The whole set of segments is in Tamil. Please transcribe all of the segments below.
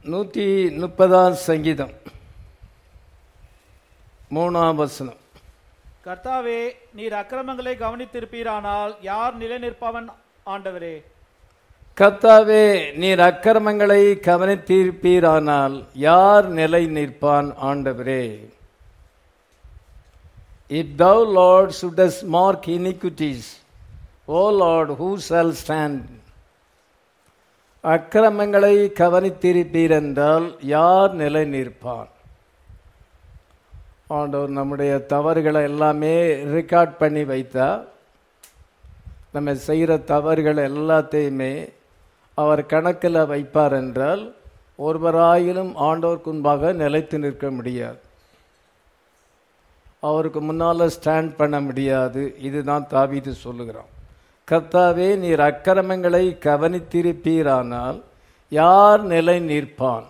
130 சங்கீதம் 3 கர்த்தாவே, நீர் அக்கிரமங்களை கவனித்திருப்பீரானால் யார் நிலை நிற்பவன் ஆண்டவரே? கர்த்தாவே, நீர் அக்கிரமங்களை கவனித்திருப்பீரானால் யார் நிலை நிற்பான் ஆண்டவரே? If thou, Lord, shouldest mark iniquities, O Lord, who shall stand? அக்கிரமங்களை கவனித்திருப்பீரென்றால் யார் நிலை நிற்பான்? ஆண்டவர் நம்முடைய தவறுகளை எல்லாமே ரெக்கார்ட் பண்ணி வைத்தா, நம்ம செய்கிற தவறுகள் எல்லாத்தையுமே அவர் கணக்கில் வைப்பார் என்றால் ஒருவராயிலும் ஆண்டவருக்கு முன்பாக நிலைத்து நிற்க முடியாது, அவருக்கு முன்னால் ஸ்டாண்ட் பண்ண முடியாது. இதுதான் தாவீது சொல்லுகிறான். கர்த்தாவே, நீர் அக்கிரமங்களை கவனித்திருப்பீரானால் யார் நிலை நிற்பான்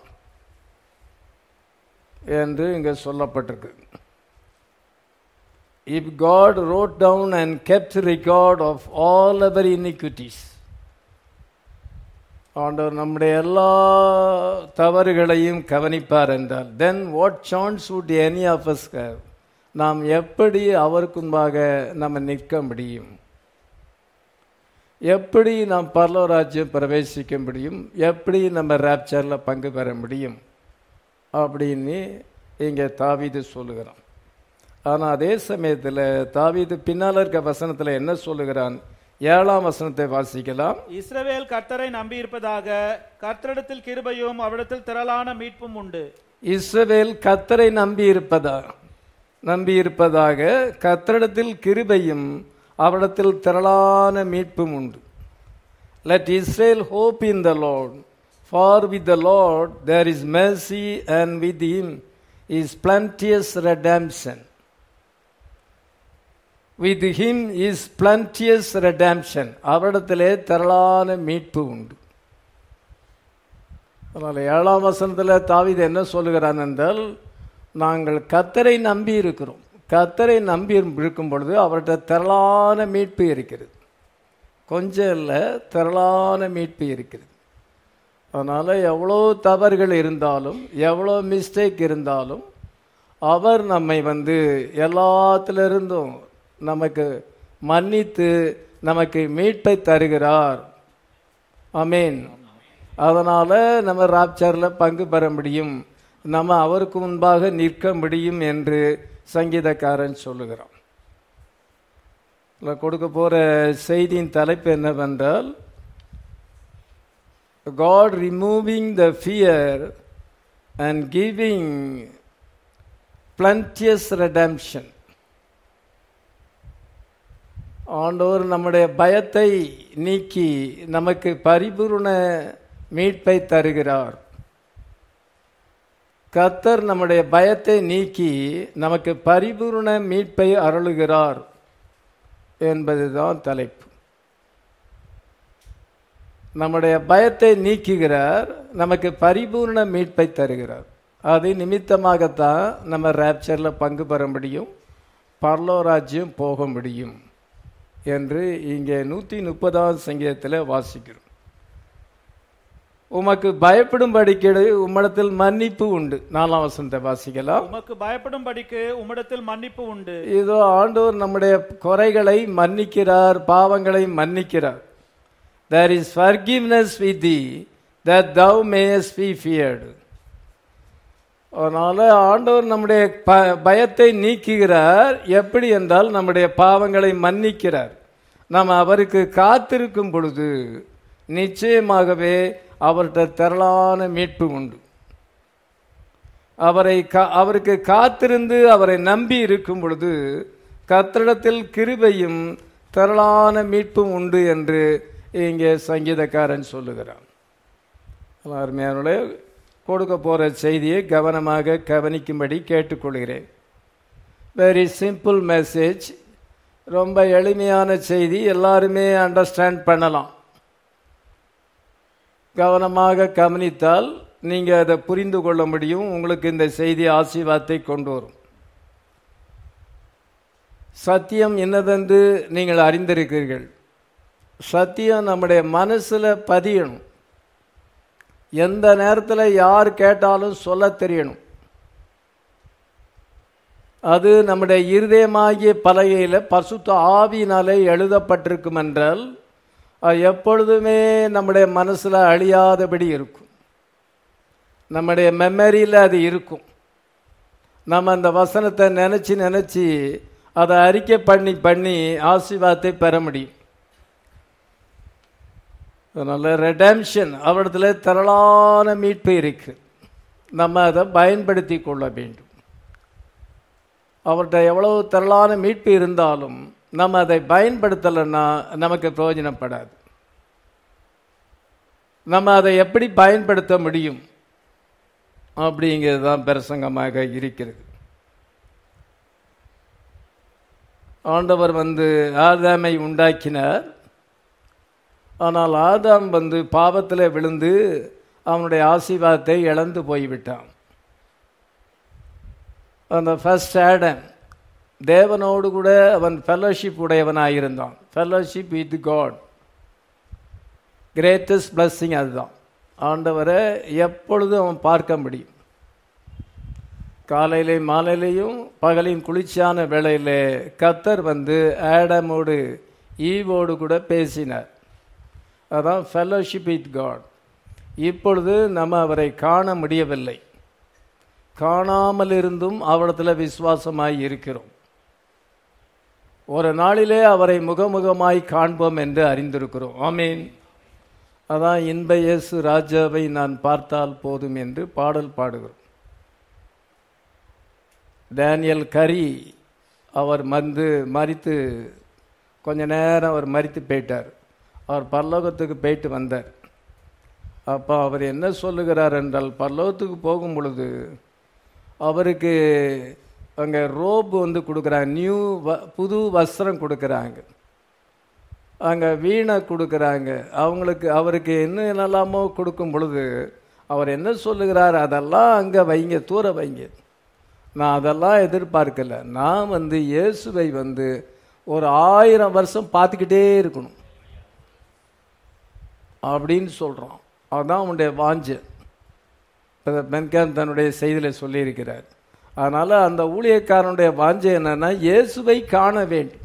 என்று இங்கே சொல்லப்பட்டிருக்கு. If God wrote down and kept record of all our iniquities, ஆண்டவர் நம்முடைய எல்லா தவறுகளையும் கவனிப்பார் என்றால், then what chance would any of us have? நாம் எப்படி அவருக்கு முன்பாக நம்ம நிற்க முடியும்? எப்படி நாம் பரலோகராஜ்யம் பிரவேசிக்க முடியும்? எப்படி நம்ம ராப்சரில் பங்கு பெற முடியும் அப்படின்னு இங்கே தாவீது சொல்லுகிறான். ஆனால் அதே சமயத்தில் தாவீது பின்னால் இருக்க வசனத்தில் என்ன சொல்லுகிறான்? 7ஆம் வசனத்தை வாசிக்கலாம். இஸ்ரவேல் கர்த்தரை நம்பி இருப்பதாக, கர்த்தரிடத்தில் கிருபையும் அவரிடத்தில் திரளான மீட்பும் உண்டு. இஸ்ரவேல் கர்த்தரை நம்பி இருப்பதாக, கர்த்தரிடத்தில் கிருபையும் அவரிடத்தில் திரளான மீட்பும் உண்டு. Let Israel hope in the Lord, for with the Lord there is mercy, and with him is plenteous redemption. With him is plenteous redemption. அவரிடத்திலே திரளான மீட்பு உண்டு. அதனால் 7ஆம் வசனத்தில் தாவீது என்ன சொல்லுகிறான் என்றால், நாங்கள் கர்த்தரை நம்பி இருக்கிறோம். கர்த்தரை நம்பி இருக்கும் பொழுது அவர்கிட்ட திரளான மீட்பு இருக்கிறது. கொஞ்சம் இல்லை, திரளான மீட்பு இருக்கிறது. அதனால் எவ்வளோ தவறுகள் இருந்தாலும், எவ்வளோ மிஸ்டேக் இருந்தாலும், அவர் நம்மை எல்லாத்திலிருந்தும் நமக்கு மன்னித்து நமக்கு மீட்பை தருகிறார். ஆமேன். அதனால் நம்ம ராப்சரில் பங்கு பெற முடியும், நம்ம அவருக்கு முன்பாக நிற்க முடியும் என்று சங்கீதக்காரன் சொல்லுகிறான். கொடுக்க போகிற செய்தியின் தலைப்பு என்னவென்றால், God removing the fear and giving plenteous redemption. ஆண்டவர் நம்முடைய பயத்தை நீக்கி நமக்கு பரிபூர்ண மீட்பை தருகிறார். கர்த்தர் நம்முடைய பயத்தை நீக்கி நமக்கு பரிபூர்ண மீட்பை அருளுகிறார் என்பதுதான் தலைப்பு. நம்முடைய பயத்தை நீக்குகிறார், நமக்கு பரிபூர்ண மீட்பை தருகிறார். அது நிமித்தமாகத்தான் நம்ம ராப்சரில் பங்கு பெற முடியும், பரலோகராஜ்யம் போக முடியும் என்று இங்கே 130ஆம் சங்கீதத்தில் வாசிக்கிறோம். உமக்கு பயப்படும்படிக்கு உம்மிடத்தில் மன்னிப்பு உண்டு. 4ஆம் வசனத்தை வாசிக்கலாம். உமக்கு பயப்படும்படிக்கு உம்மிடத்தில் மன்னிப்பு உண்டு. இதோ ஆண்டவர் நம்முடைய குறைகளை மன்னிக்கிறார், பாவங்களை மன்னிக்கிறார். There is forgiveness with thee, that thou mayest be feared. அதனால ஆண்டவர் நம்முடைய பயத்தை நீக்குகிறார். எப்படி என்றால், நம்முடைய பாவங்களை மன்னிக்கிறார். நாம் அவருக்கு காத்திருக்கும் பொழுது நிச்சயமாகவே அவர்கிட்ட திரளான மீட்பு உண்டு. அவருக்கு காத்திருந்து அவரை நம்பி இருக்கும் பொழுது கர்த்தரிடத்தில் கிருபையும் திரளான மீட்பும் உண்டு என்று இங்கே சங்கீதக்காரன் சொல்லுகிறான். அருமையானவர்களே, கொடுக்க போகிற செய்தியை கவனமாக கவனிக்கும்படி கேட்டுக்கொள்கிறேன். வெரி சிம்பிள் மெசேஜ், ரொம்ப எளிமையான செய்தி, எல்லாருமே அண்டர்ஸ்டாண்ட் பண்ணலாம். கவனமாக கவனித்தால் நீங்கள் அதை புரிந்து கொள்ள முடியும். உங்களுக்கு இந்த செய்தி ஆசீர்வாதத்தை கொண்டு வரும். சத்தியம் என்னதென்று நீங்கள் அறிந்திருக்கிறீர்கள். சத்தியம் நம்முடைய மனசில் பதியணும். எந்த நேரத்தில் யார் கேட்டாலும் சொல்ல தெரியணும். அது நம்முடைய இருதயமாகிய பலகையில் பரிசுத்த ஆவியினாலே எழுதப்பட்டிருக்கும் என்றால் அது எப்பொழுதுமே நம்முடைய மனசில் அழியாதபடி இருக்கும். நம்முடைய மெமரியில் அது இருக்கும். நம்ம அந்த வசனத்தை நினச்சி நினச்சி அதை அறிக்கை பண்ணி பண்ணி ஆசீர்வாதத்தை பெற முடியும். அதனால் ரெடம்ஷன் அவரிடத்துல திரளான மீட்பு இருக்கு. நம்ம அதை பயன்படுத்தி கொள்ள வேண்டும். அவர்கிட்ட எவ்வளவு திரளான மீட்பு இருந்தாலும் நம்ம அதை பயன்படுத்தலைன்னா நமக்கு பிரயோஜனப்படாது. நம்ம அதை எப்படி பயன்படுத்த முடியும் அப்படிங்கிறது தான் பிரசங்கமாக இருக்கிறது. ஆண்டவர் ஆதாமை உண்டாக்கினார். ஆனால் ஆதாம் பாவத்தில் விழுந்து அவனுடைய ஆசீர்வாதத்தை இழந்து போய்விட்டான். அந்த ஃபர்ஸ்ட் ஆடம் தேவனோடு கூட அவன் ஃபெல்லோஷிப் உடையவனாயிருந்தான். Fellowship with God greatest blessing. அதுதான் ஆண்டவரை எப்பொழுதும் அவன் பார்க்க முடியும். காலையிலே மாலையிலையும் பகலின் குளிர்ச்சியான வேளையிலே கர்த்தர் ஆடமோடு ஈவோடு கூட பேசினார். அதான் ஃபெல்லோஷிப் வித் காட். இப்பொழுது நம்ம அவரை காண முடியவில்லை. காணாமல் இருந்தும் அவரிடத்தில் விசுவாசமாய் இருக்கிறோம். ஒரு நாளிலே அவரை முகமுகமாய் காண்போம் என்று அறிந்திருக்கிறோம். ஆமீன். அதான் இன்ப இயேசு ராஜாவை நான் பார்த்தால் போதும் என்று பாடல் பாடுகிறோம். டேனியல் கரி அவர் மரித்து கொஞ்ச நேரம் அவர் மரித்து போயிட்டார். அவர் பரலோகத்துக்கு போயிட்டு வந்தார். அப்போ அவர் என்ன சொல்லுகிறார் என்றால், பரலோகத்துக்கு போகும் பொழுது அவருக்கு அங்கே ரோப்பு கொடுக்குறாங்க, புது வஸ்திரம் கொடுக்குறாங்க, அங்கே வீணை கொடுக்குறாங்க அவருக்கு என்னெல்லாமோ கொடுக்கும் பொழுது அவர் என்ன சொல்லுகிறார், அதெல்லாம் அங்கே வைங்க, தூர வைங்க, நான் அதெல்லாம் எதிர்பார்க்கல, நான் இயேசுவை ஒரு 1000 வருஷம் பார்த்துக்கிட்டே இருக்கணும் அப்படின்னு சொல்கிறான். அதுதான் அவனுடைய வாஞ்சை. பென்காம் தன்னுடைய செய்தியில் சொல்லியிருக்கிறார். அதனால் அந்த ஊழியக்காரனுடைய வாஞ்சை என்னன்னா, இயேசுவை காண வேண்டும்,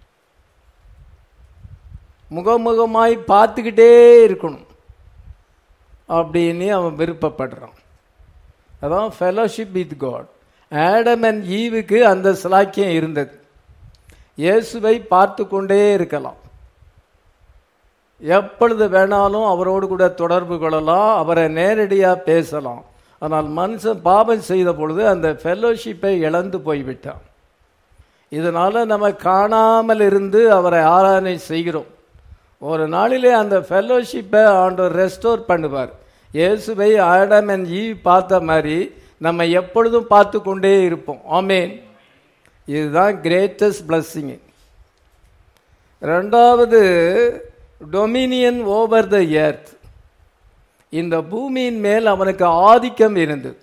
முகமுகமாய் பார்த்துக்கிட்டே இருக்கணும் அப்படின்னு அவன் விருப்பப்படுறான். அதான் fellowship with God. Adam and ஈவுக்கு அந்த சிலாக்கியம் இருந்தது. இயேசுவை பார்த்து கொண்டே இருக்கலாம், எப்பொழுது வேணாலும் அவரோடு கூட தொடர்பு கொள்ளலாம், அவரை நேரடியாக பேசலாம். ஆனால் மனுஷன் பாவம் செய்த பொழுது அந்த ஃபெல்லோஷிப்பை இழந்து போய்விட்டான். இதனால் நம்ம காணாமல் இருந்து அவரை ஆராதனை செய்கிறோம். ஒரு நாளிலே அந்த ஃபெல்லோஷிப்பை ஆண்டவர் ரெஸ்டோர் பண்ணுவார். இயேசுவை ஆடம் அண்ட் ஈவ் பார்த்த மாதிரி நம்ம எப்பொழுதும் பார்த்து கொண்டே இருப்போம். ஆமேன். இதுதான் கிரேட்டஸ்ட் பிளஸ்ஸிங். ரெண்டாவது, டொமினியன் ஓவர் த எர்த். இந்த பூமியின் மேல் அவனுக்கு ஆதிக்கம் இருந்தது.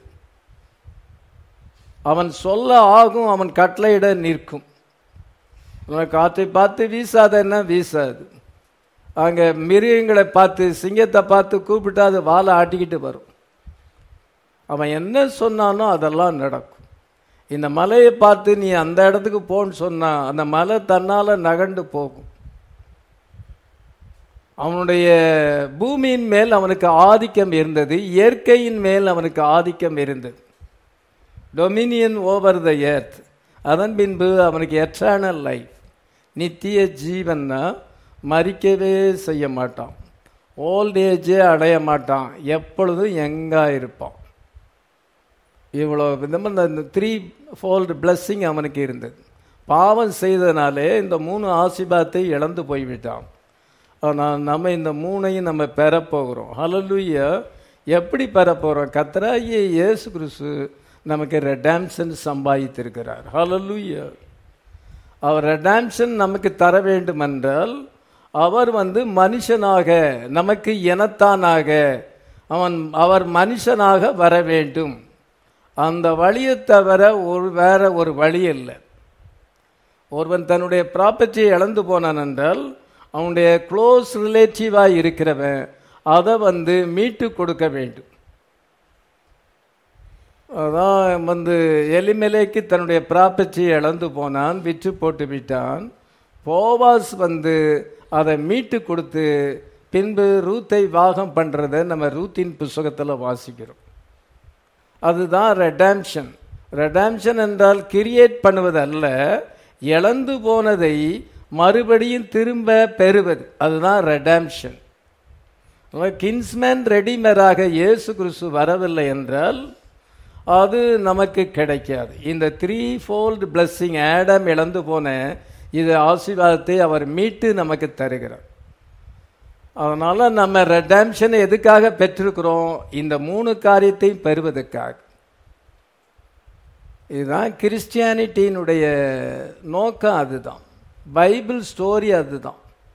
அவன் சொல்ல ஆகும், அவன் கட்டளையிட நிற்கும். காற்றை பார்த்து வீசாதன்னா வீசாது. அங்கே மிருகங்களை பார்த்து, சிங்கத்தை பார்த்து கூப்பிட்டு அது வாழை ஆட்டிக்கிட்டு வரும். அவன் என்ன சொன்னானோ அதெல்லாம் நடக்கும். இந்த மலையை பார்த்து நீ அந்த இடத்துக்கு போன்னு சொன்னா அந்த மலை தன்னால் நகண்டு போகும். அவனுடைய பூமியின் மேல் அவனுக்கு ஆதிக்கம் இருந்தது, இயற்கையின் மேல் அவனுக்கு ஆதிக்கம் இருந்தது. Dominion over the earth. அதன் பின்பு அவனுக்கு எட்டர்னல் லைஃப், நித்திய ஜீவன்னா மறிக்கவே செய்ய மாட்டான், ஓல்ட் ஏஜே அடைய மாட்டான், எப்பொழுதும் யங்கா இருப்பான். இவ்வளோ விதமாக இந்த 3-fold பிளஸ்ஸிங் அவனுக்கு இருந்தது. பாவம் செய்தனாலே இந்த 3 ஆசீர்வாதத்தை இழந்து போய்விட்டான். ஆனால் நம்ம இந்த 3ஐயும் நம்ம பெறப்போகிறோம். ஹல்லேலூயா. எப்படி பெறப்போகிறோம்? கர்த்தராகிய இயேசு கிறிஸ்து நமக்கு ரெடாம்ஷன் சம்பாதித்திருக்கிறார். ஹல்லேலூயா. அவர் ரெடாம்ஷன் நமக்கு தர வேண்டும் என்றால் அவர் மனுஷனாக, நமக்கு இனத்தானாக அவர் மனுஷனாக வர வேண்டும். அந்த வழியை தவிர வேற ஒரு வழி இல்லை. ஒருவன் தன்னுடைய ப்ராப்பர்ட்டியை இழந்து போனான் என்றால் அவனுடைய க்ளோஸ் ரிலேட்டிவாக இருக்கிறவன் அதை மீட்டு கொடுக்க வேண்டும். அதான் எலிமெலேக்கு தன்னுடைய ப்ராப்பர்ட்டியை இழந்து போனான், விற்று போட்டு விட்டான். போவாஸ் அதை மீட்டு கொடுத்து பின்பு ரூத்தை வாகம் பண்ணுறதை நம்ம ரூத்தின் புஸ்தகத்தில் வாசிக்கிறோம். அதுதான் ரெடாம்ஷன். ரெடாம்ஷன் என்றால் கிரியேட் பண்ணுவது அல்ல, இழந்து போனதை மறுபடியும் திரும்ப பெறுவது, அதுதான் ரெடாம்ஷன். கின்ஸ்மேன் ரெடிமேராக இயேசு கிறிஸ்து வரவில்லை என்றால் அது நமக்கு கிடைக்காது. இந்த 3-fold blessing, ஆடம் இழந்து போன இது ஆசீர்வாதத்தை அவர் மீட்டு நமக்கு தருகிறார். அதனால நம்ம ரெடாம்ஷனை எதுக்காக பெற்றிருக்கிறோம்? இந்த 3 காரியத்தையும் பெறுவதற்காக. இதுதான் கிறிஸ்டியானிட்டியினுடைய நோக்கம், அதுதான் பைபிள் ஸ்டோரி, அதுதான்.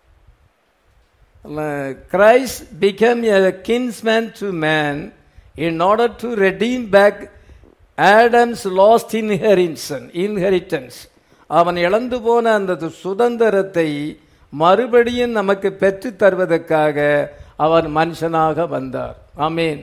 Christ became a kinsman to man in order to redeem back Adam's lost inheritance. அவன் இழந்து போன அந்த சுதந்திரத்தை மறுபடியும் நமக்கு பெற்று தருவதற்காக அவர் மனுஷனாக வந்தார். ஆமென்.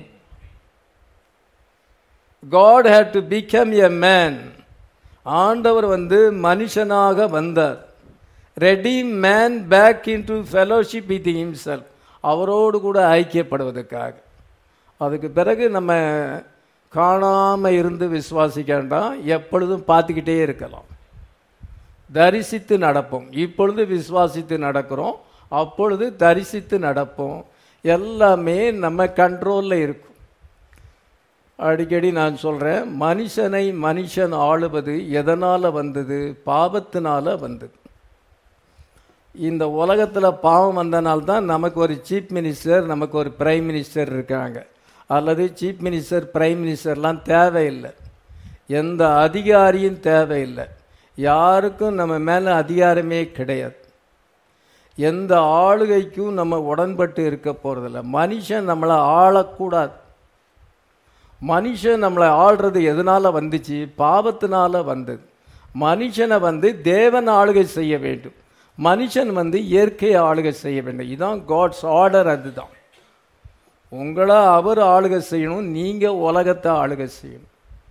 God had to become a man. ஆண்டவர் மனுஷனாக வந்தார். redeem man back into fellowship with himself. அவரோடு கூட ஐக்கியப்படுவதற்காக. அதுக்கு பிறகு நம்ம காணாம இருந்து விசுவாசிக்க வேண்டாம், எப்பொழுதும் பார்த்துக்கிட்டே இருக்கலாம். தரிசித்து நடப்போம். இப்பொழுது விசுவாசித்து நடக்கிறோம், அப்பொழுது தரிசித்து நடப்போம். எல்லாமே நம்ம கண்ட்ரோலில் இருக்கும். அடிக்கடி நான் சொல்கிறேன், மனுஷனை மனுஷன் ஆளுவது எதனால் வந்தது? பாவத்தினால வந்தது. இந்த உலகத்தில் பாவம் வந்தனால்தான் நமக்கு ஒரு சீஃப் மினிஸ்டர், நமக்கு ஒரு பிரைம் மினிஸ்டர் இருக்காங்க. அல்லது சீஃப் மினிஸ்டர், பிரைம் மினிஸ்டர்லாம் தேவையில்லை, எந்த அதிகாரியும் தேவையில்லை, யாருக்கும் நம்ம மேலே அதிகாரமே கிடையாது, எந்த ஆளுகைக்கும் நம்ம உடன்பட்டு இருக்க போகிறதில்ல. மனுஷன் நம்மளை ஆளக்கூடாது. மனுஷன் நம்மளை ஆள்றது எதனால வந்துச்சு? பாவத்தினால வந்தது. மனுஷனை தேவன் ஆளுகை செய்ய வேண்டும், மனுஷன் இயற்கையை ஆளுகை செய்ய வேண்டும். இதுதான் காட்ஸ் ஆர்டர். அதுதான் உங்களை அவர் ஆளுகை செய்யணும், நீங்க உலகத்தை ஆளுகை செய்யணும்.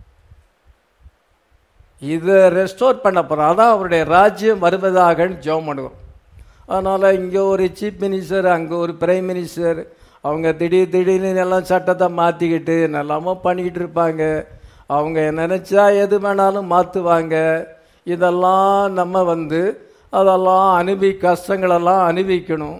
இதை ரெஸ்டோர் பண்ண போறோம். அதான் அவருடைய ராஜ்யம் வருவதாக ஜெபம் பண்ணுவோம். அதனால இங்கே ஒரு சீஃப் மினிஸ்டர், அங்கே ஒரு பிரைம் மினிஸ்டர், அவங்க திடீர்னு எல்லாம் சட்டத்தை மாற்றிக்கிட்டு நல்லாமோ பண்ணிக்கிட்டு இருப்பாங்க. அவங்க நினச்சா எது வேணாலும் மாற்றுவாங்க. இதெல்லாம் நம்ம அதெல்லாம் கஷ்டங்களெல்லாம் அனுபவிக்கணும்.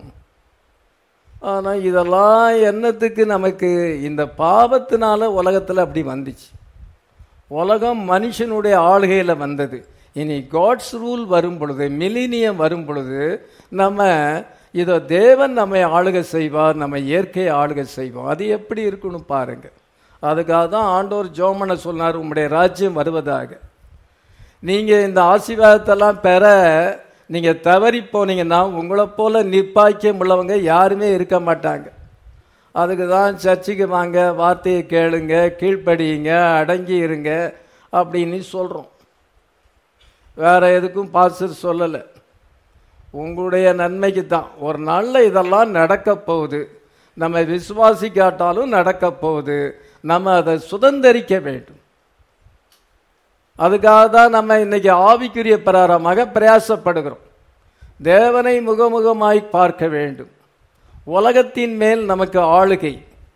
ஆனால் இதெல்லாம் என்னத்துக்கு? நமக்கு இந்த பாவத்தினால உலகத்தில் அப்படி வந்துச்சு. உலகம் மனுஷனுடைய ஆளுகையில் வந்தது. இனி காட்ஸ் ரூல் வரும் பொழுது, மில்லினியம் வரும் பொழுது, நம்ம இதோ தேவன் நம்மை ஆளுகை செய்வார், நம்ம இயற்கையை ஆளுகை செய்வோம். அது எப்படி இருக்குன்னு பாருங்க. அதுக்காக தான் ஆண்டவர் ஜோமனை சொன்னார், உங்களுடைய ராஜ்யம் வருவதாக. நீங்கள் இந்த ஆசீர்வாதத்தெல்லாம் பெற நீங்கள் தவறி போனீங்கன்னா உங்களை போல நிர்பாக்கியம் உள்ளவங்க யாருமே இருக்க மாட்டாங்க. அதுக்கு தான் சர்ச்சுக்கு வாங்க, வார்த்தையை கேளுங்க, கீழ்ப்படியுங்க, அடங்கி இருங்க அப்படின்னு சொல்கிறோம். வேற எதுக்கும் பாஸ்டர் சொல்லலை, உங்களுடைய நன்மைக்கு தான். ஒரு நாளில் இதெல்லாம் நடக்க போகுது, நம்ம விசுவாசிக்காட்டாலும் நடக்க போகுது. நம்ம அதை சுதந்திரிக்க வேண்டும். அதுக்காக தான் நம்ம இன்னைக்கு ஆவிக்குரிய பிரகாரமாக பிரயாசப்படுகிறோம். தேவனை முகமுகமாய் பார்க்க வேண்டும். உலகத்தின் மேல் நமக்கு ஆளுகை,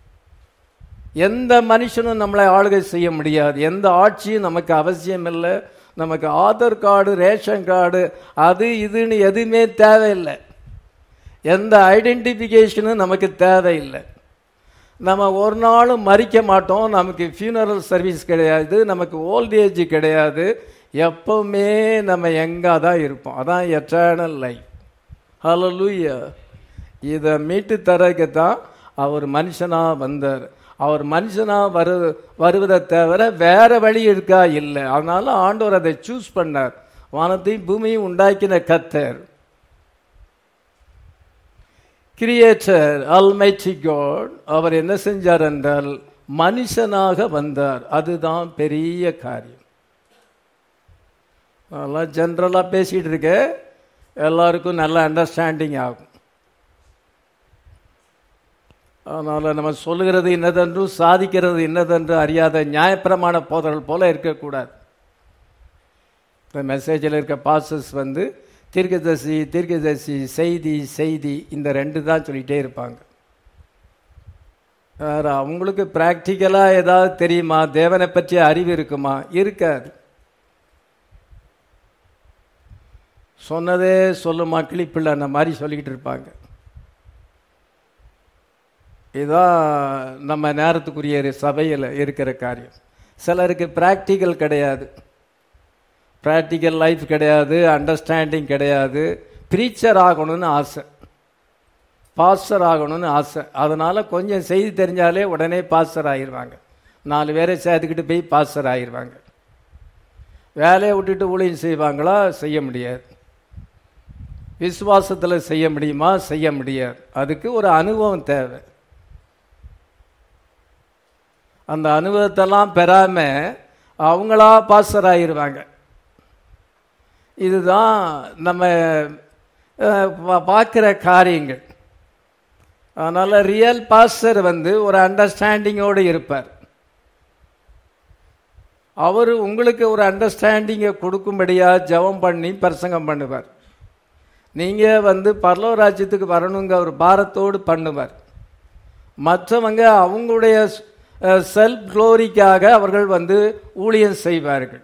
எந்த மனுஷனும் நம்மளை ஆளுகை செய்ய முடியாது. எந்த ஆட்சியும் நமக்கு அவசியம் இல்லை. நமக்கு ஆதார் கார்டு, ரேஷன் கார்டு, அது இதுன்னு எதுவுமே தேவையில்லை. எந்த ஐடென்டிஃபிகேஷனும் நமக்கு தேவையில்லை. நம்ம ஒரு நாளும் மறிக்க மாட்டோம். நமக்கு ஃபியூனரல் சர்வீஸ் கிடையாது, நமக்கு ஓல்டேஜ் கிடையாது. எப்பவுமே நம்ம எங்கே தான் இருப்போம். அதான் எட்டர்னல் லைஃப். ஹல்லேலூயா. இதை மீட்டு தரக்கு தான் அவர் மனுஷனாக வந்தார். அவர் மனுஷனாக வருவதை தவிர வேற வழி இருக்கா? இல்லை. அதனால ஆண்டவர் அதை சூஸ் பண்ணார். வானத்தையும் பூமியும் உண்டாக்கின கர்த்தர், கிரியேட்டர், அல்மைட்டி காட், அவர் என்ன செஞ்சார் என்றால் மனுஷனாக வந்தார். அதுதான் பெரிய காரியம். அதெல்லாம் ஜென்ரலாக பேசிகிட்டு இருக்க, எல்லாருக்கும் நல்ல அண்டர்ஸ்டாண்டிங் ஆகும். அதனால் நம்ம சொல்லுகிறது இன்னதென்றும் சாதிக்கிறது இன்னதென்று அறியாத நியாயப்பிரமாண போதர்கள் போல இருக்கக்கூடாது. இந்த மெசேஜில் இருக்க பாசஸ் வந்து தீர்க்கதரிசி தீர்க்கதரிசி செய்தி செய்தி இந்த ரெண்டு தான் சொல்லிகிட்டே இருப்பாங்க. வேறு அவங்களுக்கு ப்ராக்டிக்கலாக ஏதாவது தெரியுமா, தேவனை பற்றிய அறிவு இருக்குமா? இருக்காது. சொன்னதே சொல்லுமா கிளிப்பிள்ளை அந்த மாதிரி சொல்லிக்கிட்டு இருப்பாங்க. இதுதான் நம்ம நேரத்துக்குரிய சபையில் இருக்கிற காரியம். சிலருக்கு ப்ராக்டிக்கல் கிடையாது, ப்ராக்டிக்கல் லைஃப் கிடையாது, அண்டர்ஸ்டாண்டிங் கிடையாது. ப்ரீச்சர் ஆகணும்னு ஆசை, பாஸ்டர் ஆகணும்னு ஆசை. அதனால் கொஞ்சம் செய்தி தெரிஞ்சாலே உடனே பாஸ்டர் ஆகிடுவாங்க. 4 பேரை சேர்த்துக்கிட்டு போய் பாஸ்டர் ஆகிடுவாங்க. வேலையை விட்டுட்டு ஊழியம் செய்வாங்களா? செய்ய முடியாது. விசுவாசத்தில் செய்ய முடியுமா? செய்ய முடியாது. அதுக்கு ஒரு அனுபவம் தேவை. அந்த அனுபவத்தெல்லாம் பெறாமல் அவங்களா பாஸ்டர் ஆகிடுவாங்க. இதுதான் நம்ம பார்க்குற காரியங்கள். அதனால் ரியல் பாஸ்டர் வந்து ஒரு அண்டர்ஸ்டாண்டிங்கோடு இருப்பார். அவர் உங்களுக்கு ஒரு அண்டர்ஸ்டாண்டிங்கை கொடுக்கும்படியாக ஜெபம் பண்ணி பிரசங்கம் பண்ணுவார். நீங்கள் வந்து பரலோக ராஜ்யத்துக்கு வரணுங்க ஒரு பாரத்தோடு பண்ணுவார். மற்றவங்க அவங்களுடைய செல்ஃப் க்ளோரிக்காக அவர்கள் வந்து ஊழியம் செய்வார்கள்.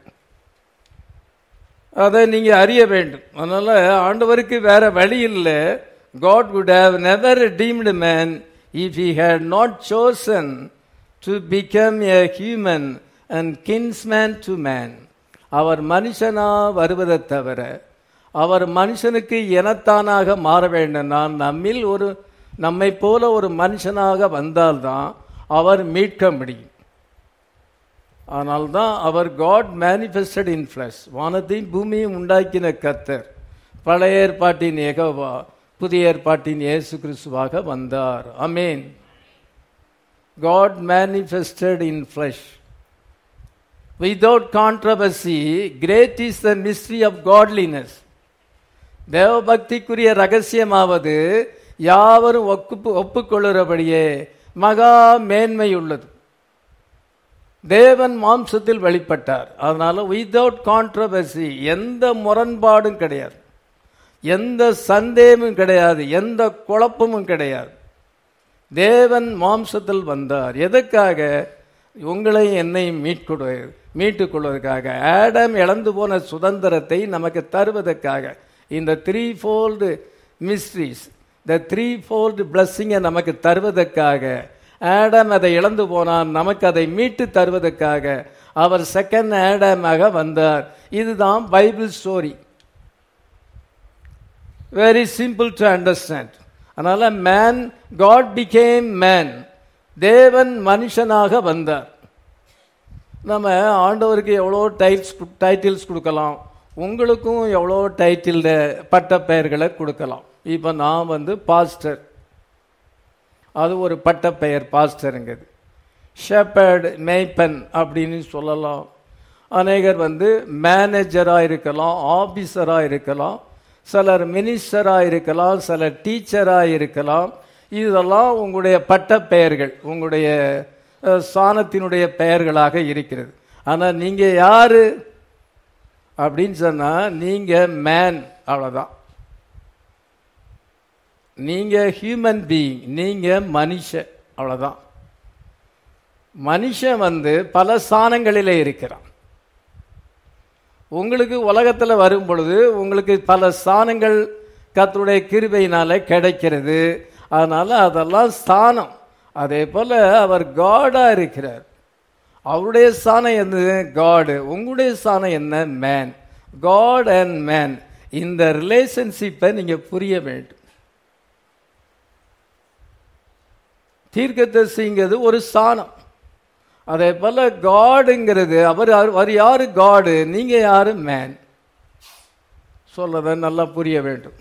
அதை நீங்கள் அறிய வேண்டும். அதனால் ஆண்டவருக்கு வேற வழி இல்லை. God would have never redeemed man if he had not chosen to become a human and kinsman to man. அவர் மனுஷனா வருவதை தவிர அவர் மனுஷனுக்கு இனத்தானாக மாற வேண்டும். நம்மில் ஒரு நம்மை போல ஒரு மனுஷனாக வந்தால்தான் அவர் மீட்க முடியும். அதனால்தான் அவர் God manifested in flesh. வானத்தையும் பூமியும் உண்டாக்கின கர்த்தர் பழைய ஏற்பாட்டின் யெகோவா புதிய ஏற்பாட்டின் இயேசு கிறிஸ்துவாக வந்தார். ஆமென். God manifested in flesh without controversy. Great is the mystery of godliness. தேவ பக்திக்குரிய ரகசியமாவது யாவரும் ஒப்புக்கொள்ளுறபடியே மகா மேன்மை உள்ளது. தேவன் மாம்சத்தில் வெளிப்பட்டார். அதனால வித்தவுட் கான்ட்ரவர்சி, எந்த முரண்பாடும் கிடையாது, எந்த சந்தேகமும் கிடையாது, எந்த குழப்பமும் கிடையாது. தேவன் மாம்சத்தில் வந்தார். எதற்காக? உங்களை என்னையும் மீட்டுக் கொள்வதற்காக. ஆடம் இழந்து போன சுதந்திரத்தை நமக்கு தருவதற்காக. இந்த 3-fold மிஸ்ட்ரீஸ், இந்த 3-fold பிளஸ்ஸிங்கை நமக்கு தருவதற்காக. ஆடம் அதை இழந்து போனான், நமக்கு அதை மீட்டு தருவதற்காக அவர் செகண்ட் ஆடமாக வந்தார். இதுதான் Bible story. Very simple to understand. அதனால மேன், காட் பிகேம் மேன். தேவன் மனுஷனாக வந்தார். நம்ம ஆண்டவருக்கு எவ்வளோ டைட்டில்ஸ் கொடுக்கலாம், உங்களுக்கும் எவ்வளோ டைட்டில் பட்ட பெயர்களை கொடுக்கலாம். இப்போ நான் வந்து பாஸ்டர், அது ஒரு பட்ட பெயர் பாஸ்டருங்கிறது. ஷெப்பர்டு, மேய்ப்பன் அப்படின்னு சொல்லலாம். அநேகர் வந்து மேனேஜராக இருக்கலாம், ஆபீசராக இருக்கலாம், சிலர் மினிஸ்டராக இருக்கலாம், சிலர் டீச்சராக இருக்கலாம். இதெல்லாம் உங்களுடைய பட்ட பெயர்கள், உங்களுடைய ஸ்தானத்தினுடைய பெயர்களாக இருக்கிறது. ஆனால் நீங்கள் யாரு அப்படின்னு சொன்னால் நீங்கள் மேன், அவ்வளோதான். நீங்கள் ஹியூமன் பீயிங், நீங்கள் மனுஷன், அவ்வளோதான். மனுஷன் வந்து பல ஸ்தானங்களிலே இருக்கிறான். உங்களுக்கு உலகத்தில் வரும் பொழுது உங்களுக்கு பல ஸ்தானங்கள் கர்த்தருடைய கிருபையினால கிடைக்கிறது. அதனால் அதெல்லாம் ஸ்தானம். அதே போல் அவர் காடாக இருக்கிறார். அவருடைய ஸ்தானம் என்ன? காடு. உங்களுடைய ஸ்தானம் என்ன? மேன். காட் அண்ட் மேன், இந்த ரிலேஷன்ஷிப்பை நீங்கள் புரிய வேண்டும். தீர்க்கதரிசிங்கிறது ஒரு ஸ்தானம். அதே போல காடுங்கிறது அவர் யாரு? காடு. நீங்க யாரு? மேன். சொல்லத நல்லா புரிய வேண்டும்.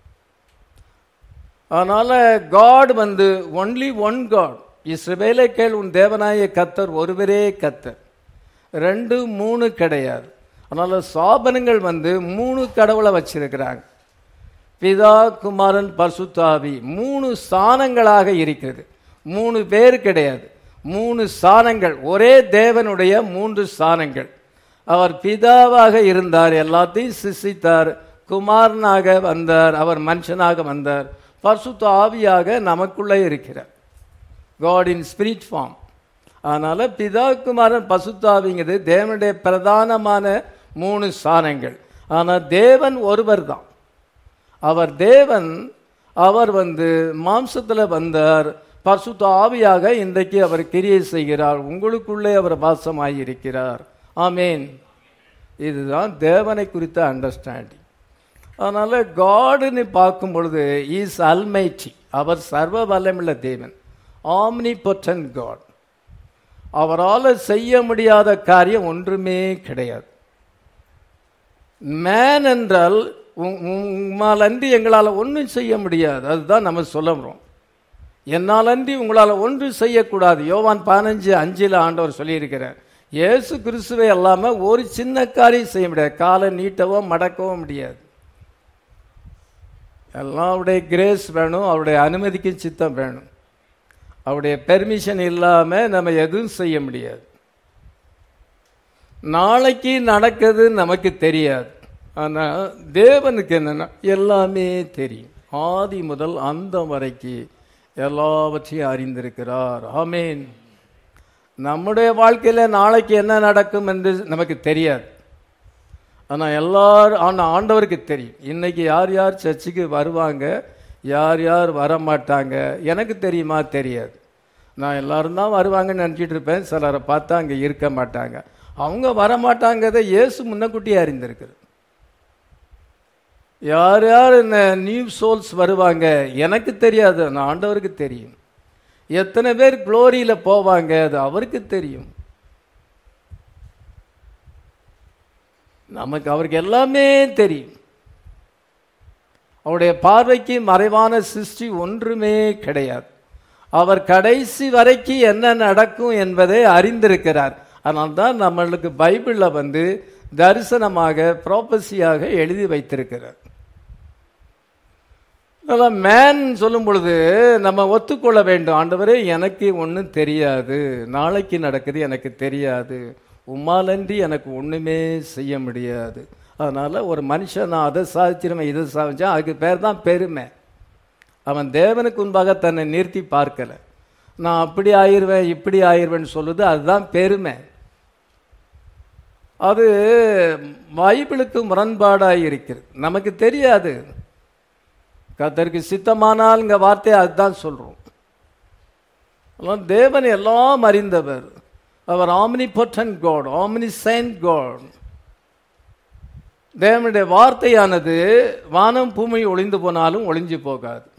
அதனால காட் வந்து ஒன்லி ஒன் காட். இஸ்ரவேலே கேள், உன் தேவனாய கர்த்தர் ஒருவரே கர்த்தர். 2, 3 கிடையாது. அதனால சாபனங்கள் வந்து 3 கடவுளை வச்சிருக்கிறாங்க. பிதா, குமாரன், பரிசுத்த ஆவி. 3 ஸ்தானங்களாக இருக்கிறது. 3 பேர் கிடையாது, 3 ஸ்தானங்கள். ஒரே தேவனுடைய 3 ஸ்தானங்கள். அவர் பிதாவாக இருந்தார், எல்லாத்தையும் சிருஷ்டித்தார், குமாரனாக வந்தார், அவர் மனுஷனாக வந்தார், பரிசுத்த ஆவியாக நமக்குள்ளே இருக்கிறார், காட் இன் ஸ்பிரிட் ஃபார்ம். அதனால பிதா குமாரன் பசுத்தாவிங்கிறது தேவனுடைய பிரதானமான 3 ஸ்தானங்கள். ஆனால் தேவன் ஒருவர் தான். அவர் தேவன். அவர் மாம்சத்தில் வந்தார், பரிசுத்த ஆவியாக இன்றைக்கு அவர் கிரியை செய்கிறார், உங்களுக்குள்ளே அவர் வாசமாயிருக்கிறார். ஆமேன். இதுதான் தேவனை குறித்த அண்டர்ஸ்டாண்டிங். அதனால காடுன்னு பார்க்கும் பொழுது இஸ் அல்மைட்டி, அவர் சர்வ வல்லமுள்ள தேவன், ஆம்னிபொட்டன்ட் காட். அவரால் செய்ய முடியாத காரியம் ஒன்றுமே கிடையாது. மேன் என்றால் உங்களால் அன்றி எங்களால் ஒன்றும் செய்ய முடியாது, அதுதான் நம்ம சொல்லுறோம். என்னால் அன்றி உங்களால் ஒன்றும் செய்யக்கூடாது. யோவான் 15:5 ஆண்டவர் சொல்லியிருக்கிறார், இயேசு கிறிஸ்துவை அல்லாமல் ஒரு சின்ன காரியம் செய்ய முடியாது, காலை நீட்டவோ மடக்கவோ முடியாது. எல்லாம் அவருடைய கிரேஸ் வேணும், அவருடைய அனுமதிக்கு சித்தம் வேணும். அவருடைய பெர்மிஷன் இல்லாமல் நம்ம எதுவும் செய்ய முடியாது. நாளைக்கு நடக்குது நமக்கு தெரியாது, ஆனால் தேவனுக்கு என்னன்னா எல்லாமே தெரியும். ஆதி முதல் அந்தம் வரைக்கும் எல்லாவற்றையும் அறிந்திருக்கிறார். ஆமேன். நம்முடைய வாழ்க்கையில் நாளைக்கு என்ன நடக்கும் என்று நமக்கு தெரியாது, ஆனால் ஆண்டவருக்கு தெரியும். இன்னைக்கு யார் யார் சர்ச்சுக்கு வருவாங்க, யார் யார் வரமாட்டாங்க எனக்கு தெரியுமா? தெரியாது. நான் எல்லாரும் தான் வருவாங்கன்னு நினச்சிட்டு இருப்பேன், சிலரை பார்த்தா அங்கே இருக்க மாட்டாங்க. அவங்க வரமாட்டாங்கதை இயேசு முன்னக்கூட்டியே அறிந்திருக்கிறது. யார் யார் நியூ சோல்ஸ் வருவாங்க எனக்கு தெரியாது, நான் ஆண்டவருக்கு தெரியும். எத்தனை பேர் குளோரியில் போவாங்க அது அவருக்கு தெரியும். நமக்கு அவருக்கு எல்லாமே தெரியும். அவருடைய பார்வைக்கு மறைவான சிருஷ்டி ஒன்றுமே கிடையாது. அவர் கடைசி வரைக்கும் என்ன நடக்கும் என்பதை அறிந்திருக்கிறார். அதனால்தான் நம்மளுக்கு பைபிளில் தரிசனமாக ப்ராபசியாக எழுதி வைத்திருக்கிறார். மேன் சொல்லும் பொழுது நம்ம ஒத்துக்கொள்ள வேண்டும், ஆண்டவரே எனக்கு ஒன்றும் தெரியாது, நாளைக்கு நடக்குது எனக்கு தெரியாது, உம்மாலன்றி எனக்கு ஒன்றுமே செய்ய முடியாது. அதனால் ஒரு மனுஷன் நான் அதை சாதிச்சிருவேன் இதை சாதிச்சேன், அதுக்கு பேர் தான் பெருமை. அவன் தேவனுக்கு முன்பாக தன்னை நிறுத்தி பார்க்கலை. நான் அப்படி ஆயிடுவேன் இப்படி ஆயிடுவேன்னு சொல்லுது, அதுதான் பெருமை. அது பைபிளுக்கு முரண்பாடாக இருக்கிறது, நமக்கு தெரியாது. கர்த்தருக்கு சித்தமானால் இங்கே வார்த்தை அதுதான் சொல்கிறோம். தேவன் எல்லாம் அறிந்தவர், அவர் ஆம்னிபொட்டன்ட் காட், ஆம்னிசென்ட் காட். தேவனுடைய வார்த்தையானது வானம் பூமி ஒளிந்து போனாலும் ஒளிஞ்சு போகாது.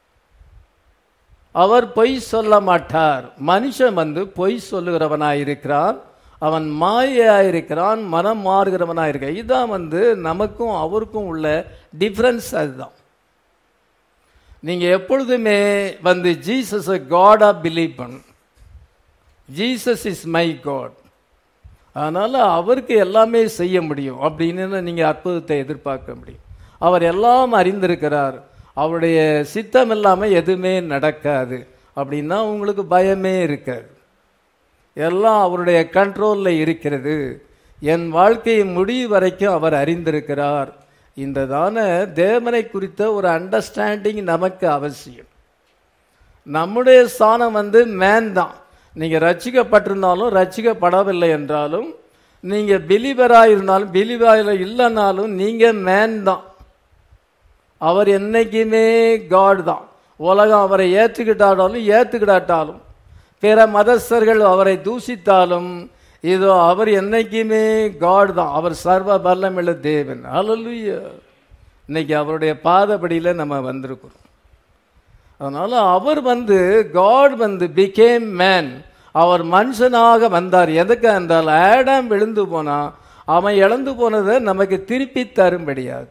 அவர் பொய் சொல்ல மாட்டார். மனுஷன் பொய் சொல்லுகிறவனாயிருக்கிறான், அவன் மாயையாயிருக்கிறான், மனம் மாறுகிறவனாயிருக்கிறான். இதுதான் நமக்கும் அவருக்கும் உள்ள டிஃப்ரென்ஸ். அதுதான் நீங்கள் எப்பொழுதுமே ஜீசஸை காடாக பிலீவ் பண்ணு. ஜீசஸ் இஸ் மை காட், அதனால் அவருக்கு எல்லாமே செய்ய முடியும் அப்படின்னு நீங்கள் அற்புதத்தை எதிர்பார்க்க முடியும். அவர் எல்லாம் அறிந்திருக்கிறார், அவருடைய சித்தம் இல்லாமல் எதுவுமே நடக்காது அப்படின்னா உங்களுக்கு பயமே இருக்காது. எல்லாம் அவருடைய கண்ட்ரோலில் இருக்கிறது. என் வாழ்க்கையை முடிவு வரைக்கும் அவர் அறிந்திருக்கிறார். இந்த தேவனை குறித்த ஒரு அண்டர்ஸ்டாண்டிங் நமக்கு அவசியம். நம்முடைய ஸ்தானம் மேன் தான். நீங்கள் ரட்சிக்கப்பட்டிருந்தாலும் ரட்சிக்கப்படவில்லை என்றாலும், நீங்கள் பிலீவராக இருந்தாலும் பிலீவராக இல்லைனாலும் நீங்கள் மேன் தான். அவர் என்னைக்குமே காட் தான். உலகம் அவரை ஏற்றுக்கிட்டாலும் ஏற்றுக்கிடாட்டாலும், பிற மதஸ்தர்கள் அவரை தூசித்தாலும், இதோ அவர் என்னைக்குமே காட் தான். அவர் சர்வ வல்லமுள்ள தேவன். ஹல்லேலூயா. இன்னைக்கு அவருடைய பாதபடியில் நம்ம வந்திருக்கிறோம். அதனால அவர் காட் பிகேம் மேன். அவர் மனுஷனாக வந்தார். எதுக்கு என்றால் ஆடம் விழுந்து போனா அவன் இழந்து போனதை நமக்கு திருப்பி தரும்படியாது.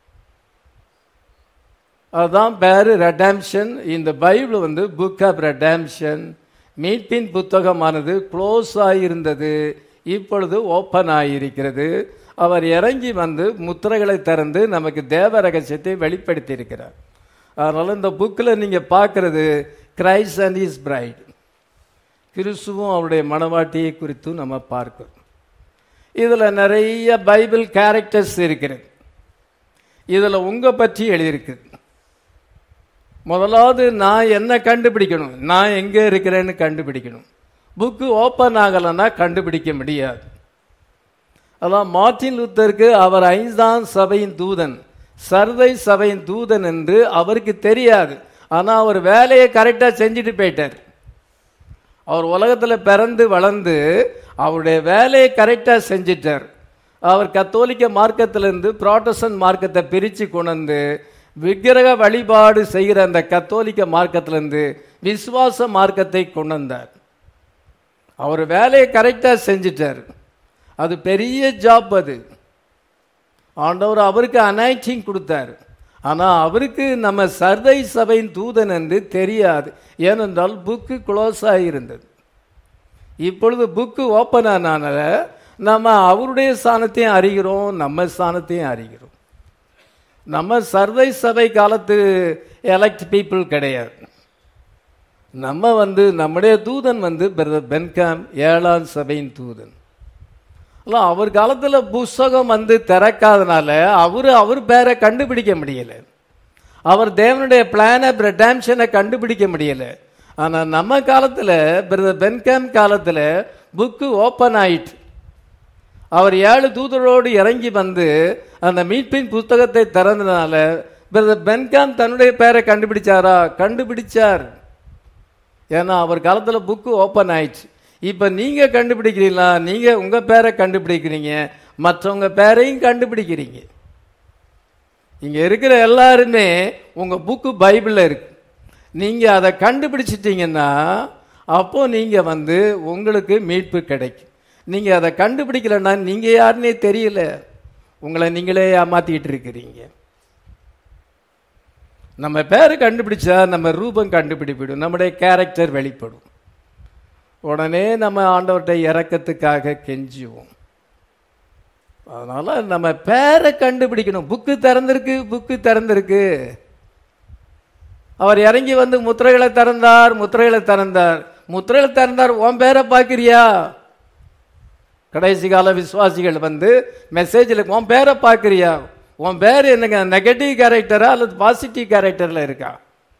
அதுதான் பேரு ரெடம்ஷன். இந்த பைபிள் புக் ஆஃப் ரெடம்ஷன். மீட்பின் புத்தகமானது க்ளோஸ் ஆகியிருந்தது, இப்பொழுது ஓப்பன் ஆகியிருக்கிறது. அவர் இறங்கி முத்திரைகளை திறந்து நமக்கு தேவ ரகசியத்தை வெளிப்படுத்தி இருக்கிறார். அதனால் இந்த புக்கில் நீங்கள் பார்க்குறது கிரைஸ்ட் அண்ட் ஹிஸ் பிரைட். கிறிஸ்துவும் அவருடைய மணவாட்டியை குறித்து நம்ம பார்க்கிறோம். இதில் நிறைய பைபிள் கேரக்டர்ஸ் இருக்கிறது. இதில் உங்கள் பற்றி எழுதியிருக்குது. முதலாவது நான் என்ன கண்டுபிடிக்கணும், நான் எங்கே இருக்கிறேன்னு கண்டுபிடிக்கணும். புக்கு ஓப்பன் ஆகலைன்னா கண்டுபிடிக்க முடியாது. அதான் மார்ட்டின் லூத்தருக்கு அவர் 5ஆம் சபையின் தூதன், சர்தை சபையின் தூதன் என்று அவருக்கு தெரியாது. ஆனால் அவர் வேலையை கரெக்டாக செஞ்சுட்டு போயிட்டார். அவர் உலகத்தில் பிறந்து வளர்ந்து அவருடைய வேலையை கரெக்டாக செஞ்சிட்டார். அவர் கத்தோலிக்க மார்க்கத்திலிருந்து புராட்டஸ்டன்ட் மார்க்கத்தை பிரித்து கொண்டு விக்கிரக வழிபாடு செய்கிற அந்த கத்தோலிக்க மார்க்கத்திலிருந்து விசுவாச மார்க்கத்தை கொண்டு வந்தார். அவர் வேலையை கரெக்டாக செஞ்சிட்டார். அது பெரிய ஜாப். அது ஆண்டவர் அவருக்கு அனாயிட்டிங் கொடுத்தார். ஆனால் அவருக்கு நம்ம சர்தை சபையின் தூதன் என்று தெரியாது. ஏனென்றால் புக்கு க்ளோஸ் ஆகியிருந்தது. இப்பொழுது புக்கு ஓப்பன் ஆனால நம்ம அவருடைய ஸ்தானத்தையும் அறிகிறோம், நம்ம ஸ்தானத்தையும் அறிகிறோம். நம்ம சர்தை சபை காலத்து எலெக்ட் பீப்புள் கிடையாது. நம்ம நம்முடைய தூதன் பிரதர் பென்காம் 7ஆம் சபையின் தூதன். அவர் காலத்தில் புஸ்தகம் திறக்காதனால அவர் பேரை கண்டுபிடிக்க முடியல. அவர் தேவனுடைய பிளான் ஆஃப் ரெடம்ஷனை கண்டுபிடிக்க முடியல. ஆனால் நம்ம காலத்தில் பிரதர் பென்காம் காலத்தில் புக்கு ஓப்பன் ஆயிட்டு அவர் 7 தூதரோடு இறங்கி அந்த மீட்பின் புஸ்தகத்தை திறந்தனால பிரதர் பென்காம் தன்னுடைய பேரை கண்டுபிடிச்சாரா? கண்டுபிடிச்சார். ஏன்னா அவர் காலத்தில் புக்கு ஓப்பன் ஆயிடுச்சு. இப்போ நீங்கள் கண்டுபிடிக்கிறீங்களா? நீங்கள் உங்கள் பேரை கண்டுபிடிக்கிறீங்க, மற்றவங்க பேரையும் கண்டுபிடிக்கிறீங்க. இங்கே இருக்கிற எல்லாருமே உங்கள் புக்கு பைபிளில் இருக்கு. நீங்கள் அதை கண்டுபிடிச்சிட்டிங்கன்னா அப்போ நீங்கள் உங்களுக்கு மீட்பு கிடைக்கும். நீங்கள் அதை கண்டுபிடிக்கலன்னா நீங்கள் யாருன்னே தெரியல, உங்களை நீங்களே ஏமாற்றிக்கிட்டு இருக்கிறீங்க. நம்ம பேரை கண்டுபிடிச்சா நம்ம ரூபம் கண்டுபிடிப்பிடும், நம்முடைய கேரக்டர் வெளிப்படும். உடனே நம்ம ஆண்டவர்கிட்ட இரக்கத்துக்காக கெஞ்சுவோம். அதனால நம்ம பேரை கண்டுபிடிக்கணும். Book திறந்திருக்கு, book திறந்திருக்கு. அவர் இறங்கி முத்திரைகளை திறந்தார், முத்திரைகளை திறந்தார், முத்திரைகளை திறந்தார். உன் பேரை பார்க்கிறியா? கடைசி கால விசுவாசிகள் மெசேஜில் உன் பேரை பார்க்கிறியா? உன் பேர் என்னங்க, நெகட்டிவ் கேரக்டரா அல்லது பாசிட்டிவ் கேரக்டர்ல இருக்கா?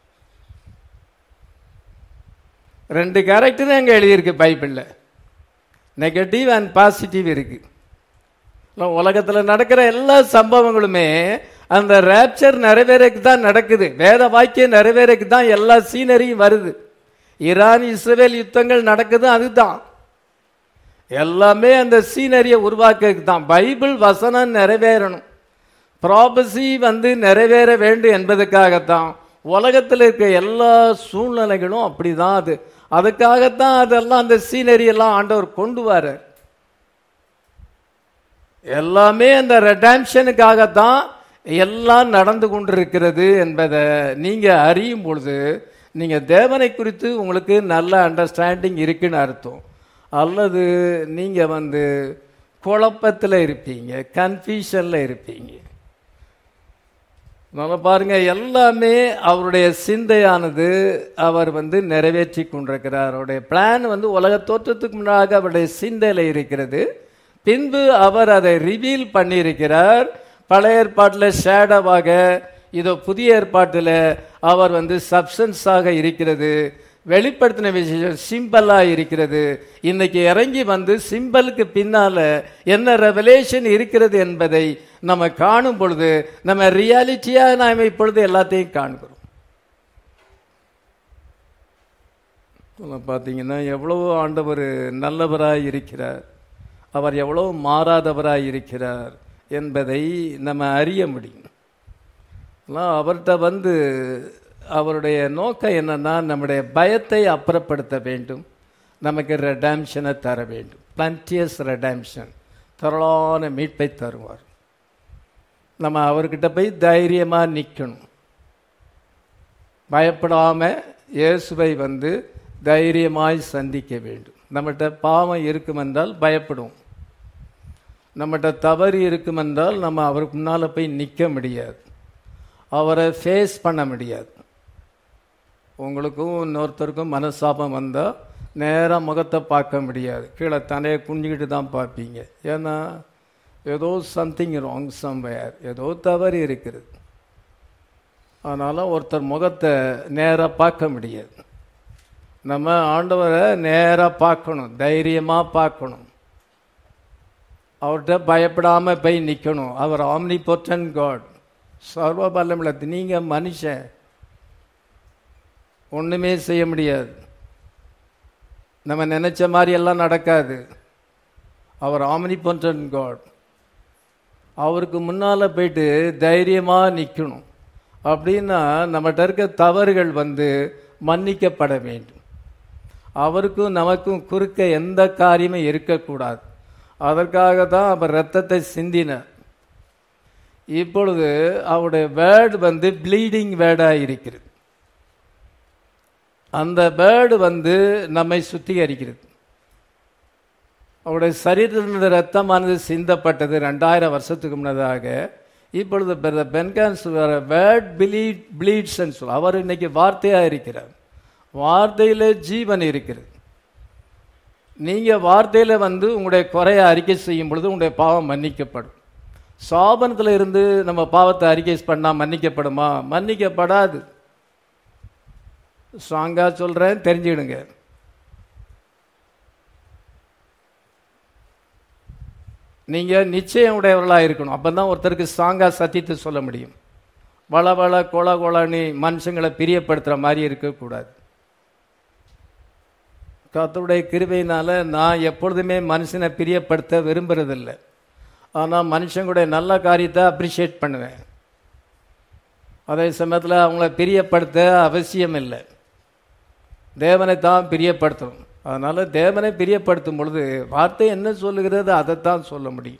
2 கேரக்டர் அங்கே எழுதியிருக்கு பைபிளில். நெகட்டிவ் அண்ட் பாசிட்டிவ் இருக்கு. உலகத்தில் நடக்கிற எல்லா சம்பவங்களுமே அந்த ரேப்சர் நிறைவேறக்கு தான் நடக்குது. வேத வாக்கியம் நிறைவேறக்கு தான் எல்லா சீனரியும் வருது. ஈரான் இஸ்ரேல் யுத்தங்கள் நடக்குது, அதுதான் எல்லாமே அந்த சீனரியை உருவாக்க தான். பைபிள் வசனம் நிறைவேறணும், ப்ராபசி நிறைவேற வேண்டும் என்பதற்காகத்தான் உலகத்தில் இருக்க எல்லா சூழ்நிலைகளும் அப்படிதான். அதுக்காகத்தான் அதெல்லாம் அந்த சீனரி எல்லாம் ஆண்டவர் கொண்டு வர. எல்லாமே அந்த ரெடம்ஷனுக்காகத்தான் எல்லாம் நடந்து கொண்டிருக்கிறது என்பதை நீங்க அறியும் பொழுது நீங்க தேவனை குறித்து உங்களுக்கு நல்ல அண்டர்ஸ்டாண்டிங் இருக்குன்னு அர்த்தம். அல்லது நீங்க குழப்பத்தில் இருப்பீங்க, கன்ஃபியூஷன்ல இருப்பீங்க. பாருங்க, எல்லாமே அவருடைய சிந்தையானது அவர் நிறைவேற்றி கொண்டிருக்கிறார். அவருடைய பிளான் உலக தோற்றத்துக்கு முன்னாக அவருடைய சிந்தையில இருக்கிறது. பின்பு அவர் அதை ரிவீல் பண்ணியிருக்கிறார். பழைய ஏற்பாட்டில் ஷேடோவாக, இதோ புதிய ஏற்பாட்டில் அவர் சப்ஸ்டன்ஸாக இருக்கிறது. வெளிப்படுத்தின விஷயம் சிம்பலா இருக்கிறது. இன்னைக்கு இறங்கி சிம்பலுக்கு பின்னால என்ன ரெவலேஷன் இருக்கிறது என்பதை நம்ம காணும் பொழுது நம்ம ரியாலிட்டியா நாம இப்பொழுது எல்லாத்தையும் காண்கிறோம். பார்த்தீங்கன்னா எவ்வளவு ஆண்டவர் நல்லவராய் இருக்கிறார், அவர் எவ்வளவு மாறாதவராய் இருக்கிறார் என்பதை நம்ம அறிய முடியும். அவர்கிட்ட அவருடைய நோக்கம் என்னன்னா, நம்முடைய பயத்தை அப்புறப்படுத்த வேண்டும், நமக்கு ரெடம்ஷனை தர வேண்டும். பிளண்டியஸ் ரெடம்ஷன், திரளான மீட்பை தருவார். நம்ம அவர்கிட்ட போய் தைரியமா நிற்கணும், பயப்படாம இயேசுவை தைரியமாய் சந்திக்க வேண்டும். நம்மகிட்ட பாவம் இருக்குமென்றால் பயப்படும், நம்மகிட்ட தவறு இருக்குமென்றால் நம்ம அவருக்கு முன்னால் போய் நிற்க முடியாது, அவரை ஃபேஸ் பண்ண முடியாது. உங்களுக்கும் இன்னொருத்தருக்கும் மனஸ்தாபம் வந்தால் நேராக முகத்தை பார்க்க முடியாது, கீழே தலையை குனிஞ்சிக்கிட்டு தான் பார்ப்பீங்க. ஏன்னா ஏதோ சம்திங் ராங் சம்வேர், ஏதோ தவறு இருக்கிறது. அதனால் ஒருத்தர் முகத்தை நேராக பார்க்க முடியாது. நம்ம ஆண்டவரை நேராக பார்க்கணும், தைரியமாக பார்க்கணும், அவர்கிட்ட பயப்படாமல் போய் நிற்கணும். அவர் ஆம்னிபொட்டன்ட் காட், சர்வ வல்லமையுள்ள. நீங்கள் மனுஷன், ஒன்றுமே செய்ய முடியாது. நம்ம நினைச்ச மாதிரி எல்லாம் நடக்காது. அவர் ஆம்னிபொட்டன்ட் காட். அவருக்கு முன்னால் போயிட்டு தைரியமாக நிற்கணும். அப்படின்னா நம்மகிட்ட இருக்க தவறுகள் மன்னிக்கப்பட வேண்டும். அவருக்கும் நமக்கும் குறுக்க எந்த காரியமும் இருக்கக்கூடாது. அதற்காக தான் அவர் இரத்தத்தை சிந்தினார். இப்பொழுது அவருடைய வேர்டு ப்ளீடிங் வேர்டாக இருக்கிறது. அந்த வேர்டு நம்மை சுத்திகரிக்கிறது. அவருடைய சரீரத்திலிருந்து ரத்தமானது சிந்தப்பட்டது 2000 வருஷத்துக்கு முன்னதாக. இப்பொழுது பென்கான்ஸ் வேர்ட் ப்ளீட்ஸ் சொல்ல, அவர் இன்னைக்கு வார்த்தையாக இருக்கிறார். வார்த்தையில் ஜீவன் இருக்கிறது. நீங்கள் வார்த்தையில் உங்களுடைய குறையை அறிக்கை செய்யும் பொழுது உங்களுடைய பாவம் மன்னிக்கப்படும். சாபனத்தில் இருந்து நம்ம பாவத்தை அறிக்கை பண்ணால் மன்னிக்கப்படுமா? மன்னிக்கப்படாது. ஸ்ட்ராங்காக சொல்கிறேன், தெரிஞ்சுக்கிடுங்க. நீங்கள் நிச்சயம் உடையவர்களாக இருக்கணும். அப்போ தான் ஒருத்தருக்கு ஸ்ட்ராங்காக சத்தியத்தை சொல்ல முடியும். வள கொலன்னு மனுஷங்களை பிரியப்படுத்துகிற மாதிரி இருக்கக்கூடாது. கர்த்தருடைய கிருபையினால் நான் எப்பொழுதுமே மனுஷனை பிரியப்படுத்த விரும்புறதில்லை. ஆனால் மனுஷங்களுடைய நல்ல காரியத்தை அப்ரிஷியேட் பண்ணுவேன். அதே சமயத்தில் அவங்கள பிரியப்படுத்த அவசியம் இல்லை. தேவனை தான் பிரியப்படுத்தணும். அதனால் தேவனை பிரியப்படுத்தும் பொழுது வார்த்தை என்ன சொல்லுகிறது அதைத்தான் சொல்ல முடியும்.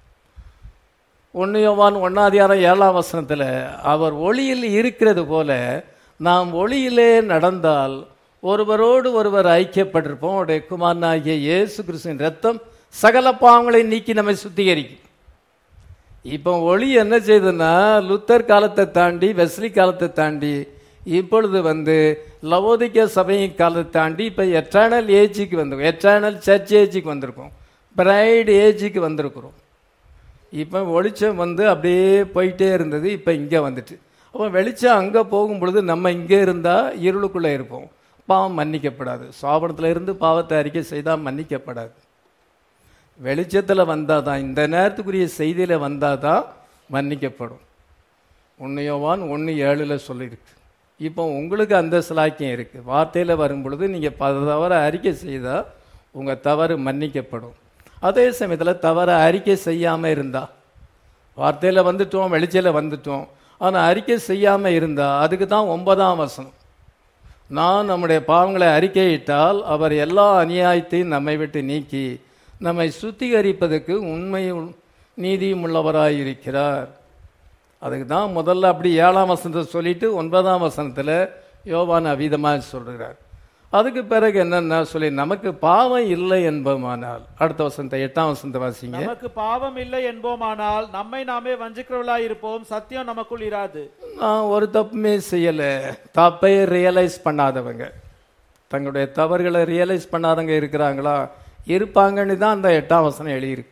1 யோவான் 1:7 அவர் ஒளியில் இருக்கிறது போல நாம் ஒளியிலே நடந்தால் ஒருவரோடு ஒருவர் ஐக்கியப்பட்டிருப்போம். அவருடைய குமாரனாகிய இயேசு கிறிஸ்துவின் ரத்தம் சகல பாவங்களை நீக்கி நம்மை சுத்திகரிக்கும். இப்போ ஒளி என்ன செய்யுதுன்னா, லுத்தர் காலத்தை தாண்டி வெஸ்லி காலத்தை தாண்டி இப்பொழுது லவோதிக்கா சபையின் காலத்தை தாண்டி இப்போ எட்டர்னல் ஏஜுக்கு வந்திருக்கோம். எட்டர்னல் சர்ச் ஏஜுக்கு வந்திருக்கோம். பிரைட் ஏஜுக்கு வந்திருக்கிறோம். இப்போ வெளிச்சம் அப்படியே போயிட்டே இருந்தது. இப்போ இங்கே வந்துட்டு அப்போ வெளிச்சம் அங்கே போகும் பொழுது நம்ம இங்கே இருந்தால் இருளுக்குள்ளே இருப்போம். பாவம் மன்னிக்கப்படாது. சாபனத்தில் இருந்து பாவத்தை அறிக்கை செய்தால் மன்னிக்கப்படாது. வெளிச்சத்தில் வந்தால் தான், இந்த நேரத்துக்குரிய செய்தியில் வந்தால் தான் மன்னிக்கப்படும். 1 யோவான் 1:7 சொல்லியிருக்கு. இப்போ உங்களுக்கு அந்த சிலாக்கியம் இருக்குது. வார்த்தையில் வரும் பொழுது நீங்கள் தவற அறிக்கை செய்தால் உங்கள் தவறு மன்னிக்கப்படும். அதே சமயத்தில் தவற அறிக்கை செய்யாமல் இருந்தால், வார்த்தையில் வந்துட்டோம், வெளிச்சத்தில் வந்துட்டோம், ஆனால் அறிக்கை செய்யாமல் இருந்தால் அதுக்கு தான் 9ஆம் வசனம். நான் நம்முடைய பாவங்களை அறிக்கையிட்டால் அவர் எல்லா அநியாயத்தையும் நம்மை விட்டு நீக்கி நம்மை சுத்திகரிப்பதற்கு உண்மையும் நீதியும் உள்ளவராயிருக்கிறார். அதுக்கு தான் முதல்ல அப்படி 7ஆம் வசனத்தை சொல்லிட்டு 9ஆம் வசனத்தில் யோவான் அவிதமாக சொல்கிறார். அதுக்கு பிறகு என்னன்னா சொல்லி, நமக்கு பாவம் இல்லை என்போமானால், அடுத்த வசனத்தை 8ஆம் வசனத்தை வாசிங்க. நமக்கு பாவம் இல்லை என்போமானால் நம்மை நாமே வஞ்சிக்கிறவர்களாய் இருப்போம், சத்தியம் நமக்குள் இராது. நான் ஒரு தப்புமே செய்யலை. தப்பை ரியலைஸ் பண்ணாதவங்க, தங்களுடைய தவறுகளை ரியலைஸ் பண்ணாதவங்க இருக்கிறாங்களா? இருப்பாங்கன்னு தான் அந்த 8ஆம் வசனம் எழுதியிருக்கு.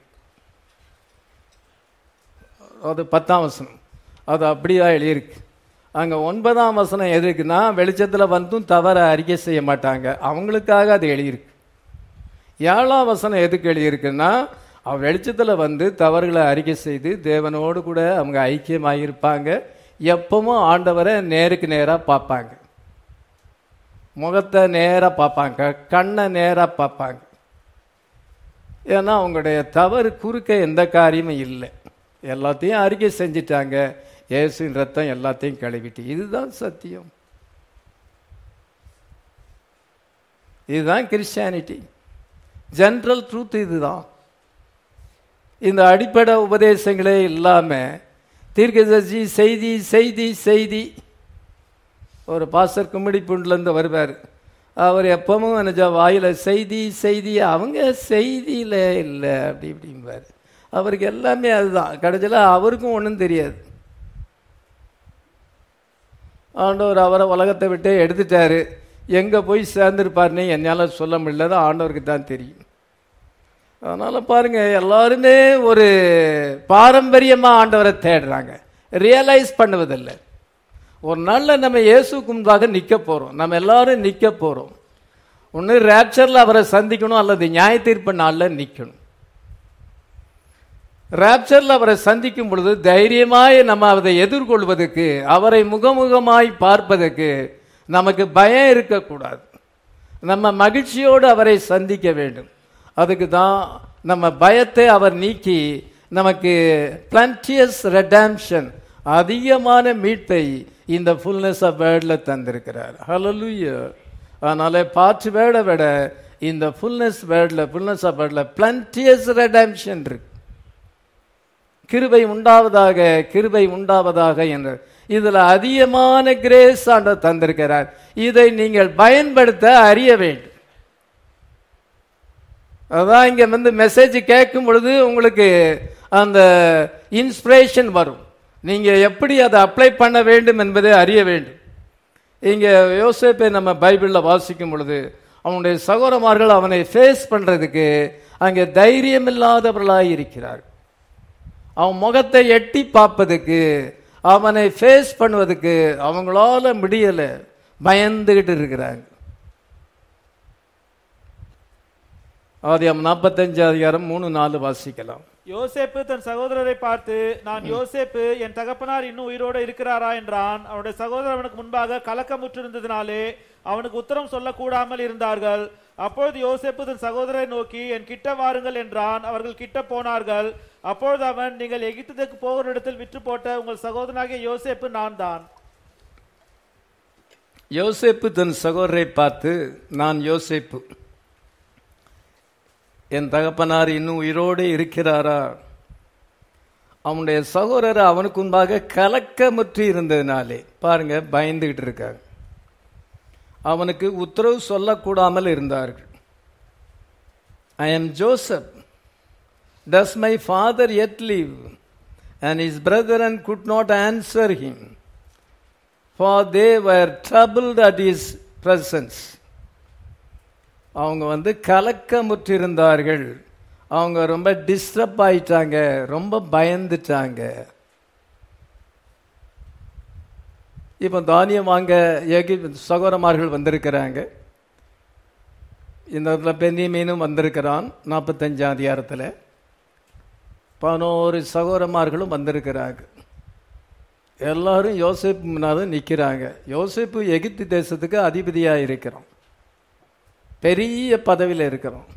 அது 10ஆம் வசனம் அது அப்படியா எழுதியிருக்கு. அங்கே 9ஆம் வசனம் எதுக்குன்னா, வெளிச்சத்தில் வந்தும் தவற அறிக்கை செய்ய மாட்டாங்க, அவங்களுக்காக அது எழுதியிருக்கு. 7ஆம் வசனம் எதுக்கு எழுதியிருக்குன்னா, வெளிச்சத்தில் தவறுகளை அறிக்கை செய்து தேவனோடு கூட அவங்க ஐக்கியமாகியிருப்பாங்க. எப்பவும் ஆண்டவரை நேருக்கு நேராக பார்ப்பாங்க, முகத்தை நேராக பார்ப்பாங்க, கண்ணை நேராக பார்ப்பாங்க. ஏன்னா அவங்களுடைய தவறு குறுக்க எந்த காரியமும் இல்லை. எல்லாத்தையும் அறிக்கை செஞ்சிட்டாங்க. இயேசுவின் ரத்தம் எல்லாத்தையும் கழுவிட்டு. இதுதான் சத்தியம், இதுதான் கிறிஸ்டியானிட்டி. ஜென்ரல் ட்ரூத் இதுதான். இந்த அடிப்படை உபதேசங்களே இல்லாமல் தீர்க்கதரிசி செய்தி செய்தி செய்தி. ஒரு பாஸ்டர் கும்மிடி பூண்டிலேருந்து வருவார். அவர் எப்பவும் நினைச்சா வாயில் செய்தி செய்தி, அவங்க செய்தியில் இல்லை அப்படி இப்படிம்பார். அவருக்கு எல்லாமே அதுதான். கடைசியில் அவருக்கும் ஒன்றும் தெரியாது. ஆண்டவர் அவரை உலகத்தை விட்டே எடுத்துட்டாரு. எங்கே போய் சேர்ந்துருப்பாருன்னு என்னால் சொல்ல முடியல, ஆண்டவருக்கு தான் தெரியும். அதனால் பாருங்கள், எல்லாருமே ஒரு பாரம்பரியமாக ஆண்டவரை தேடுறாங்க, ரியலைஸ் பண்ணுவதில்லை. ஒரு நாளில் நம்ம இயேசுக்கு முன்பாக நிற்க போகிறோம், நம்ம எல்லாரும் நிற்க போகிறோம். ஒன்று ரேப்சரில் அவரை சந்திக்கணும், அல்லது நியாய தீர்ப்பு நாளில் நிற்கணும். ரேப்சரில் அவரை சந்திக்கும் பொழுது தைரியமாய் நம்ம அதை எதிர்கொள்வதற்கு, அவரை முகமுகமாய் பார்ப்பதற்கு நமக்கு பயம் இருக்கக்கூடாது. நம்ம மகிழ்ச்சியோடு அவரை சந்திக்க வேண்டும். அதுக்கு தான் நம்ம பயத்தை அவர் நீக்கி நமக்கு பிளன்டியஸ் ரெடம்ஷன், அதிகமான மீட்பை இந்த ஃபுல்னஸ் ஆஃப் வேர்டில் தந்திருக்கிறார். ஹல்லேலூயா. அதனால பார்ட் வேர்டை விட இந்த ஃபுல்னஸ் வேர்டில், ஃபுல்னஸ் ஆஃப் வேர்டில் பிளன்டியஸ் ரெடம்ஷன் இருக்கு. கிருபை உண்டாவதாக, கிருபை உண்டாவதாக என்ற இதில் அதிகமான கிரேஸ் ஆண்டவர் தந்திருக்கிறார். இதை நீங்கள் பயன்படுத்த அறிய வேண்டும். அதான் இங்க மெசேஜ் கேட்கும் பொழுது உங்களுக்கு அந்த இன்ஸ்பிரேஷன் வரும். நீங்க எப்படி அதை அப்ளை பண்ண வேண்டும் என்பதை அறிய வேண்டும். இங்க யோசேப்பை நம்ம பைபிளில் வாசிக்கும் பொழுது அவனுடைய சகோதரமார்கள் அவனை ஃபேஸ் பண்றதுக்கு அங்கே தைரியம் இல்லாதவர்களாக இருக்கிறார். அவன் முகத்தை எட்டி பார்ப்பதுக்கு, அவனை ஃபேஸ் பண்ணுவதுக்கு அவங்களால முடியல, பயந்துகிட்டு இருக்கிறாங்க. ஆதியாகமம் 45:3-4 வாசிக்கலாம். யோசேப்பு தன் சகோதரரை பார்த்து, நான் யோசேப்பு, என் தகப்பனார் இன்னும் உயிரோடு இருக்கிறாரா என்றான். அவனுடைய சகோதரர் அவனுக்கு முன்பாக கலக்கமுற்றிருந்ததினாலே அவனுக்கு உத்தரம் சொல்லக்கூடாமல் இருந்தார்கள். அப்பொழுது யோசேப்பு தன் சகோதரரை நோக்கி, என் கிட்ட வாருங்கள் என்றான். அவர்கள் கிட்ட போனார்கள். அப்பொழுது அவன், நீங்கள் எகிப்துக்கு போகிற இடத்தில் விற்று போட்ட உங்கள் சகோதரனாகிய யோசேப்பு நான் தான். யோசேப்பு தன் சகோதரரை பார்த்து, நான் யோசேப்பு, என் தகப்பனார் இன்னும் உயிரோடு இருக்கிறாரா? அவனுடைய சகோதரர் அவனுக்கு முன்பாக கலக்கமுற்றி இருந்ததினாலே, பாருங்க, பயந்துகிட்டு இருக்காங்க. அவனுக்கு உத்தரவு சொல்லக்கூடாமல் இருந்தார்கள். I am Joseph. Does my father yet live? And his brethren could not answer him, for they were troubled at his presence. அவங்க கலக்கமுற்றிருந்தார்கள். அவங்க ரொம்ப டிஸ்டர்ப் ஆயிட்டாங்க, ரொம்ப பயந்துட்டாங்க. இப்போ தானியம் வாங்க சகோதரமார்கள் வந்திருக்கிறாங்க. இந்த இடத்துல பென்னியமீனும் வந்திருக்கிறான். 45ஆம் அதிகாரத்தில் 11 சகோதரமார்களும் வந்திருக்கிறாங்க. எல்லாரும் யோசேப்பு முன்னாலும் நிற்கிறாங்க. யோசேப்பு எகிப்து தேசத்துக்கு அதிபதியாக இருக்கிறோம், பெரிய பதவியில் இருக்கிறோம்.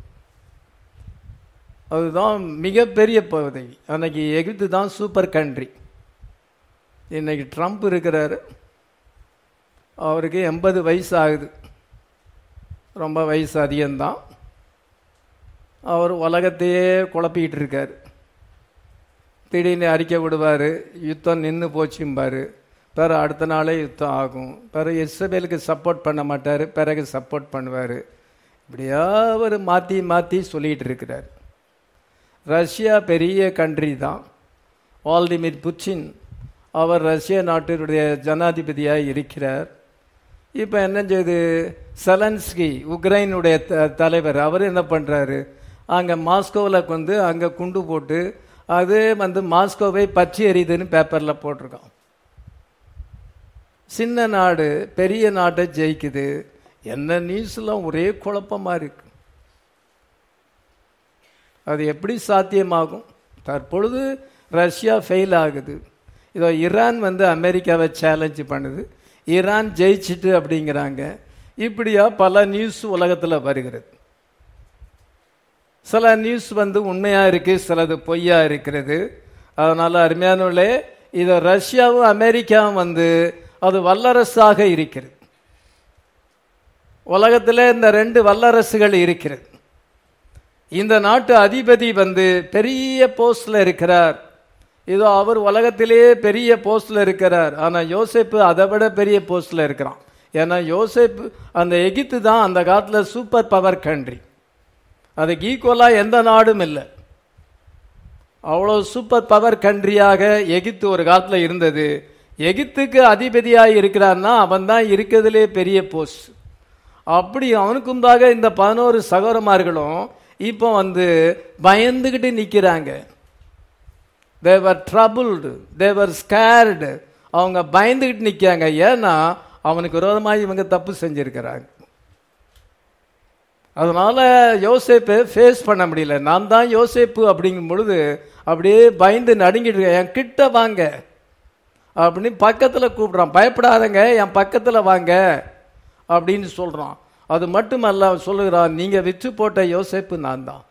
அதுதான் மிகப்பெரிய பதவி. அன்னைக்கு எகிப்து தான் சூப்பர் கண்ட்ரி. இன்னைக்கு ட்ரம்ப் இருக்கிறாரு, அவருக்கு 80 வயசு ஆகுது, ரொம்ப வயசு அதிகம்தான். அவர் உலகத்தையே குழப்பிக்கிட்டு இருக்கார். திடீர்னு அறிக்கை விடுவார், யுத்தம் நின்று போச்சும்பார், பிறகு அடுத்த நாளே யுத்தம் ஆகும். பிறகு இஸ்ரவேலுக்கு சப்போர்ட் பண்ண மாட்டார், பிறகு சப்போர்ட் பண்ணுவார். இப்படியா அவர் மாற்றி மாற்றி சொல்லிகிட்டு இருக்கிறார். ரஷ்யா பெரிய கண்ட்ரி தான். வால்டிமிர் புட்டின் அவர் ரஷ்ய நாட்டினுடைய ஜனாதிபதியாக இருக்கிறார். இப்போ என்ன செய்யுது, செலன்ஸ்கி உக்ரைனுடைய தலைவர், அவர் என்ன பண்ணுறாரு, அங்கே மாஸ்கோவில் அங்கே குண்டு போட்டு அது மாஸ்கோவை பற்றி எறியுதுன்னு பேப்பரில் போட்டிருக்கான். சின்ன நாடு பெரிய நாட்டை ஜெயிக்குது. என்ன நியூஸ்லாம் ஒரே குழப்பமாக இருக்கு. அது எப்படி சாத்தியமாகும்? தற்பொழுது ரஷ்யா ஃபெயில் ஆகுது. இதோ ஈரான் அமெரிக்காவை சேலஞ்சு பண்ணுது, ஈரான் ஜெயிச்சிட்டு அப்படிங்கிறாங்க. இப்படியா பல நியூஸ் உலகத்தில் வருகிறது. சில நியூஸ் உண்மையாக இருக்கு, சிலது பொய்யா இருக்கிறது. அதனால அருமையானவர்களே, இதை ரஷ்யாவும் அமெரிக்காவும் அது வல்லரசாக இருக்கிறது. உலகத்தில் இந்த 2 வல்லரசுகள் இருக்கிறது. இந்த நாட்டு அதிபதி பெரிய போஸ்ட்ல இருக்கிறார். இதோ அவர் உலகத்திலேயே பெரிய போஸ்ட்ல இருக்கிறார். ஆனா யோசேப்பு அதை விட பெரிய போஸ்ட்ல இருக்கிறான். ஏன்னா யோசேப்பு அந்த எகிப்து தான் அந்த காலத்தில் சூப்பர் பவர் கண்ட்ரி. அதுக்கு ஈக்குவலா எந்த நாடும் இல்லை. அவ்வளோ சூப்பர் பவர் கண்ட்ரியாக எகிப்து ஒரு காலத்தில் இருந்தது. எகிப்துக்கு அதிபதியாக இருக்கிறான்னா அவன் தான் இருக்கிறதுலே பெரிய போஸ்ட். அப்படி அவனுக்கும்பாக இந்த 11 சகோதரமார்களும் இப்போ பயந்துகிட்டு நிற்கிறாங்க. they were troubled, they were scared. அவங்க பயந்துகிட்டு நிற்காங்க. ஏன்னா அவனுக்கு விரோதமாக இவங்க தப்பு செஞ்சிருக்கிறாங்க. அதனால யோசேப்பை ஃபேஸ் பண்ண முடியல. நான் தான் யோசேப்பு அப்படிங்கும் பொழுது அப்படியே பயந்து நடுங்கிட்டு என் கிட்ட வாங்க அப்படின்னு பக்கத்தில் கூப்பிட்றான். பயப்படாதங்க, என் பக்கத்தில் வாங்க அப்படின்னு சொல்கிறான். அது மட்டுமல்ல, சொல்லுகிறான், நீங்கள் விற்று போட்ட யோசேப்பு நான் தான்.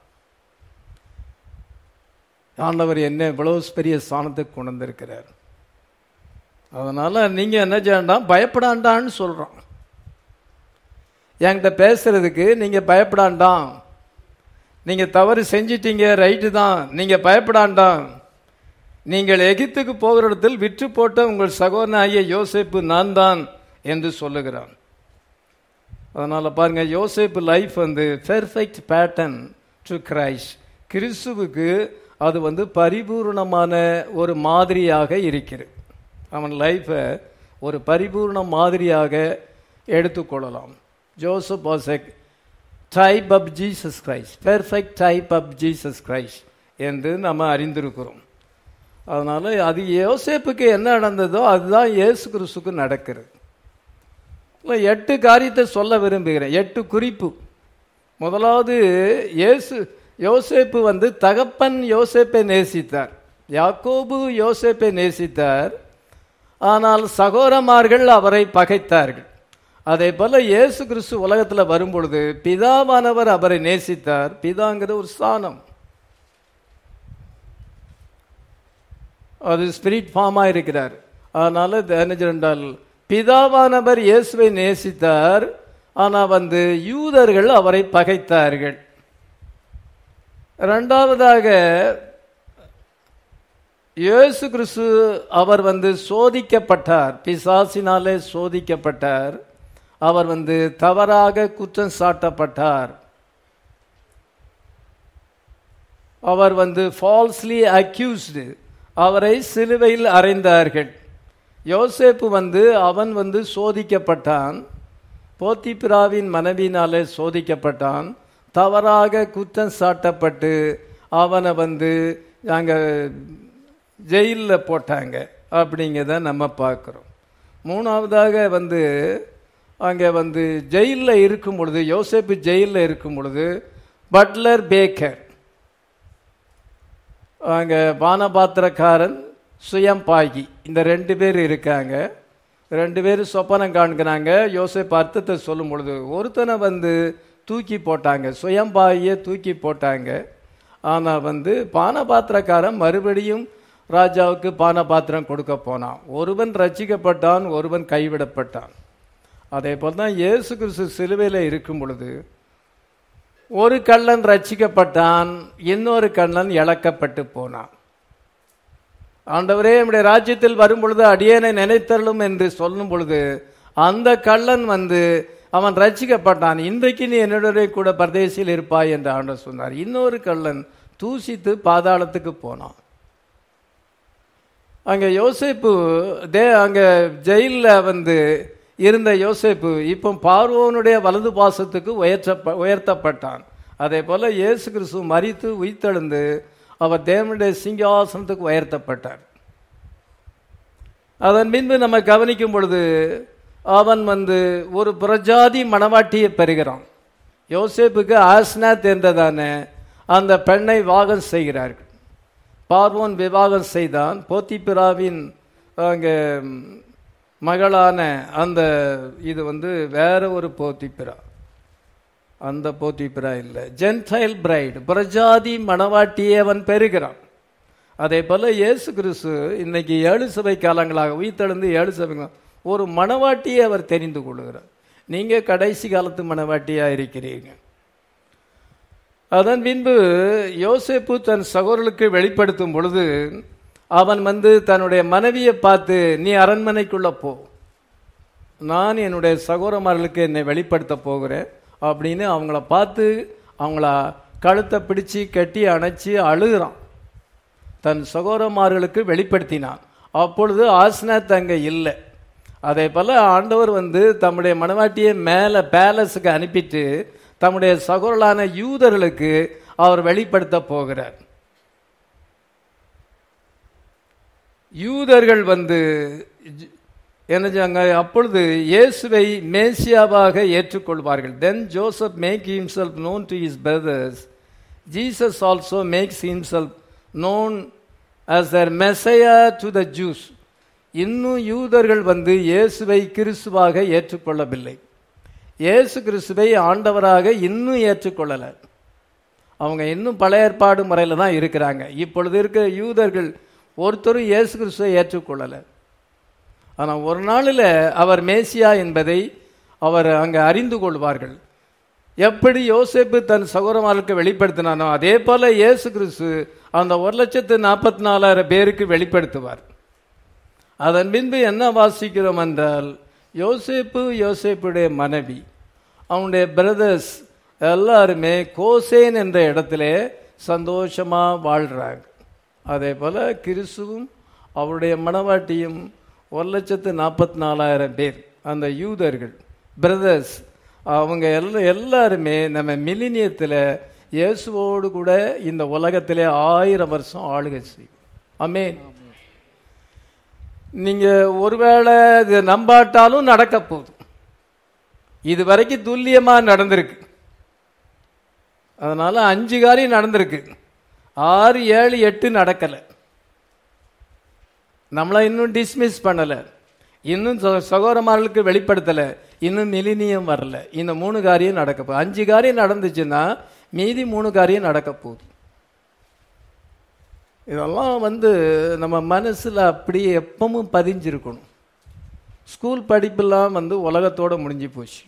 ஆண்டவர் என்ன இவ்வளவு பெரிய ஸ்தானத்துக்கு கொண்டு வந்திருக்கிறார். அதனால நீங்கள் என்ன செய்யண்டாம், பயப்படாண்டான்னு சொல்கிறான். என்கிட்ட பேசுறதுக்கு நீங்கள் பயப்படாண்டாம். நீங்கள் தவறு செஞ்சிட்டீங்க, ரைட்டு தான், நீங்கள் பயப்படாண்டாம். நீங்கள் எகிப்துக்கு போகிற இடத்தில் விற்று போட்ட உங்கள் சகோதரனாகிய யோசேப்பு நான் தான் என்று சொல்லுகிறான். அதனால் பாருங்க, யோசேப்பு life perfect pattern to Christ. கிறிஸ்துவுக்கு அது பரிபூர்ணமான ஒரு மாதிரியாக இருக்கிறது. அவன் லைஃபை ஒரு பரிபூர்ண மாதிரியாக எடுத்துக்கொள்ளலாம். Joseph was a type of Jesus Christ, perfect type of Jesus Christ என்று நம்ம அறிந்திருக்கிறோம். அதனால அது யோசேப்புக்கு என்ன நடந்ததோ அதுதான் இயேசு கிறிஸ்துக்கு நடக்கிறது. 8 காரியத்தை சொல்ல விரும்புகிறேன், 8 குறிப்பு. முதலாவது, யோசேப்பு தகப்பன் யோசேப்பை நேசித்தார். யாக்கோபு யோசேப்பை நேசித்தார், ஆனால் சகோதரமார்கள் அவரை பகைத்தார்கள். அதே போல இயேசு கிறிஸ்து உலகத்தில் வரும்பொழுது பிதாவானவர் அவரை நேசித்தார். பிதாங்கிற ஒரு ஸ்தானம், அது ஸ்பிரிட் ஃபார்மா இருக்கிறார். அதனால என்றால் பிதாவானவர் இயேசுவை நேசித்தார், ஆனால் யூதர்கள் அவரை பகைத்தார்கள். இரண்டாவதாக, இயேசு கிறிஸ்து அவர் சோதிக்கப்பட்டார், பிசாசினாலே சோதிக்கப்பட்டார். அவர் தவறாக குற்றம் சாட்டப்பட்டார். அவர் ஃபால்ஸ்லி அக்யூஸ்டு, அவரை சிலுவையில் அறைந்தார்கள். யோசேப்பு அவன் சோதிக்கப்பட்டான், போத்திபிராவின் மனைவினாலே சோதிக்கப்பட்டான். தவறாக குற்றம் சாட்டப்பட்டு அவனை அங்கே ஜெயிலில் போட்டாங்க. அப்படிங்கிறத நம்ம பார்க்குறோம். மூணாவதாக அங்கே ஜெயிலில் இருக்கும் பொழுது, யோசேப்பு ஜெயிலில் இருக்கும் பொழுது பட்லர் பேக்கர், அங்கே பானபாத்திரக்காரன், சுயம்பாகி, இந்த 2 பேர் இருக்காங்க. 2 பேர் சொப்பனம் காண்கிறாங்க. யோசேப்பு அர்த்தத்தை சொல்லும் பொழுது ஒருத்தனை தூக்கி போட்டாங்க, சுயம்பாகியை தூக்கி போட்டாங்க. ஆனால் பானபாத்திரக்காரன் மறுபடியும் ராஜாவுக்கு பானபாத்திரம் கொடுக்க போனான். ஒருவன் ரட்சிக்கப்பட்டான், ஒருவன் கைவிடப்பட்டான். அதே போல் தான் இயேசு கிறிஸ்து சிலுவையில் இருக்கும் பொழுது ஒரு கள்ளன் ரட்சிக்கப்பட்டான், இன்னொரு கள்ளன் இழக்கப்பட்டு போனான். ஆண்டவரே நம்முடைய ராஜ்யத்தில் வரும் பொழுது அடியேனை நினைத்தருளும் என்று சொல்லும் பொழுது அந்த கள்ளன் அவன் ரட்சிக்கப்பட்டான். இன்றைக்கு நீ என்னுடைய கூட பரதேசியில் இருப்பாய் என்று ஆண்டவர் சொன்னார். இன்னொரு கள்ளன் தூசித்து பாதாளத்துக்கு போனான். அங்கே யோசேப்பு அங்கே ஜெயிலில் இருந்த யோசேப்பு இப்போ பார்வோனுடைய வலது பாசத்துக்கு உயர்த்தப்பட்டான். அதே போல இயேசு கிறிஸ்து மரித்து உயிர்த்தெழுந்து அவர் தேவனுடைய சிங்காசனத்துக்கு உயர்த்தப்பட்டார். அதன் பின்பு நம்ம கவனிக்கும் பொழுது அவன் ஒரு பிரஜாதி மணவாட்டியை பெறுகிறான். யோசேப்புக்கு ஆஸ்னாத் என்றதான அந்த பெண்ணை விவாகம் செய்கிறார்கள். பார்வோன் விவாகம் செய்தான். போத்திபிராவின் அங்கே மகளான அந்த இது வேற ஒரு போத்திபிரா, அந்த போத்திபிரா இல்லை, ஜென்டைல் பிரைடு, பிரஜாதி மணவாட்டியை அவன் பெறுகிறான். அதே போல இயேசு கிறிஸ்து இன்னைக்கு 7 சபை காலங்களாக உயிர்த்தெழுந்து 7 சபை ஒரு மணவாட்டியை அவர் தெரிந்து கொள்கிறார். நீங்க கடைசி காலத்து மணவாட்டியா இருக்கிறீங்க. அதன் பின்பு யோசேப்பு தன் சகோதரர்களுக்கு வெளிப்படுத்தும் பொழுது அவன் தன்னுடைய மனைவியை பார்த்து, நீ அரண்மனைக்குள்ள போ, நான் என்னுடைய சகோதரமார்களுக்கு என்னை வெளிப்படுத்த போகிறேன் அப்படின்னு அவங்கள பார்த்து அவங்கள கழுத்தை பிடிச்சி கட்டி அணைச்சி அழுகிறான். தன் சகோதரமார்களுக்கு வெளிப்படுத்தினான். அப்பொழுது ஆஸ்நாத் அங்கே இல்லை. அதே போல் ஆண்டவர் தம்முடைய மணவாட்டியை மேலே பேலஸுக்கு அனுப்பிட்டு தம்முடைய சகோதரர்களான யூதர்களுக்கு அவர் வெளிப்படுத்த போகிறார். யூதர்கள் என்ன அப்பொழுது இயேசுவை மேசியாவாக ஏற்றுக்கொள்வார்கள். Then Joseph make himself known to his brothers. Jesus also makes himself known as their Messiah to the Jews. இன்னும் யூதர்கள் இயேசுவை கிறிஸ்துவாக ஏற்றுக்கொள்ளவில்லை. இயேசு கிறிஸ்துவை ஆண்டவராக இன்னும் ஏற்றுக்கொள்ளலை. அவங்க இன்னும் பழைய ஏற்பாடு முறையில் தான் இருக்கிறாங்க. இப்பொழுது இருக்க யூதர்கள் ஒருத்தரும் இயேசு கிறிஸ்துவை ஏற்றுக்கொள்ளலை. ஆனால் ஒரு நாளில் அவர் மேசியா என்பதை அவர் அங்கே அறிந்து கொள்வார்கள். எப்படி யோசேப்பு தன் சகோதரர்களுக்கு வெளிப்படுத்தினானோ அதே போல இயேசு கிறிஸ்து அந்த 1,44,000 பேருக்கு வெளிப்படுத்துவார். அதன் பின்பு என்ன வாசிக்கிறோம் என்றால், யோசேப்புடைய மனைவி, அவனுடைய பிரதர்ஸ் எல்லாருமே கோசேன் என்ற இடத்திலே சந்தோஷமா வாழ்றாங்க. அதே போல கிறிஸ்துவும் அவருடைய மணவாட்டியும் 1,44,000 பேர் அந்த யூதர்கள் பிரதர்ஸ் அவங்க எல்லாருமே நம்ம மில்லினியத்தில் இயேசுவோடு கூட இந்த உலகத்திலே 1000 வருஷம் ஆளுகை செய்யும். ஆமென். நீங்க ஒருவேளை இது நம்பாட்டாலும் நடக்க போகுது. இது வரைக்கும் துல்லியமா நடந்திருக்கு. அதனால 5 காரியம் நடந்திருக்கு, 6, 7, 8 நடக்கல. நம்மளை இன்னும் டிஸ்மிஸ் பண்ணல, இன்னும் சகோதரமார்களுக்கு வெளிப்படுத்தல, இன்னும் மிலினியம் வரல. இந்த 3 காரியம் நடக்க போகுது. 5 காரியம் நடந்துச்சுன்னா மீதி 3 காரியம் நடக்க போகுது. இதெல்லாம் நம்ம மனசுல அப்படியே எப்பவும் பதிஞ்சிருக்கணும். ஸ்கூல் படிப்பெல்லாம் உலகத்தோட முடிஞ்சு போச்சு.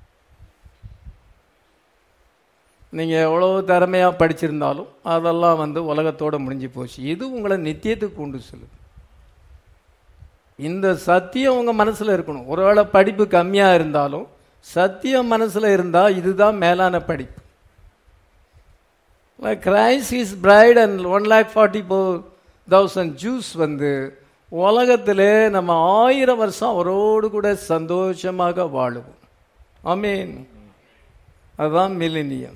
நீங்க எவ்வளவு திறமையா படிச்சிருந்தாலும் அதெல்லாம் உலகத்தோட முடிஞ்சு போச்சு. இது உங்களை நித்தியத்துக்கு கொண்டு செல்லுது. இந்த சத்தியம் உங்க மனசுல இருக்கணும். ஒருவேளை படிப்பு கம்மியா இருந்தாலும் சத்தியம் மனசுல இருந்தா இதுதான் மேலான படிப்பு. Christ is bride and 1,44,000 Jews உலகத்திலே நம்ம 1000 வருஷம் அவரோடு கூட சந்தோஷமாக வாழுவோம். ஆமென். அதுதான் மில்லினியம்.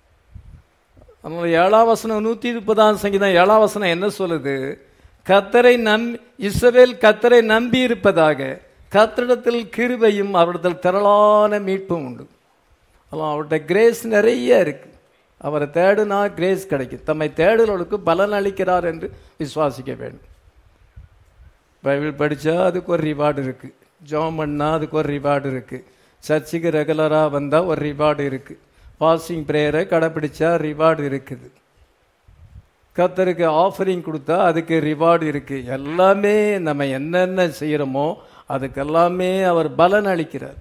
7ஆம் வசனம் 130ஆம் சங்கீதம் 7ஆம் வசனம் என்ன சொல்லுது? இஸ்ரவேல் கர்த்தரை நம்பி இருப்பதாக, கர்த்தரிடத்தில் கிருபையும் அவரிடத்தில் திரளான மீட்பும் உண்டு. அவருடைய கிரேஸ் நிறைய இருக்கு. அவரை தேடுனா கிரேஸ் கிடைக்கும். தம்மை தேடுகளுக்கு பலன் அளிக்கிறார் என்று விசுவாசிக்க வேண்டும். பைபிள் படித்தா அதுக்கு ஒரு ரிவார்டு இருக்கு, ஜெபம் பண்ணா அதுக்கு ஒரு ரிவார்டு இருக்கு, சர்ச்சுக்கு ரெகுலராக வந்தால் ஒரு ரிவார்டு இருக்கு, பாஸ்டிங் ப்ரேயரை கடைப்பிடிச்சா ரிவார்டு இருக்குது, கர்த்தருக்கு ஆஃபரிங் கொடுத்தா அதுக்கு ரிவார்டு இருக்கு. எல்லாமே நம்ம என்னென்ன செய்கிறோமோ அதுக்கெல்லாமே அவர் பலன் அளிக்கிறார்.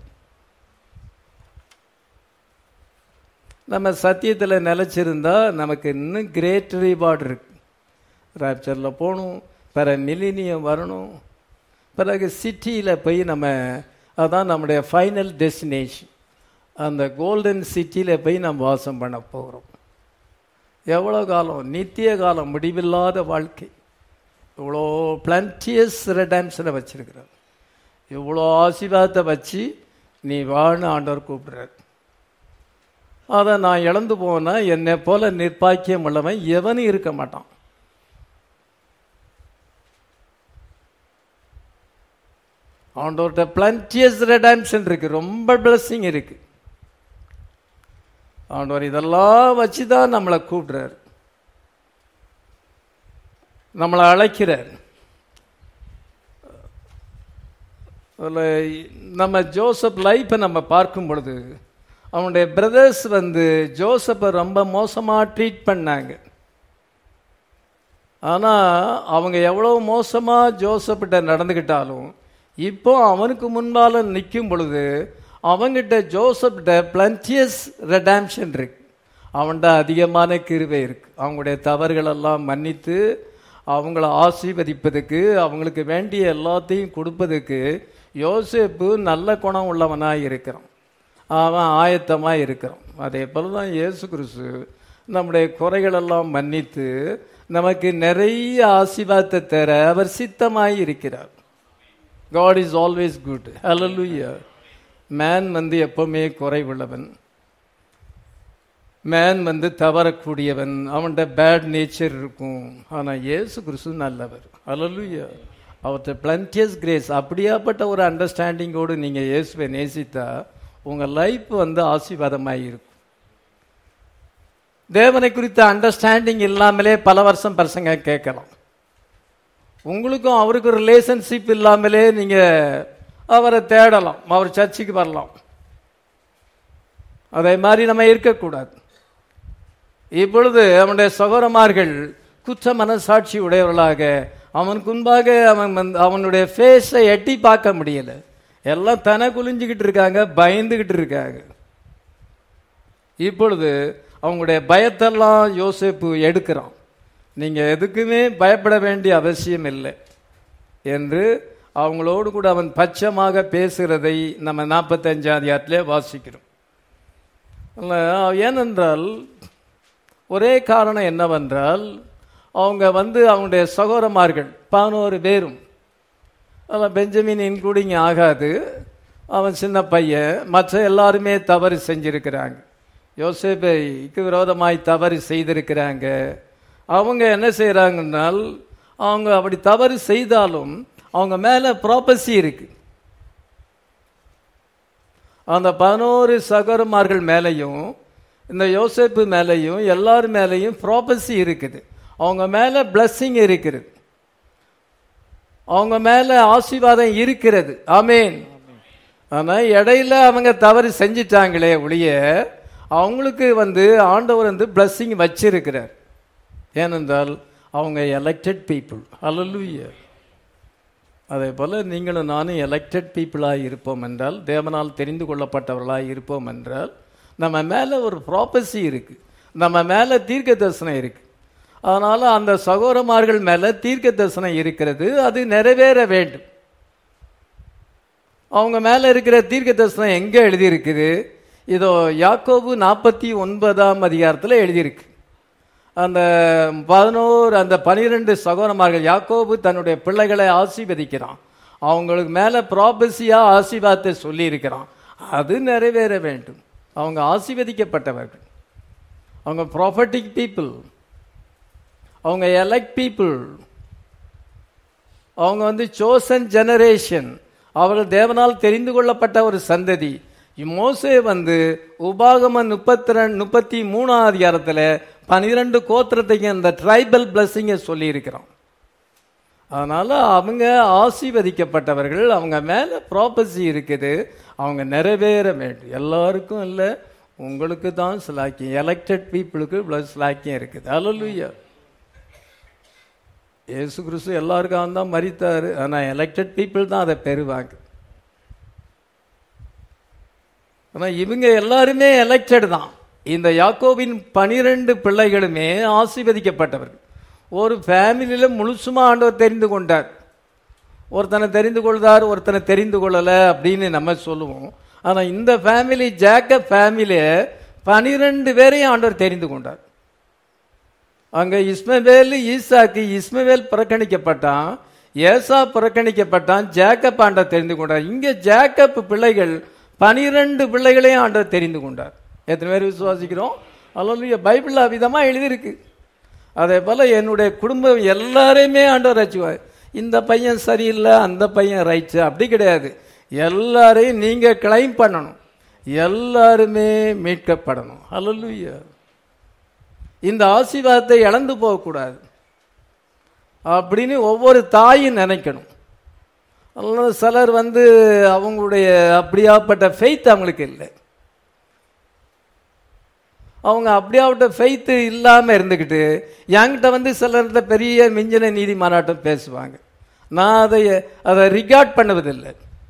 நம்ம சத்தியத்தில் நிலைச்சிருந்தா நமக்கு இன்னும் கிரேட் ரிவார்டு இருக்கு. ராப்சரில் போகணும், பிறகு மில்லினியம் வரணும், பிறகு சிட்டியில் போய் அதான் நம்முடைய ஃபைனல் டெஸ்டினேஷன். அந்த கோல்டன் சிட்டியில் போய் நம்ம வாசம் பண்ண போகிறோம். எவ்வளோ காலம்? நித்திய காலம், முடிவில்லாத வாழ்க்கை. இவ்வளோ பிளண்டியஸ் ரெடம்ஷனை வச்சிருக்கிறார். இவ்வளோ ஆசீர்வாதத்தை வச்சு நீ வாழ்னு ஆண்டவர் கூப்பிடுறார். அதை நான் இழந்து போனால் என்னை போல நிர்பாக்கியம் உள்ளவன் எவனும் இருக்க மாட்டான். ஆண்டவர்கிட்ட பிளண்டியஸ் ரெடம்ஷன் இருக்கு, ரொம்ப பிளஸிங் இருக்கு. ஆண்டவர் இதெல்லாம் வச்சுதான் நம்மளை கூப்பிடுறார், நம்மளை அழைக்கிறார். நம்ம ஜோசப் லைஃப்பை நம்ம பார்க்கும் பொழுது அவனுடைய பிரதர்ஸ் ஜோசப்பை ரொம்ப மோசமாக ட்ரீட் பண்ணாங்க. ஆனால் அவங்க எவ்வளோ மோசமாக ஜோசப்பிட்ட நடந்துக்கிட்டாலும் இப்போ அவனுக்கு முன்பால் நிற்கும் பொழுது அவங்கிட்ட ஜோசப்கிட்ட பிளண்டியஸ் ரெடாம்ஷன் இருக்கு. அவன்கிட்ட அதிகமான கிருபை இருக்கு. அவங்களுடைய தவறுகளெல்லாம் மன்னித்து அவங்கள ஆசீர்வதிப்பதுக்கு, அவங்களுக்கு வேண்டிய எல்லாத்தையும் கொடுப்பதுக்கு யோசேப்பு நல்ல குணம் உள்ளவனாக இருக்கிறான், அவன் ஆயத்தமாக இருக்கிறான். அதே போல தான் இயேசு கிறிஸ்து நம்முடைய குறைகளெல்லாம் மன்னித்து நமக்கு நிறைய ஆசீர்வாதத்தை தர அவர் சித்தமாய் இருக்கிறார். God is always good. Hallelujah. Man எப்பவுமே குறைவுள்ளவன், மேன் தவறக்கூடியவன், அவன்கிட்ட பேட் நேச்சர் இருக்கும். ஆனால் இயேசு கிறிஸ்து நல்லவர். Hallelujah. அவர்கிட்ட பிளண்டியஸ் கிரேஸ். அப்படியாப்பட்ட ஒரு அண்டர்ஸ்டாண்டிங்கோடு நீங்கள் இயேசுவை நேசித்தா உங்கள் லைஃப் ஆசீர்வாதமாக இருக்கும். தேவனை குறித்த அண்டர்ஸ்டாண்டிங் இல்லாமலே பல வருஷம் பசங்க கேட்கலாம். உங்களுக்கும் அவருக்கும் ரிலேஷன்ஷிப் இல்லாமலே நீங்கள் அவரை தேடலாம், அவர் சர்ச்சுக்கு வரலாம். அதே மாதிரி நம்ம இருக்கக்கூடாது. இப்பொழுது அவனுடைய சகோதரமார்கள் குற்ற மனசாட்சி உடையவர்களாக அவனுக்கு முன்பாக அவனுடைய ஃபேஸை எட்டி பார்க்க முடியல. எல்லாம் தன குளிஞ்சுக்கிட்டு இருக்காங்க, பயந்துகிட்டு இருக்காங்க. இப்பொழுது அவங்களுடைய பயத்தெல்லாம் யோசேப்பு எடுக்கிறான். நீங்கள் எதுக்குமே பயப்பட வேண்டிய அவசியம் இல்லை என்று அவங்களோடு கூட அவன் பட்சமாக பேசுகிறதை நம்ம 45ஆம் அதிகாரத்திலே வாசிக்கிறோம். ஏனென்றால் ஒரே காரணம் என்னவென்றால் அவங்க அவங்களுடைய சகோதரமார்கள் 11 பேரும், அதெல்லாம் பெஞ்சமின் இன்க்ளூடிங் ஆகாது, அவன் சின்ன பையன், மற்ற எல்லாருமே தவறு செஞ்சிருக்கிறாங்க. யோசேப்புக்கு விரோதமாய் தவறு செய்திருக்கிறாங்க. அவங்க என்ன செய்கிறாங்கன்னால், அவங்க அப்படி தவறு செய்தாலும் அவங்க மேலே ப்ராப்பர்சி இருக்கு. அந்த 11 சகோதரமார்கள் மேலேயும் இந்த யோசேப்பு மேலேயும் எல்லார் மேலேயும் ப்ராப்பர்சி இருக்குது. அவங்க மேலே பிளஸ்ஸிங் இருக்கிறது, அவங்க மேலே ஆசீர்வாதம் இருக்கிறது. ஆமேன். ஆனால் இடையில அவங்க தவறு செஞ்சிட்டாங்களே ஒழிய அவங்களுக்கு ஆண்டவர் பிளஸ்ஸிங் வச்சிருக்கிறார். ஏனென்றால் அவங்க எலெக்டட் பீப்புள். ஹல்லேலூயா. அதே போல் நீங்களும் நானும் எலெக்டட் பீப்புளாக இருப்போம் என்றால், தேவனால் தெரிந்து கொள்ளப்பட்டவர்களாக இருப்போம் என்றால், நம்ம மேலே ஒரு ப்ராப்பர்சி இருக்குது, நம்ம மேலே தீர்க்க தரிசனம் இருக்குது. அதனால் அந்த சகோதரமார்கள் மேலே தீர்க்க தரிசனம் இருக்கிறது, அது நிறைவேற வேண்டும். அவங்க மேலே இருக்கிற தீர்க்க தரிசனம் எங்கே எழுதியிருக்குது? இதோ யாக்கோபு 49ஆம் அதிகாரத்தில் எழுதியிருக்கு. அந்த 12 சகோதரமார்கள், யாக்கோபு தன்னுடைய பிள்ளைகளை ஆசீர்வதிக்கிறான். அவங்களுக்கு மேலே ப்ராபஸியாக ஆசீர்வாதத்தை சொல்லி இருக்கிறான். அது நிறைவேற வேண்டும். அவங்க ஆசீர்வதிக்கப்பட்டவர்கள், அவங்க ப்ராஃபட்டிக் பீப்புள், அவங்க எலெக்ட் பீப்புள், அவங்க சோசன் ஜெனரேஷன், அவர்கள் தேவனால் தெரிந்து கொள்ளப்பட்ட ஒரு சந்ததி. மோசே உபாகமம் 33ஆம் அதிகாரத்தில் 12 கோத்திரத்தையும் அந்த ட்ரைபல் பிளஸ்ஸிங்கை சொல்லி இருக்கிறோம். அதனால அவங்க ஆசீர்வதிக்கப்பட்டவர்கள், அவங்க மேல ப்ராப்பர்சி இருக்குது, அவங்க நிறைவேற வேண்டும். எல்லாருக்கும் இல்லை, உங்களுக்கு தான் சிலாக்கியம், எலெக்டட் பீப்புளுக்கு இவ்வளவு சிலாக்கியம் இருக்குது. ஹல்லேலூயா. இயேசு கிறிஸ்து எல்லாருக்காக தான் மரித்தாரு, ஆனால் எலெக்டட் பீப்புள் தான் அதை பெறுவாங்க. ஆனால் இவங்க எல்லாருமே எலெக்டட் தான். இந்த யாக்கோபின் 12 பிள்ளைகளுமே ஆசீர்வதிக்கப்பட்டவர்கள். ஒரு ஃபேமிலியில் முழுசுமா ஆண்டவர் தெரிந்து கொண்டார். ஒருத்தனை தெரிந்து கொள்தார், ஒருத்தனை தெரிந்து கொள்ளலை அப்படின்னு நம்ம சொல்லுவோம். ஆனால் இந்த ஃபேமிலி, ஜேக்கப் ஃபேமிலியை 12 பேரையும் ஆண்டவர் தெரிந்து கொண்டார். அங்கே இஸ்மவேல், ஈசாக்கு, இஸ்மவேல் புறக்கணிக்கப்பட்டான், ஏசா புறக்கணிக்கப்பட்டான், ஜேக்கப் ஆண்டவர் தெரிந்து கொண்டார். இங்கே ஜேக்கப் பிள்ளைகள் 12 பிள்ளைகளையும் ஆண்டவர் தெரிந்து கொண்டார். எத்தனை பேர் விசுவாசிக்கிறோம்? அல்லேலூயா. பைபிள் அவ்விதமாக எழுதியிருக்கு. அதே போல் என்னுடைய குடும்பம் எல்லாரையுமே ஆண்டவர் ரட்சிவார். இந்த பையன் சரியில்லை, அந்த பையன் ரைட்டு, அப்படி கிடையாது. எல்லாரையும் நீங்கள் கிளைம் பண்ணணும், எல்லாருமே மீட்கப்படணும். அல்லேலூயா. இந்த ஆசீர்வாதத்தை இழந்து போகக்கூடாது அப்படின்னு ஒவ்வொரு தாயும் நினைக்கணும். சிலர் அவங்களுடைய அப்படியாப்பட்ட ஃபெய்த் அவங்களுக்கு இல்லை. அவங்க அப்படியாப்பட்ட ஃபெய்த்து இல்லாமல் இருந்துக்கிட்டு என்கிட்ட சிலர்கிட்ட பெரிய மிஞ்சின நீதி மாநாட்டம் பேசுவாங்க. நான் அதை ரிகார்ட் பண்ணுவதில்லை,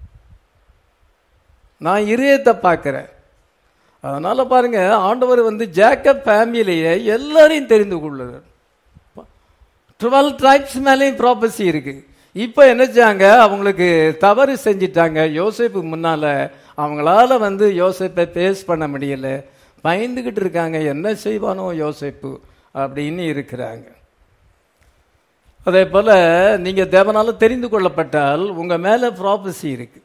நான் இதயத்தை பார்க்குறேன். அதனால பாருங்க, ஆண்டவர் ஜேக்கப் ஃபேமிலியை எல்லாரையும் தெரிந்து கொள்ளுறார். 12 ட்ரைப்ஸ் மேலேயும் ப்ராப்பர்சி இருக்கு. இப்போ என்ன செய்யாங்க, அவங்களுக்கு தவறு செஞ்சிட்டாங்க. யோசேப்பு முன்னால அவங்களால யோசேப்பை பேஸ் பண்ண முடியல, பயந்துகிட்டு இருக்காங்க. என்ன செய்வானோ யோசேப்பு அப்படின்னு இருக்கிறாங்க. அதே போல நீங்க தேவனால தெரிந்து கொள்ளப்பட்டால் உங்க மேல ப்ராபசி இருக்கு.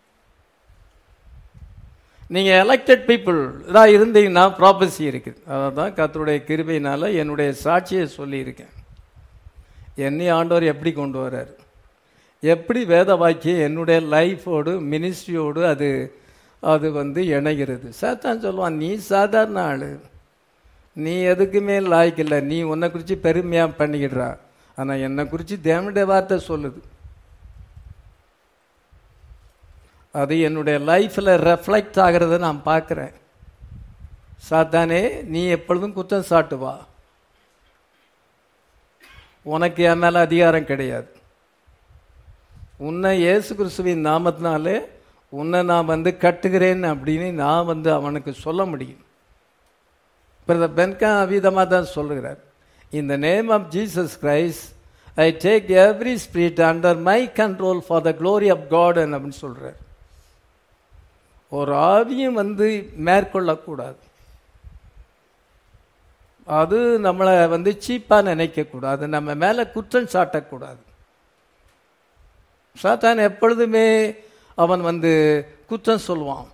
நீங்க எலெக்டட் பீப்புள் தான் இருந்தீங்கன்னா ப்ராபசி இருக்குது. அதான் கர்த்தருடைய கிருபையினால என்னுடைய சாட்சியை சொல்லியிருக்கேன். என்னை ஆண்டவர் எப்படி கொண்டு வர்றாரு, எப்படி வேத வாக்கியம் என்னுடைய லைஃபோடு மினிஸ்ட்ரியோடு அது இணைகிறது. சாத்தான் சொல்லுவான், நீ சாதாரண ஆள், நீ எதுக்குமே லாய்க்கில்லை, நீ உன்னை குறித்து பெருமையாக பண்ணிக்கிடுறா. ஆனால் என்னை குறித்து தேவனுடைய வார்த்தை சொல்லுது. அது என்னுடைய லைஃப்பில் ரெஃப்ளெக்ட் ஆகிறத நான் பார்க்குறேன். சாத்தானே, நீ எப்பொழுதும் குற்றம் சாட்டுவா, உனக்கு என் மேலே அதிகாரம் கிடையாது. உன்னை இயேசு கிறிஸ்துவின் நாமத்தினாலே உன்னை நான் கட்டுகிறேன் அப்படின்னு நான் அவனுக்கு சொல்ல முடியும். பிரதர் பென்கா அவ்விதமாக தான் சொல்லுகிறார். In the name of Jesus Christ, I take every spirit under my control for the glory of God அப்படின்னு சொல்கிறார். ஒரு ஆவியும் மேற்கொள்ளக்கூடாது. அது நம்மளை சீப்பாக நினைக்கக்கூடாது, நம்ம மேலே குற்றம் சாட்டக்கூடாது. சாத்தான் எப்பொழுதுமே அவன் குற்றம் சொல்லுவான்.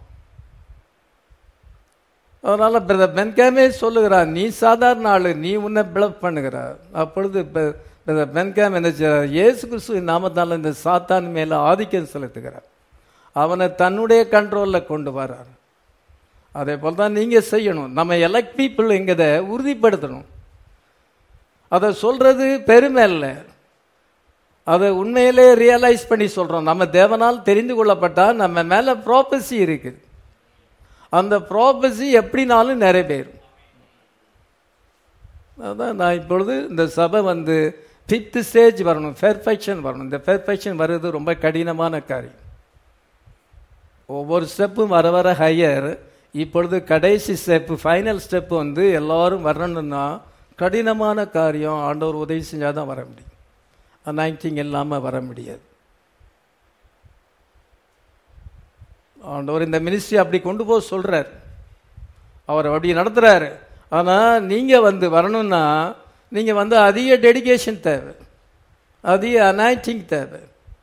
அதனால பிரதர் பென்காமே சொல்லுகிறார், நீ சாதாரண ஆளு, நீ உன்னை பிளப் பண்ணுகிறார். அப்பொழுது பிரதர் பென்காம் என்ன செய்கிறார், இயேசு கிறிஸ்துவின் நாமத்தால் இந்த சாத்தான் மேலே ஆதிக்கம் செலுத்துகிறார். அவனை தன்னுடைய கண்ட்ரோலில் கொண்டு வர்றார். அதே போல் தான் நீங்கள் செய்யணும். நம்ம எலெக்ட் பீப்புள் எங்கதை உறுதிப்படுத்தணும். அதை சொல்றது பெருமை இல்லை, அதை உண்மையிலே ரியலைஸ் பண்ணி சொல்கிறோம். நம்ம தேவனால் தெரிந்து கொள்ளப்பட்டால் நம்ம மேலே ப்ராபசி இருக்குது. அந்த ப்ராபசி எப்படினாலும் நிறைவேறும். அதான் நான் இப்பொழுது இந்த சபை 5th ஸ்டேஜ் வரணும், பெர்ஃபெக்ஷன் வரணும். இந்த பெர்ஃபெக்ஷன் வர்றது ரொம்ப கடினமான காரியம். ஒவ்வொரு ஸ்டெப்பும் வர வர ஹையர். இப்பொழுது கடைசி ஸ்டெப்பு, ஃபைனல் ஸ்டெப்பு எல்லாரும் வரணும்னா கடினமான காரியம். ஆண்டவர் உதவி செஞ்சால் தான் வர முடியும். அனாயிண்டிங் இல்லாமல் வர முடியாது. ஆண்டவர் இந்த மினிஸ்ட்ரி அப்படி கொண்டு போக சொல்கிறார், அவர் அப்படி நடத்துகிறாரு. ஆனால் நீங்கள் வரணும்னா நீங்கள் அதிக டெடிகேஷன் தேவை, அதிக அனாயிண்டிங் தேவை.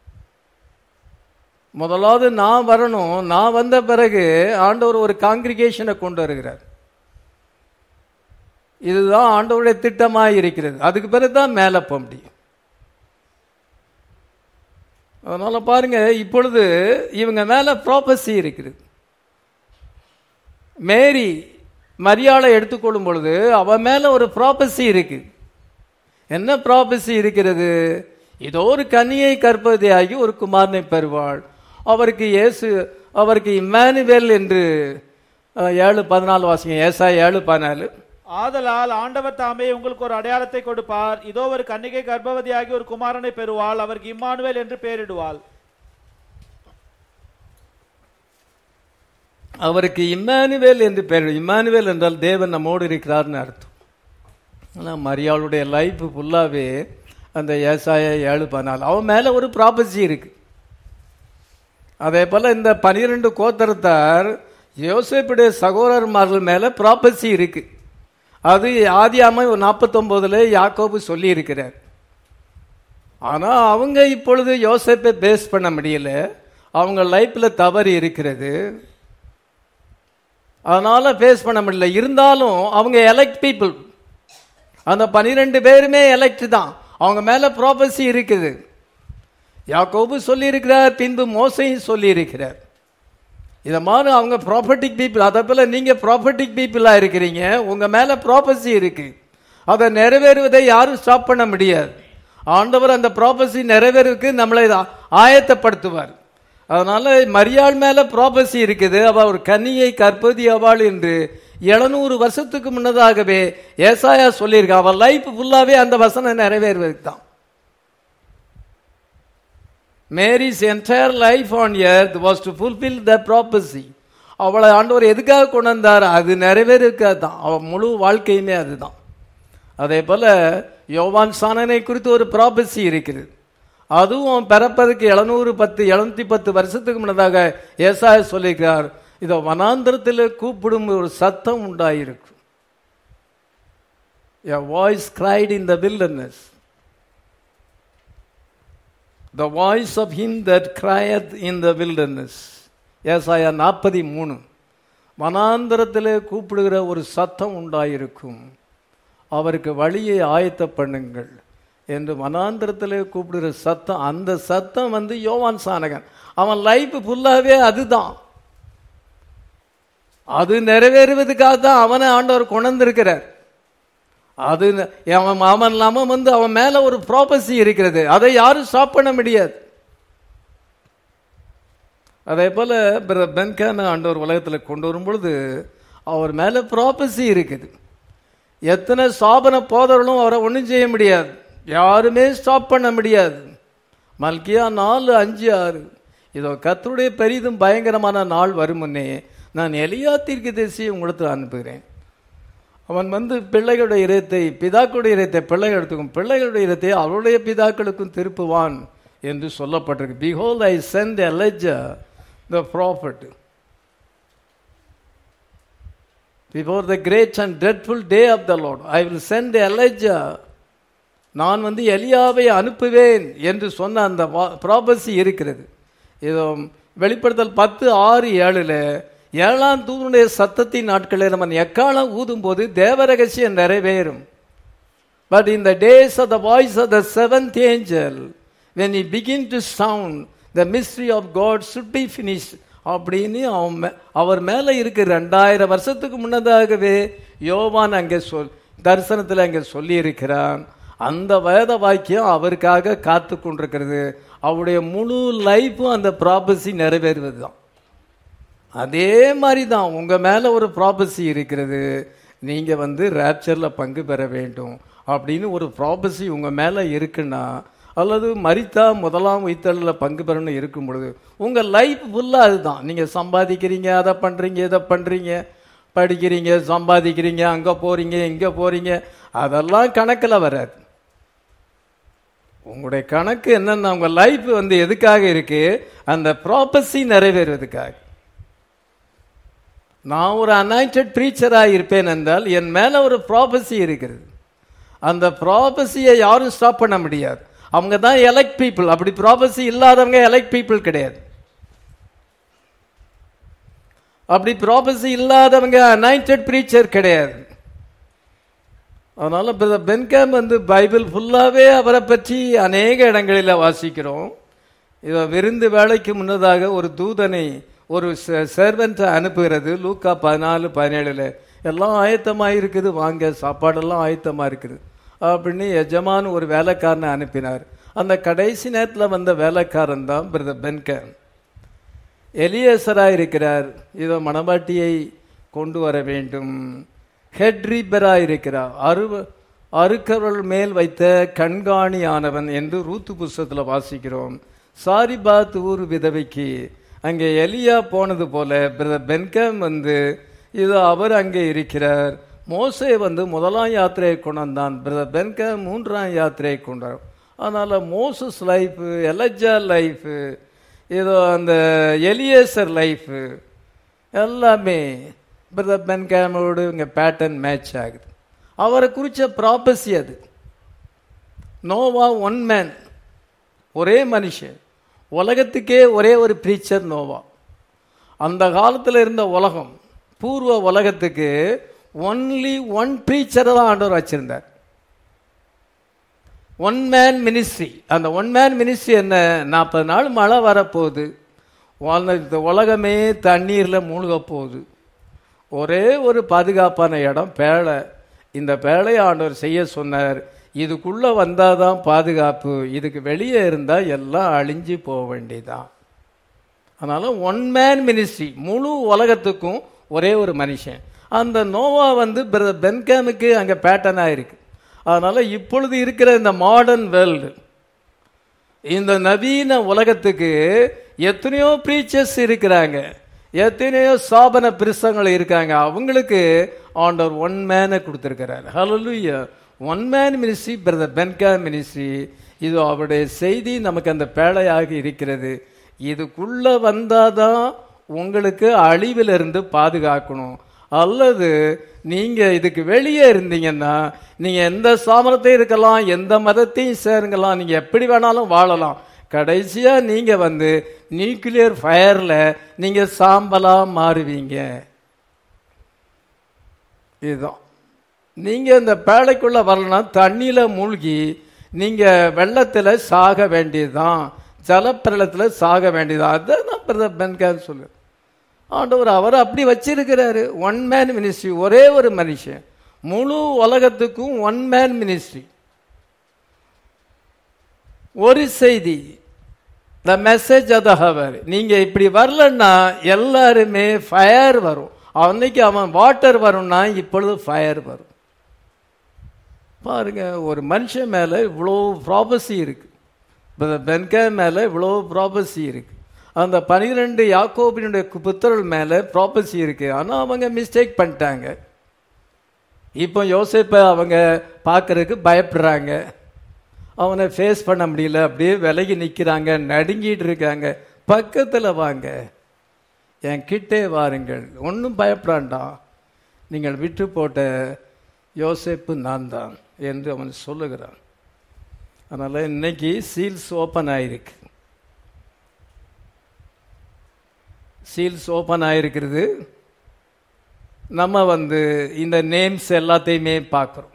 முதலாவது நான் வரணும். நான் வந்த பிறகு ஆண்டவர் ஒரு காங்கிரிகேஷனை கொண்டு வருகிறார். இதுதான் ஆண்டவருடைய திட்டமாக இருக்கிறது. அதுக்கு பிறகு தான் மேலே போக முடியும். அதனால பாருங்க, இப்பொழுது இவங்க மேல ப்ராபசி இருக்குது. மேரி மரியாளை எடுத்துக்கொள்ளும் பொழுது அவ மேல ஒரு ப்ராபசி இருக்கு. என்ன ப்ராபசி இருக்கிறது? இதோ ஒரு கன்னியை கற்பவதியாகி ஒரு குமாரனை பெறுவாள், அவருக்கு இம்மானுவேல் என்று 7:14 வாசிங்க. ஏசாயா 7:14. ஆதலால் ஆண்டவர் தாமே உங்களுக்கு ஒரு அடையாளத்தை கொடுப்பார், இதோ ஒரு கன்னிகை கர்ப்பவதியாகி ஒரு குமாரனை பெறுவாள், அவருக்கு இம்மானுவேல் என்று பெயரிடுவாள். அவருக்கு இம்மானுவேல் என்று பெயர். இம்மானுவேல் என்றால் தேவன் நம்மோடு இருக்கிறார்னு அர்த்தம். ஆனால் மரியாளுடைய லைஃப் ஃபுல்லாவே அந்த ஏசாயா 7:14 அவன் மேல ஒரு ப்ராபசி இருக்கு. அதே போல இந்த 12 கோத்திரத்தார் யோசேப்புடைய சகோதரர்கள் மேல ப்ராபசி இருக்கு. அது ஆதியாகமம் 49 யாக்கோபு சொல்லி இருக்கிறார். ஆனா அவங்க இப்பொழுது யோசேப்பை பேஸ் பண்ண முடியல, அவங்க லைஃப்ல தவறு இருக்கிறது, அதனால பேஸ் பண்ண முடியல. இருந்தாலும் அவங்க எலெக்ட் பீப்புள். அந்த 12 பேருமே எலெக்ட் தான், அவங்க மேல ப்ராபசி இருக்குது. யாக்கோபு சொல்லி இருக்கிறார், பின்பு மோசையும் சொல்லி இருக்கிறார். இதை மாதிரி அவங்க ப்ராப்பர்ட்டிக் பீப்புள். அதை போல நீங்க ப்ராப்பர்ட்டிக் பீப்புளா இருக்கிறீங்க, உங்க மேல ப்ராபசி இருக்கு. அதை நிறைவேறுவதை யாரும் ஸ்டாப் பண்ண முடியாது. ஆண்டவர் அந்த ப்ராபசி நிறைவேறதுக்கு நம்மளை ஆயத்தப்படுத்துவார். அதனால மரியாள் மேல ப்ராபசி இருக்குது. அவ ஒரு கன்னியை கற்பதி அவள் என்று 700 வருஷத்துக்கு முன்னதாகவே ஏசாயா சொல்லியிருக்கா. அவள் லைஃப் ஃபுல்லாவே அந்த வசனம் நிறைவேறுவதுக்கு தான். Mary's entire life on earth was to fulfill the prophecy. அவளை ஆண்டவர் எதுக்காக கொண்டு வந்தார்? அது நிறைவேறதுக்காக தான். அவள் முழு வாழ்க்கையுமே அதுதான். அதே போல யோவான் சானனை குறித்து ஒரு ப்ராபசி இருக்கிறது. அதுவும் பிறப்பதற்கு 710 வருஷத்துக்கு முன்னதாக ஏசாயா சொல்லியிருக்கிறார். இதோ வனாந்திரத்தில் கூப்பிடும் ஒரு சத்தம் உண்டாயிருக்கும். A voice cried in the wilderness. the voice of him that crieth in the wilderness. ஏசாயா 43. வனாந்தரத்திலே கூப்பிடுகிற ஒரு சத்தம் உண்டாயிருக்கும், அவருக்கு வழியை ஆயத்த பண்ணுங்கள் என்று வனாந்தரத்திலே கூப்பிடுகிற சத்தம். அந்த சத்தம் யோவான் ஸ்நானகன். அவன் லைஃப் ஃபுல்லாவே அதுதான். அது நிறைவேறுவதற்காக தான் அவனை ஆண்டவர் கொண்டிருக்கிறார். அது அவன் இல்லாம அவன் மேல ஒரு ப்ராபசி இருக்கிறது, அதை யாரும் ஸ்டாப் பண்ண முடியாது. அதே போல பென்கான ஆண்டவர் உலகத்தில் கொண்டு வரும் பொழுது அவர் மேல ப்ராபசி இருக்குது. எத்தனை சாபன போதவர்களும் அவரை ஒன்றும் செய்ய முடியாது, யாருமே ஸ்டாப் பண்ண முடியாது. மல்கியா 4:5-6. இதோ கர்த்தருடைய பெரிதும் பயங்கரமான நாள் வரும் முன்னே நான் எலியா தீர்க்கதரிசியை உங்களுக்கு அனுப்புகிறேன். அவன் பிள்ளைகளுடைய இதயத்தை பிதாக்களுடைய இதயத்தை பிள்ளைகள் எடுத்துக்கும், பிள்ளைகளுடைய இதயத்தை அவருடைய பிதாக்களுக்கும் திருப்புவான் என்று சொல்லப்பட்டிருக்கு. Behold, I send Elijah the prophet before the great and dreadful day of the Lord. I will send Elijah. நான் எலியாவை அனுப்புவேன் என்று சொன்ன அந்த ப்ராபசி இருக்கிறது. இதோ வெளிப்படுத்தல் 10:6-7 7ஆம் தூதனுடைய சத்தத்தின் நாட்களில் நம்ம எக்காலம் ஊதும் போது தேவ ரகசியம் நிறைவேறும். But in the days of the voice of the seventh angel, when he begin to sound, the mystery of God should be finished. அப்படின்னு அவர் மேல இருக்கு. 2000 வருஷத்துக்கு முன்னதாகவே யோவான் அங்கே தரிசனத்தில் அங்கே சொல்லி இருக்கிறான். அந்த வேத வாக்கியம் அவருக்காக காத்து கொண்டிருக்கிறது. அவருடைய முழு லைஃப்பும் அந்த ப்ராபசி நிறைவேறுவது தான். அதே மாதிரி தான் உங்க மேல ஒரு ப்ராபசி இருக்கிறது. நீங்க ரேப்சர்ல பங்கு பெற வேண்டும் அப்படின்னு ஒரு ப்ராபசி உங்க மேல இருக்குன்னா, அல்லது மரித்தா முதலாம் உயிர்த்தெழுதலில் பங்கு பெறணும் இருக்கும் பொழுது உங்க லைஃப் ஃபுல்லா அதுதான். நீங்க சம்பாதிக்கிறீங்க, அதை பண்றீங்க, இதை பண்றீங்க, படிக்கிறீங்க, சம்பாதிக்கிறீங்க, அங்க போறீங்க, இங்க போறீங்க, அதெல்லாம் கணக்கில் வராது. உங்களுடைய கணக்கு என்னன்னா, உங்க லைஃப் எதுக்காக இருக்கு? அந்த ப்ராபசி நிறைவேறுவதற்காக. நான் ஒரு அனாயிண்டட் ப்ரீச்சராக இருப்பேன் என்றால் என் மேல ஒரு ப்ராபசி இருக்கிறது. அந்த ப்ராபசியை யாரும் ஸ்டாப் பண்ண முடியாது. அவங்க தான் எலெக்ட் பீப்புள். அப்படி ப்ராபசி இல்லாதவங்க எலெக்ட் பீப்புள் கிடையாது. அப்படி ப்ராபசி இல்லாதவங்க அனாயிண்டட் ப்ரீச்சர் கிடையாது. அதனால பென்காம் பைபிள் ஃபுல்லாவே அவரை பற்றி அநேக இடங்களில் வாசிக்கிறோம். இதை விருந்து வேலைக்கு முன்னதாக ஒரு தூதனை ஒரு சர்வெண்ட்டை அனுப்புகிறது. லூக்கா 14:17 எல்லாம் ஆயத்தமாக இருக்குது, வாங்க சாப்பாடெல்லாம் ஆயத்தமாக இருக்குது அப்படின்னு எஜமான் ஒரு வேலைக்காரனை அனுப்பினார். அந்த கடைசி நேரத்தில் வந்த வேலைக்காரன் தான் பிரதர் பென்காம். எலியேசராக இருக்கிறார். இதோ மணவாட்டியை கொண்டு வர வேண்டும். ஹெட்ரிபராக இருக்கிறார். அறுக்கவர்கள் மேல் வைத்த கண்காணியானவன் என்று ரூத்து புஸ்தகத்தில் வாசிக்கிறோம். சாரிபாத் ஊர் விதவைக்கு அங்கே எலியா போனது போல பிரதர் பென்காம் இதோ அவர் அங்கே இருக்கிறார். மோசே முதலாம் யாத்திரையை கொண்டான், பிரதர் பென்காம் 3ஆம் யாத்திரையை கொண்டார். அதனால மோசஸ் லைஃப், எலஜா லைஃப், ஏதோ அந்த எலியேசர் லைஃப் எல்லாமே பிரதர் பென்காமோடு இங்கே பேட்டர்ன் மேட்ச் ஆகுது. அவரை குறித்த ப்ராபசி அது. நோவா ஒன் மேன், ஒரே மனுஷன், உலகத்துக்கே ஒரே ஒரு ப்ரீச்சர் நோவா. அந்த காலத்தில் இருந்த உலகம், பூர்வ உலகத்துக்கு ஒன்லி ஒன் ப்ரீச்சரை தான் ஆண்டவர் வச்சிருந்தார். One man ministry. அந்த ஒன் மேன் மினிஸ்ட்ரி என்ன? 40 நாள் மழை வரப்போகுது, உலகமே தண்ணீரில் மூழ்க போகுது. ஒரே ஒரு பாதுகாப்பான இடம் பேழை. இந்த பேழையை ஆண்டவர் செய்ய சொன்னார். இதுக்குள்ள வந்தாதான் பாதுகாப்பு, இதுக்கு வெளியே இருந்தா எல்லாம் அழிஞ்சு போக வேண்டியதான். அதனால ஒன் மேன் மினிஸ்ட்ரி, முழு உலகத்துக்கும் ஒரே ஒரு மனுஷன். அந்த நோவா பிரதர் பென்காமுக்கு அங்க பேட்டர்னா இருக்கு. அதனால இப்பொழுது இருக்கிற இந்த மாடர்ன் வேர்ல்டு, இந்த நவீன உலகத்துக்கு எத்தனையோ ப்ரீச்சர்ஸ் இருக்கிறாங்க, எத்தனையோ சாபன பிரசங்கள் இருக்காங்க. அவங்களுக்கு ஆண்டவர் ஒன் மேனை கொடுத்திருக்கிறார். Hallelujah. One man ministry brother பென்காம் மினிஸ்ட்ரி. இது அவருடைய செய்தி நமக்கு அந்த பேழையாக இருக்கிறது. இதுக்குள்ள வந்தாதான் உங்களுக்கு அழிவிலிருந்து பாதுகாக்கணும். அல்லது நீங்க இதுக்கு வெளியே இருந்தீங்கன்னா நீங்க எந்த சாமரத்தையும் இருக்கலாம், எந்த மதத்தையும் சேருங்கலாம், நீங்க எப்படி வேணாலும் வாழலாம். கடைசியா நீங்க நியூக்ளியர் ஃபயர்ல நீங்க சாம்பலா மாறுவீங்க. இதுதான். நீங்க இந்த பேழைக்குள்ள வரலாம், தண்ணியில மூழ்கி நீங்க வெள்ளத்துல சாக வேண்டியதுதான், ஜலப்பிரளத்துல சாக வேண்டியதுதான். அதுதான் பிரதர் பென்கான் சொல்லு. ஆண்டவர் அவர் அப்படி வச்சிருக்கிறாரு. ஒன் மேன் மினிஸ்ட்ரி, ஒரே ஒரு மனுஷன், முழு உலகத்துக்கும் ஒன் மேன் மினிஸ்ட்ரி. ஒரு செய்தி, the message of the hour. நீங்க இப்படி வரலன்னா எல்லாருமே ஃபயர் வரும். அன்னைக்கு அவன் வாட்டர் வரும்னா இப்பொழுது ஃபயர் வரும். பாருங்க, ஒரு மனுஷன் மேல இவ்வளோ ப்ராபசி இருக்கு, பென்கா மேல இவ்வளோ ப்ராபசி இருக்கு, அந்த 12 யாக்கோபினுடைய புத்தர்கள் மேல ப்ராபசி இருக்கு. ஆனா அவங்க மிஸ்டேக் பண்ணிட்டாங்க. இப்போ யோசேப்பை அவங்க பார்க்கறதுக்கு பயப்படுறாங்க, அவனை ஃபேஸ் பண்ண முடியல, அப்படியே விலகி நிற்கிறாங்க, நடுங்கிட்டு இருக்காங்க. பக்கத்தில் வாங்க, என் கிட்டே வாருங்கள், ஒன்றும் பயப்படாண்டா, நீங்கள் விட்டு போட்ட யோசேப்பு நான் தான் என்று அவன் சொல்லுகிறான். அதனால இன்னைக்கு சீல்ஸ் ஓப்பன் ஆயிருக்கு. சீல்ஸ் ஓப்பன் ஆயிருக்கிறது. நம்ம இந்த நேம்ஸ் எல்லாத்தையுமே பார்க்குறோம்.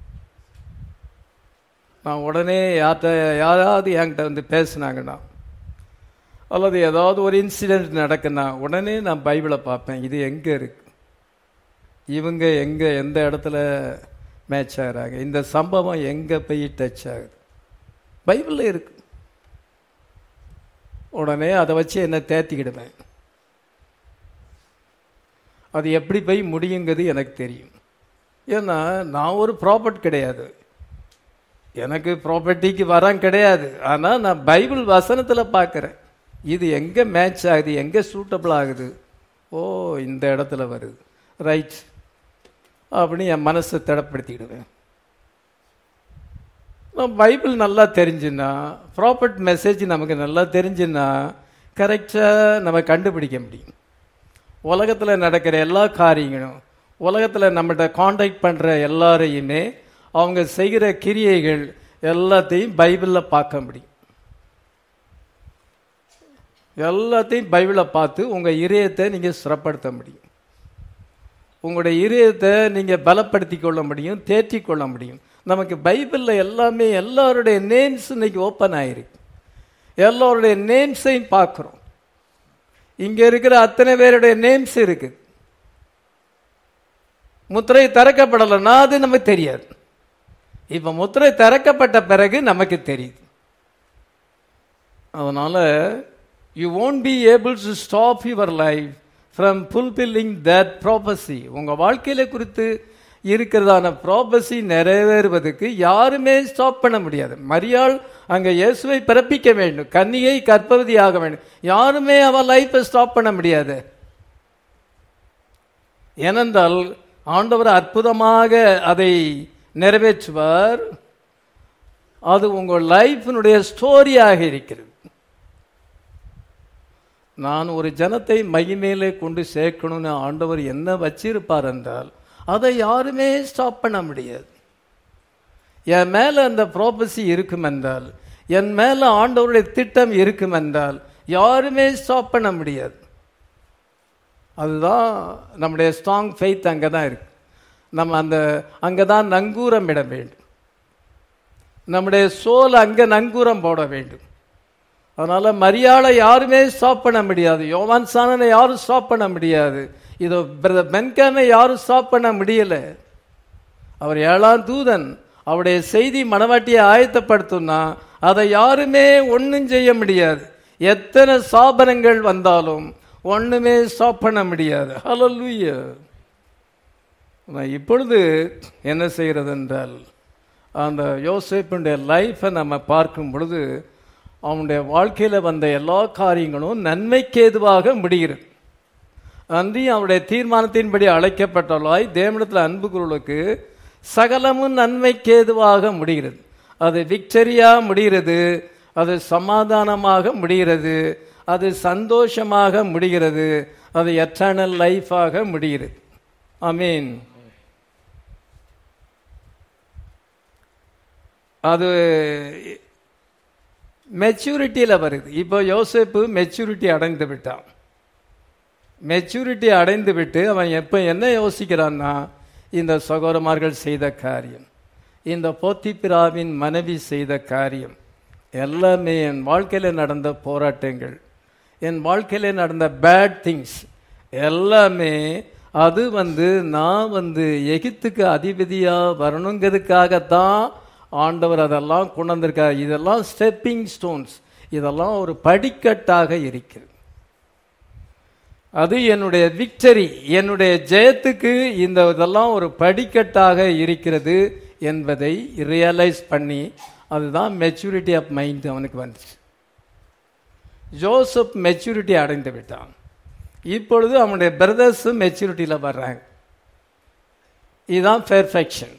நான் உடனே யாராவது என்கிட்ட பேசினாங்கன்னா, அல்லது ஏதாவது ஒரு இன்சிடென்ட் நடக்குன்னா உடனே நான் பைபிளை பார்ப்பேன். இது எங்கே இருக்கு, இவங்க எந்த இடத்துல மேட்ச் ஆகிறாங்க, இந்த சம்பவம் எங்கே போய் டச் ஆகுது, பைபிளில் இருக்கு. உடனே அதை வச்சு என்ன தேத்திக்கிடுவேன். அது எப்படி போய் முடியுங்கிறது எனக்கு தெரியும். ஏன்னா நான் ஒரு ப்ராப்பர்ட் கிடையாது, எனக்கு ப்ராப்பர்ட்டிக்கு வரம் கிடையாது. ஆனால் நான் பைபிள் வசனத்தில் பார்க்குறேன், இது எங்கே மேட்ச் ஆகுது, எங்கே சூட்டபிள் ஆகுது, ஓ இந்த இடத்துல வருது, ரைட் அப்படின்னு என் மனசை திடப்படுத்திக்கிடுவேன். பைபிள் நல்லா தெரிஞ்சுன்னா, ப்ராப்பர்ட் மெசேஜ் நமக்கு நல்லா தெரிஞ்சுன்னா கரெக்டாக நம்ம கண்டுபிடிக்க முடியும். உலகத்தில் நடக்கிற எல்லா காரியங்களும், உலகத்தில் நம்மகிட்ட காண்டாக்ட் பண்ணுற எல்லாரையுமே அவங்க செய்கிற கிரியைகள் எல்லாத்தையும் பைபிளில் பார்க்க முடியும். எல்லாத்தையும் பைபிளை பார்த்து உங்கள் இதயத்தை நீங்கள் சிறப்படுத்த முடியும். உங்களுடைய இதயத்தை நீங்கள் பலப்படுத்தி கொள்ள முடியும், தேற்றி கொள்ள முடியும். நமக்கு பைபிளில் எல்லாமே, எல்லாருடைய நேம்ஸ் இன்னைக்கு ஓப்பன் ஆயிருக்கு. எல்லாருடைய நேம்ஸையும் பார்க்குறோம். இங்கே இருக்கிற அத்தனை பேருடைய நேம்ஸ் இருக்கு. முத்திரை திறக்கப்படலைன்னா அது நமக்கு தெரியாது. இப்போ முத்திரை திறக்கப்பட்ட பிறகு நமக்கு தெரியுது. அதனால you won't be able to stop your life from fulfilling that prophecy. உங்க வாழ்க்கையில குறித்து இருக்கிறதான ப்ராபசி நிறைவேறுவதற்கு யாருமே ஸ்டாப் பண்ண முடியாது. மரியாள் அங்க இயேசுவை பிறப்பிக்க வேண்டும், கன்னிகை கர்ப்பவதி ஆக வேண்டும், யாருமே அவள் லைஃபை ஸ்டாப் பண்ண முடியாது. ஏனென்றால் ஆண்டவர் அற்புதமாக அதை நிறைவேற்றுவார். அது உங்கள் லைஃபினுடைய ஸ்டோரியாக இருக்கிறது. நான் ஒரு ஜனத்தை மகிமையிலே கொண்டு சேர்க்கணும்னு ஆண்டவர் என்ன வச்சிருப்பார் என்றால் அதை யாருமே ஸ்டாப் பண்ண முடியாது. என் மேல அந்த ப்ராபசி இருக்கும் என்றால், என் மேல ஆண்டவருடைய திட்டம் இருக்கும் என்றால் யாருமே ஸ்டாப் பண்ண முடியாது. அதுதான் நம்முடைய ஸ்ட்ராங் ஃபெய்த். அங்கதான் இருக்கு. நம்ம அங்கதான் நங்கூரம் இட வேண்டும். நம்முடைய சோல் அங்க நங்கூரம் போட வேண்டும். அதனால மரியாதை யாருமே ஸ்டாப் பண்ண முடியாது. யோவான் சானனை யாரும் ஸ்டாப் பண்ண முடியாது. இதோ பிரதர் பென்காமை யாரும் ஸ்டாப் பண்ண முடியல. அவர் 7ஆம் தூதன், அவருடைய செய்தி மணவாட்டியை ஆயத்தப்படுத்தும்னா அதை யாருமே ஒன்றும் செய்ய முடியாது. எத்தனை சாபனங்கள் வந்தாலும் ஒண்ணுமே ஸ்டாப் பண்ண முடியாது. ஹல்லேலூயா. இப்பொழுது என்ன செய்கிறது என்றால், அந்த யோசேப்புடைய லைஃபை நம்ம பார்க்கும் பொழுது அவனுடைய வாழ்க்கையில வந்த எல்லா காரியங்களும் நன்மைக்கு ஏதுவாக முடிகிறது. அன்றையும் அவருடைய தீர்மானத்தின்படி அழைக்கப்பட்டவளாய் தேவனிடத்தில் அன்பு கூறுவதற்கு சகலமும் நன்மைக்கு ஏதுவாக முடிகிறது. அது விக்டரியா முடிகிறது, அது சமாதானமாக முடிகிறது, அது சந்தோஷமாக முடிகிறது, அது எட்டர்னல் லைஃபாக முடிகிறது. ஆமீன். அது மெச்சூரிட்டியில் வருது. இப்போ யோசேப்பு மெச்சூரிட்டி அடைந்து விட்டான். மெச்சூரிட்டி அடைந்து விட்டு அவன் எப்போ என்ன யோசிக்கிறான்னா, இந்த சகோதரமார்கள் செய்த காரியம், இந்த போத்திபிராவின் மனைவி செய்த காரியம் எல்லாமே என் வாழ்க்கையில் நடந்த போராட்டங்கள், என் வாழ்க்கையில் நடந்த பேட் திங்ஸ் எல்லாமே அது நான் எகிப்துக்கு அதிபதியாக வரணுங்கிறதுக்காகத்தான் ஆண்டவர் அதெல்லாம் கொண்டு வந்திருக்கார். இதெல்லாம் ஸ்டெப்பிங் ஸ்டோன்ஸ், இதெல்லாம் ஒரு படிக்கட்டாக இருக்கிறது. அது என்னுடைய விக்டரி, என்னுடைய ஜெயத்துக்கு இதெல்லாம் ஒரு படிக்கட்டாக இருக்கிறது என்பதை ரியலைஸ் பண்ணி, அதுதான் மெச்சூரிட்டி ஆஃப் மைண்ட் அவனுக்கு வந்துச்சு. ஜோசப் மெச்சூரிட்டி அடைந்து விட்டான். இப்பொழுது அவனுடைய பிரதர்ஸும் மெச்சூரிட்டியில் வர்றாங்க. இதுதான் பெர்ஃபெக்ஷன்.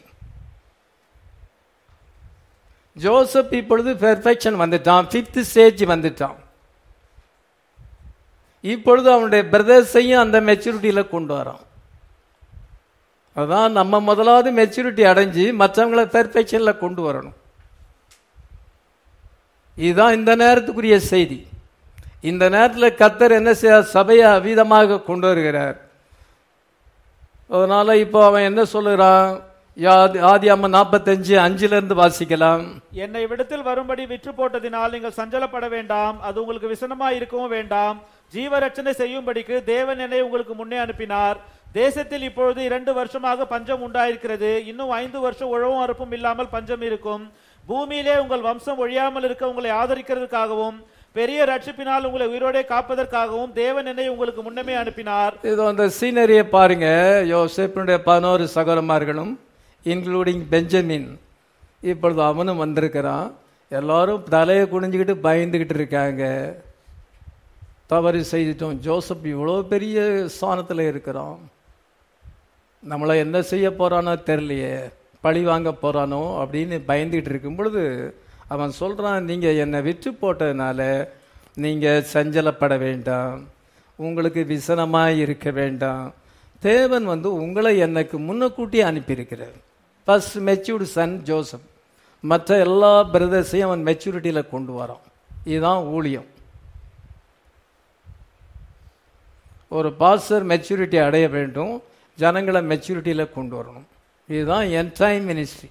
ஜோசப் இப்பொழுது பெர்ஃபெக்ஷன் வந்துட்டான், 5th ஸ்டேஜ் வந்துட்டான். இப்பொழுது அவனுடைய பிரதர்ஸையும் அந்த மெச்சூரிட்டியில் கொண்டு வரான். அதான் நம்ம முதலாவது மெச்சூரிட்டி அடைஞ்சு மற்றவங்களை பெர்ஃபெக்ஷனில் கொண்டு வரணும். இதுதான் இந்த நேரத்துக்குரிய செய்தி. இந்த நேரத்தில் கர்த்தர் என்ன செய்ய, சபையை அவிதமாக கொண்டு வருகிறார். அதனால இப்போ அவன் என்ன சொல்லுறான், ஆதியாகமம் 45:5 வாசிக்கலாம். என்னை விடத்தில் வரும்படி விற்று போட்டதினால் நீங்கள் சஞ்சலப்பட வேண்டாம், அது உங்களுக்கு விசனமாய் இருக்கவும் வேண்டாம். ஜீவரட்சணை செய்யும்படிக்கு தேவன் என்னை உங்களுக்கு முன்னே அனுப்பினார். தேசத்தில் இப்பொழுது 2 வருஷமாக பஞ்சம் உண்டாயிருக்கிறது. இன்னும் 5 வருஷம் உழவும் அறுப்பும் இல்லாமல் பஞ்சம் இருக்கும். பூமியிலே உங்கள் வம்சம் ஒழியாமல் இருக்க உங்களை ஆதரிக்கிறதுக்காகவும் பெரிய ரட்சிப்பினால் உங்களை உயிரோடே காப்பதற்காகவும் தேவன் என்னை உங்களுக்கு முன்னமே அனுப்பினார். இது அந்த சீனரியை பாருங்க. யோசேப்பினுடைய 11 சகோதரமார்களும் இன்க்ளூடிங் பெஞ்சமின், இப்பொழுது அவனும் வந்திருக்கிறான். எல்லாரும் தலையை குனிஞ்சுக்கிட்டு பயந்துகிட்டு இருக்காங்க. தவறு செய்துட்டோம், ஜோசப் இவ்வளோ பெரிய ஸ்தானத்தில் இருக்கிறான், நம்மளை என்ன செய்ய போறானோ தெரியலையே, பழி வாங்க போறானோ அப்படின்னு பயந்துகிட்டு இருக்கும் பொழுது அவன் சொல்றான், நீங்க என்னை விற்று போட்டதுனால நீங்க சஞ்சலப்பட வேண்டாம், உங்களுக்கு விசனமாய் இருக்க வேண்டாம். தேவன் உங்களை எனக்கு முன்னக்கூட்டி அனுப்பியிருக்கிறார். ஃபர்ஸ்ட் மெச்சூர்டு சன் ஜோசப், மற்ற எல்லா பிரதர்ஸையும் அவன் மெச்சூரிட்டியில் கொண்டு வரான். இதுதான் ஊழியம். ஒரு பாஸ்டர் மெச்சூரிட்டி அடைய வேண்டும், ஜனங்களை மெச்சூரிட்டியில் கொண்டு வரணும். இதுதான் என் டைம் மினிஸ்ட்ரி.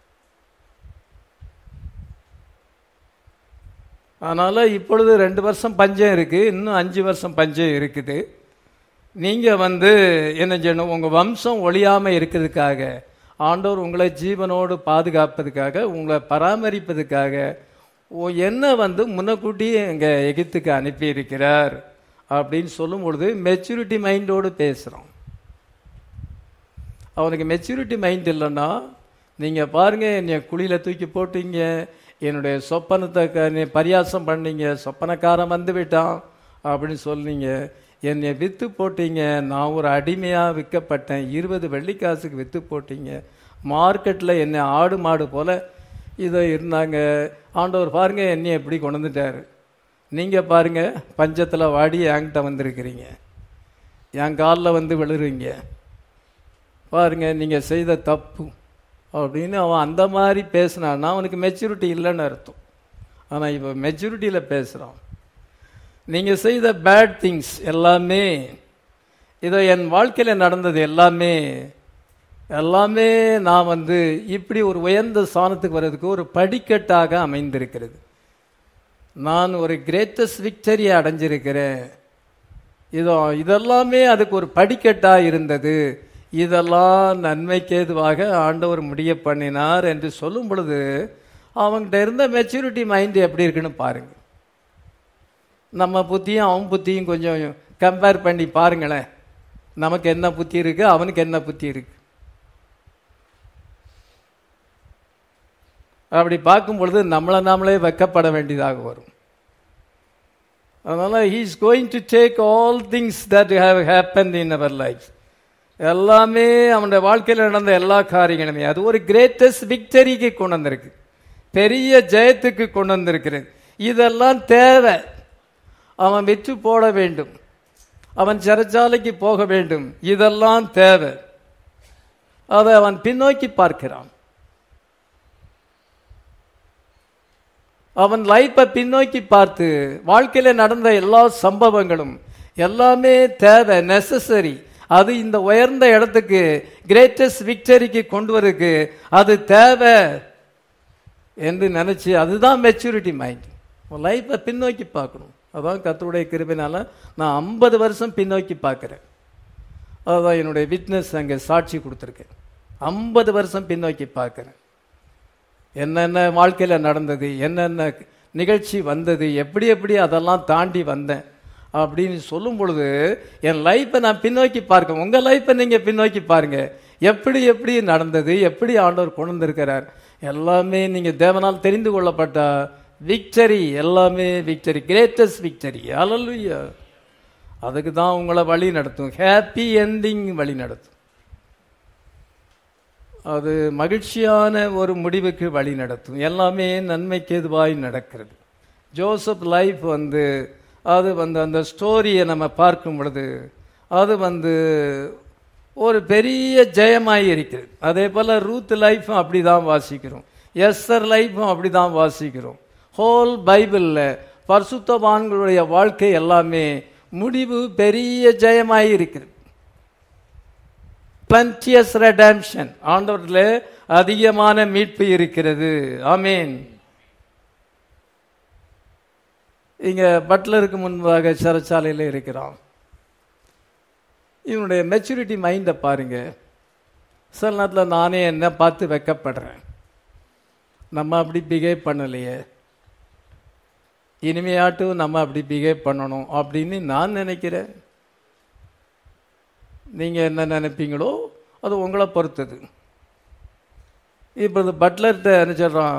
அதனால இப்பொழுது 2 வருஷம் பஞ்சம் இருக்கு, இன்னும் 5 வருஷம் பஞ்சம் இருக்குது. நீங்க என்ன செய்யணும், உங்க வம்சம் ஒழியாம இருக்கிறதுக்காக, ஆண்டவர் உங்களை ஜீவனோடு பாதுகாப்பதுக்காக, உங்களை பராமரிப்பதுக்காக என்ன முன்னக்கூட்டி எங்க எகிப்துக்கு அனுப்பி இருக்கிறார் அப்படின்னு சொல்லும் பொழுது மெச்சூரிட்டி மைண்டோடு பேசுறோம். அவனுக்கு மெச்சூரிட்டி மைண்ட் இல்லைன்னா, நீங்க பாருங்க, என்னை குழியில தூக்கி போட்டீங்க, என்னுடைய சொப்பனத்தை பரியாசம் பண்ணீங்க, சொப்பனக்காரன் வந்து விட்டான் அப்படின்னு சொன்னீங்க, என்னை விற்று போட்டீங்க, நான் ஒரு அடிமையாக விற்கப்பட்டேன், 20 வெள்ளிக்காசுக்கு விற்று போட்டீங்க, மார்க்கெட்டில் என்னை ஆடு மாடு போல இதை இருந்தாங்க. ஆண்டவர் பாருங்க என்னை எப்படி கொண்டு வந்துட்டாரு. நீங்கள் பாருங்க பஞ்சத்தில் வாடி என்கிட்ட வந்திருக்கிறீங்க, என் காலில் விழுறீங்க, பாருங்க நீங்கள் செய்த தப்பு அப்படின்னு அவன் அந்த மாதிரி பேசினான்னா அவனுக்கு மெச்சூரிட்டி இல்லைன்னு அர்த்தம். ஆனால் இப்போ மெச்சூரிட்டியில் பேசுகிறான். நீங்கள் செய்த பேட் திங்ஸ் எல்லாமே, இதை என் வாழ்க்கையில் நடந்தது எல்லாமே நான் இப்படி ஒரு உயர்ந்த ஸ்தானத்துக்கு வர்றதுக்கு ஒரு படிக்கட்டாக அமைந்திருக்கிறது. நான் ஒரு கிரேட்டஸ்ட் விக்டரியை அடைஞ்சிருக்கிறேன். இதெல்லாமே அதுக்கு ஒரு படிக்கட்டாக இருந்தது. இதெல்லாம் நன்மைக்கு ஏதுவாக ஆண்டவர் முடிய பண்ணினார் என்று சொல்லும் பொழுது அவங்ககிட்ட இருந்த மெச்சூரிட்டி மைண்ட் எப்படி இருக்குன்னு பாருங்க. நம்ம புத்தியும் அவன் புத்தியும் கொஞ்சம் கம்பேர் பண்ணி பாருங்களேன். நமக்கு என்ன புத்தி இருக்கு, அவனுக்கு என்ன புத்தி இருக்கு. அப்படி பார்க்கும் பொழுது நாமளே வெக்கப்பட வேண்டியதாக வரும். அதனால he is going to take all things that have happened in our lives, எல்லாமே அவனுடைய வாழ்க்கையில் நடந்த எல்லா காரியங்களுமே அது ஒரு கிரேட்டஸ்ட் விக்டரிக்கு கொண்டு வந்திருக்கு, பெரிய ஜெயத்துக்கு கொண்டு வந்திருக்கிறது. இதெல்லாம் தேவை. அவன் விற்று போட வேண்டும், அவன் சிறைச்சாலைக்கு போக வேண்டும், இதெல்லாம் தேவை. அதை அவன் பின்னோக்கி பார்க்கிறான். அவன் லைஃப்பை பின்னோக்கி பார்த்து வாழ்க்கையில நடந்த எல்லா சம்பவங்களும் எல்லாமே தேவை, நெசசரி. அது இந்த உயர்ந்த இடத்துக்கு, கிரேட்டஸ்ட் விக்டரிக்கு கொண்டு வரதுக்கு அது தேவை என்று நினைச்சு, அதுதான் மெச்சூரிட்டி மைண்ட். லைஃப்பை பின்னோக்கி பார்க்கணும். அதான் கர்த்தருடைய கிருபையினால நான் 50 வருஷம் பின்னோக்கி பார்க்கிறேன். அதுதான் என்னுடைய விட்னஸ், அங்கே சாட்சி கொடுத்துருக்கேன். 50 வருஷம் பின்னோக்கி பார்க்கிறேன். என்னென்ன வாழ்க்கையில் நடந்தது, என்னென்ன நிகழ்ச்சி வந்தது, எப்படி எப்படி அதெல்லாம் தாண்டி வந்தேன் அப்படின்னு சொல்லும் பொழுது என் லைஃப்பை நான் பின்னோக்கி பார்க்க. உங்கள் லைஃப்பை நீங்கள் பின்னோக்கி பாருங்க, எப்படி எப்படி நடந்தது, எப்படி ஆண்டவர் கொண்டு வந்திருக்கிறார். எல்லாமே நீங்கள் தேவனால் தெரிந்து கொள்ளப்பட்ட விக்டரி, எல்லாமே விக்டரி, கிரேட்டஸ்ட் விக்டரி. ஹல்லேலூயா. அதுக்கு தான் உங்களை வழி நடத்தும், ஹாப்பி எண்டிங் வழி நடத்தும். அது மகிழ்ச்சியான ஒரு முடிவுக்கு வழி நடத்தும். எல்லாமே நன்மைக்கு எதுவாய் நடக்கிறது. ஜோசப் லைஃப் அது அந்த ஸ்டோரியை நம்ம பார்க்கும் பொழுது அது ஒரு பெரிய ஜெயமாய் இருக்கிறது. அதே போல ரூத் லைஃப்பும் அப்படி தான் வாசிக்கிறோம், எஸ்தர் லைஃப்பும் அப்படி தான் வாசிக்கிறோம். ஹோல் பைபிளில் பரிசுத்தவான்களுடைய வாழ்க்கை எல்லாமே முடிவு பெரிய ஜெயமாய் இருக்கிறது. plenteous redemption, ஆண்டவரிலே அதிகமான மீட்பு இருக்கிறது. ஆமேன். இங்க பட்லருக்கு முன்பாக சிறைச்சாலையில் இருக்கிறான். இவனுடைய மெச்சூரிட்டி மைண்டை பாருங்க. சில நேரத்தில் நானே என்ன பார்த்து வெக்கப்படுறேன், நம்ம அப்படி பிஹேவ் பண்ணலையே, இனிமையாட்டும் நம்ம அப்படி பிஹேவ் பண்ணணும் அப்படின்னு நான் நினைக்கிறேன். நீங்கள் என்ன நினைப்பீங்களோ அது உங்களை பொறுத்தது. இப்போது பட்லர்கிட்ட என்ன சொல்கிறான்,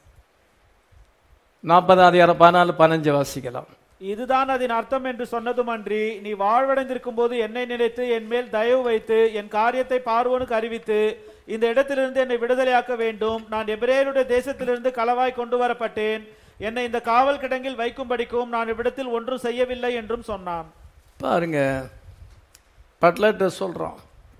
40:14-15 வாசிக்கலாம். இதுதான் அதன் அர்த்தம் என்று சொன்னதுமன்றி, நீ வாழ்வடைந்திருக்கும் போது என்னை நினைத்து என் மேல் தயவு வைத்து என் காரியத்தை பார்வோனுக்கு அறிவித்து இந்த இடத்திலிருந்து என்னை விடுதலையாக்க வேண்டும். நான் எபிரேயருடைய தேசத்திலிருந்து களவாய் கொண்டு வரப்பட்டேன். என்னை இந்த காவல் கிடங்கில் வைக்கும்படிக்கும் நான் இவ்விடத்தில் ஒன்றும் செய்யவில்லை என்றும் சொன்னான். பாருங்க, பட்லர்கிட்ட சொல்றான்.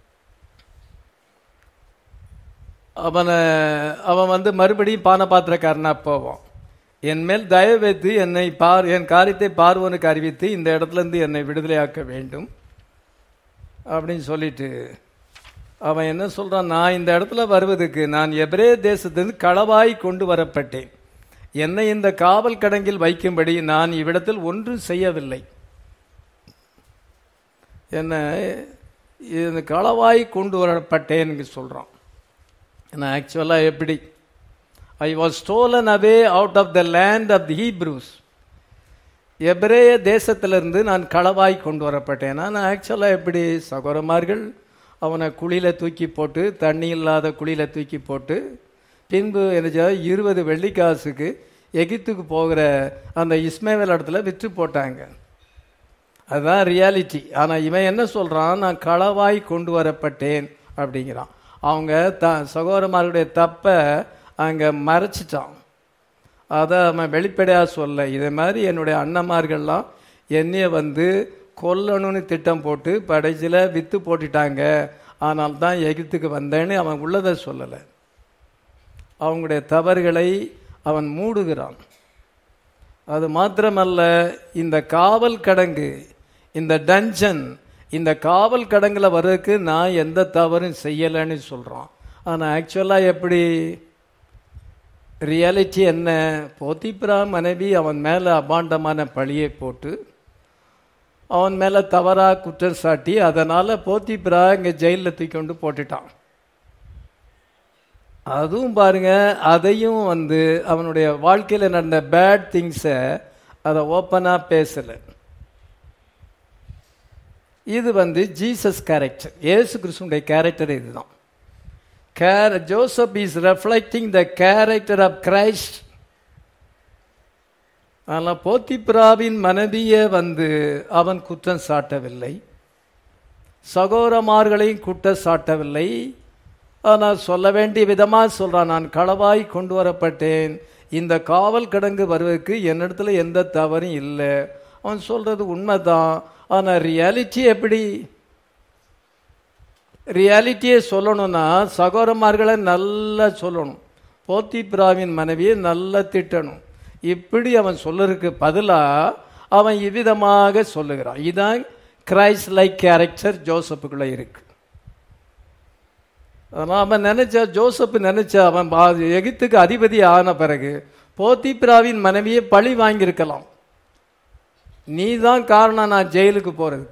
அவன் மறுபடியும் பானபாத்திரக்காரனா போவான். என் மேல் தயவு வைத்து என் காரியத்தை பார்வோனுக்கு அறிவித்து இந்த இடத்துல இருந்து என்னை விடுதலையாக்க வேண்டும் அப்படின்னு சொல்லிட்டு அவன் என்ன சொல்றான், நான் இந்த இடத்துல வருவதற்கு நான் எபிரேய தேசத்திலிருந்து களவாய் கொண்டு வரப்பட்டேன். என்னை இந்த காவல் கடங்கில் வைக்கும்படி நான் இவ்விடத்தில் ஒன்றும் செய்யவில்லை. என்ன இந்த களவாய் கொண்டு வரப்பட்டேன்னு சொல்றான். ஏன்னா ஆக்சுவலாக எப்படி, I was stolen away out of the land of the Hebrews. எபிரேய தேசத்திலிருந்து நான் களவாய் கொண்டு வரப்பட்டேன். நான் ஆக்சுவலாக எப்படி, சகோதரமார்கள் அவனை குழியில் தூக்கி போட்டு, தண்ணி இல்லாத குழியில் தூக்கி போட்டு, பின்பு என்ன 20 வெள்ளிக்காசுக்கு எகிப்துக்கு போகிற அந்த இஸ்மவேல் இடத்துல விற்று போட்டாங்க. அதுதான் ரியாலிட்டி. ஆனால் இவன் என்ன சொல்கிறான், நான் களவாய் கொண்டு வரப்பட்டேன் அப்படிங்கிறான். அவங்க சகோதரமார்களுடைய தப்பை அங்கே மறைச்சிட்டான். அதை அவன் வெளிப்படையாக சொல்ல, இதே மாதிரி என்னுடைய அண்ணன்மார்கள்லாம் என்னைய கொல்லணும்னு திட்டம் போட்டு படைச்சில் விற்று போட்டுட்டாங்க, ஆனால் தான் எகிப்துக்கு வந்தேன்னு அவன் உள்ளதை சொல்லலை. அவங்களுடைய தவறுகளை அவன் மூடுகிறான். அது மாத்திரமல்ல, இந்த காவல் கடங்கு, இந்த டஞ்சன், இந்த காவல் கடங்கில் வர்றதுக்கு நான் எந்த தவறும் செய்யலைன்னு சொல்கிறான். ஆனால் ஆக்சுவலாக எப்படி, ரியாலிட்டி என்ன, போத்திப்ரா மனைவி அவன் மேலே அபாண்டமான பழியை போட்டு அவன் மேலே தவறாக குற்றம் சாட்டி அதனால் போத்திப்ரா இங்கே ஜெயிலில் தூக்கி கொண்டு போட்டுட்டான். அதுவும் பாருங்க, அதையும் அவனுடைய வாழ்க்கையில் நடந்த பேட் திங்ஸை அதை ஓப்பனாக பேசலை. இது ஜீசஸ் கேரக்டர், இயேசு கிறிஸ்துடைய கேரக்டர் இதுதான். Joseph is reflecting the character of Christ. ஆனால் போத்திப்ராவின் மனைவியை அவன் குற்றம் சாட்டவில்லை, சகோதரமார்களையும் குற்றம் சாட்டவில்லை. ஆனால் சொல்ல வேண்டிய விதமாக சொல்கிறான், நான் களவாய் கொண்டு வரப்பட்டேன், இந்த காவல் கடங்கு வருவதற்கு என்னிடத்துல எந்த தவறும் இல்லை. அவன் சொல்றது உண்மைதான். ஆனால் ரியாலிட்டி எப்படி, ரியாலிட்டியை சொல்லணும்னா சகோதரமார்களை நல்லா சொல்லணும், போத்திப்ராவின் மனைவியை நல்லா திட்டணும். இப்படி அவன் சொல்லறதுக்கு பதிலா அவன் இவ்விதமாக சொல்லுகிறான். இதுதான் கிரைஸ்ட் லைக் கேரக்டர் ஜோசப்புக்குள்ள இருக்கு. அதனால் அவன் நினைச்சா, ஜோசப் நினைச்சா, அவன் எகிப்துக்கு அதிபதி ஆன பிறகு போத்திபிராவின் மனைவியை பழி வாங்கியிருக்கலாம். நீ தான் காரணம் நான் ஜெயிலுக்கு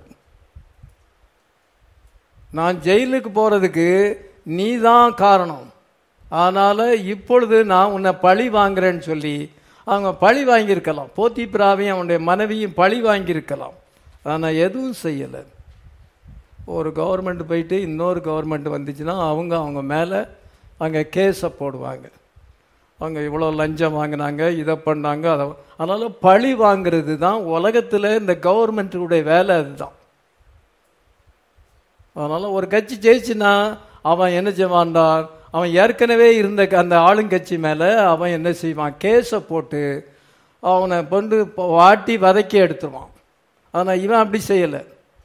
போறதுக்கு நீ தான் காரணம், அதனால இப்பொழுது நான் உன்னை பழி வாங்குறேன்னு சொல்லி அவங்க பழி வாங்கியிருக்கலாம். போத்திபிராவையும் அவனுடைய மனைவியும் பழி வாங்கியிருக்கலாம். ஆனால் எதுவும் செய்யலை. ஒரு கவர்மெண்ட் போயிட்டு இன்னொரு கவர்மெண்ட் வந்துச்சுன்னா அவங்க மேலே அங்கே கேஸை போடுவாங்க. அவங்க இவ்வளோ லஞ்சம் வாங்கினாங்க, இதை பண்ணாங்க, அதை. அதனால் பழி வாங்கிறது தான் உலகத்தில் இந்த கவர்மெண்ட்டுடைய வேலை, அதுதான். அதனால் ஒரு கட்சி ஜெயிச்சுன்னா அவன் என்ன செய்வான்டான், அவன் ஏற்கனவே இருந்த அந்த ஆளுங்கட்சி மேலே அவன் என்ன செய்வான், கேஸை போட்டு அவனை கொண்டு வாட்டி வதக்கி எடுத்துருவான். ஆனால் இவன் அப்படி செய்யலை.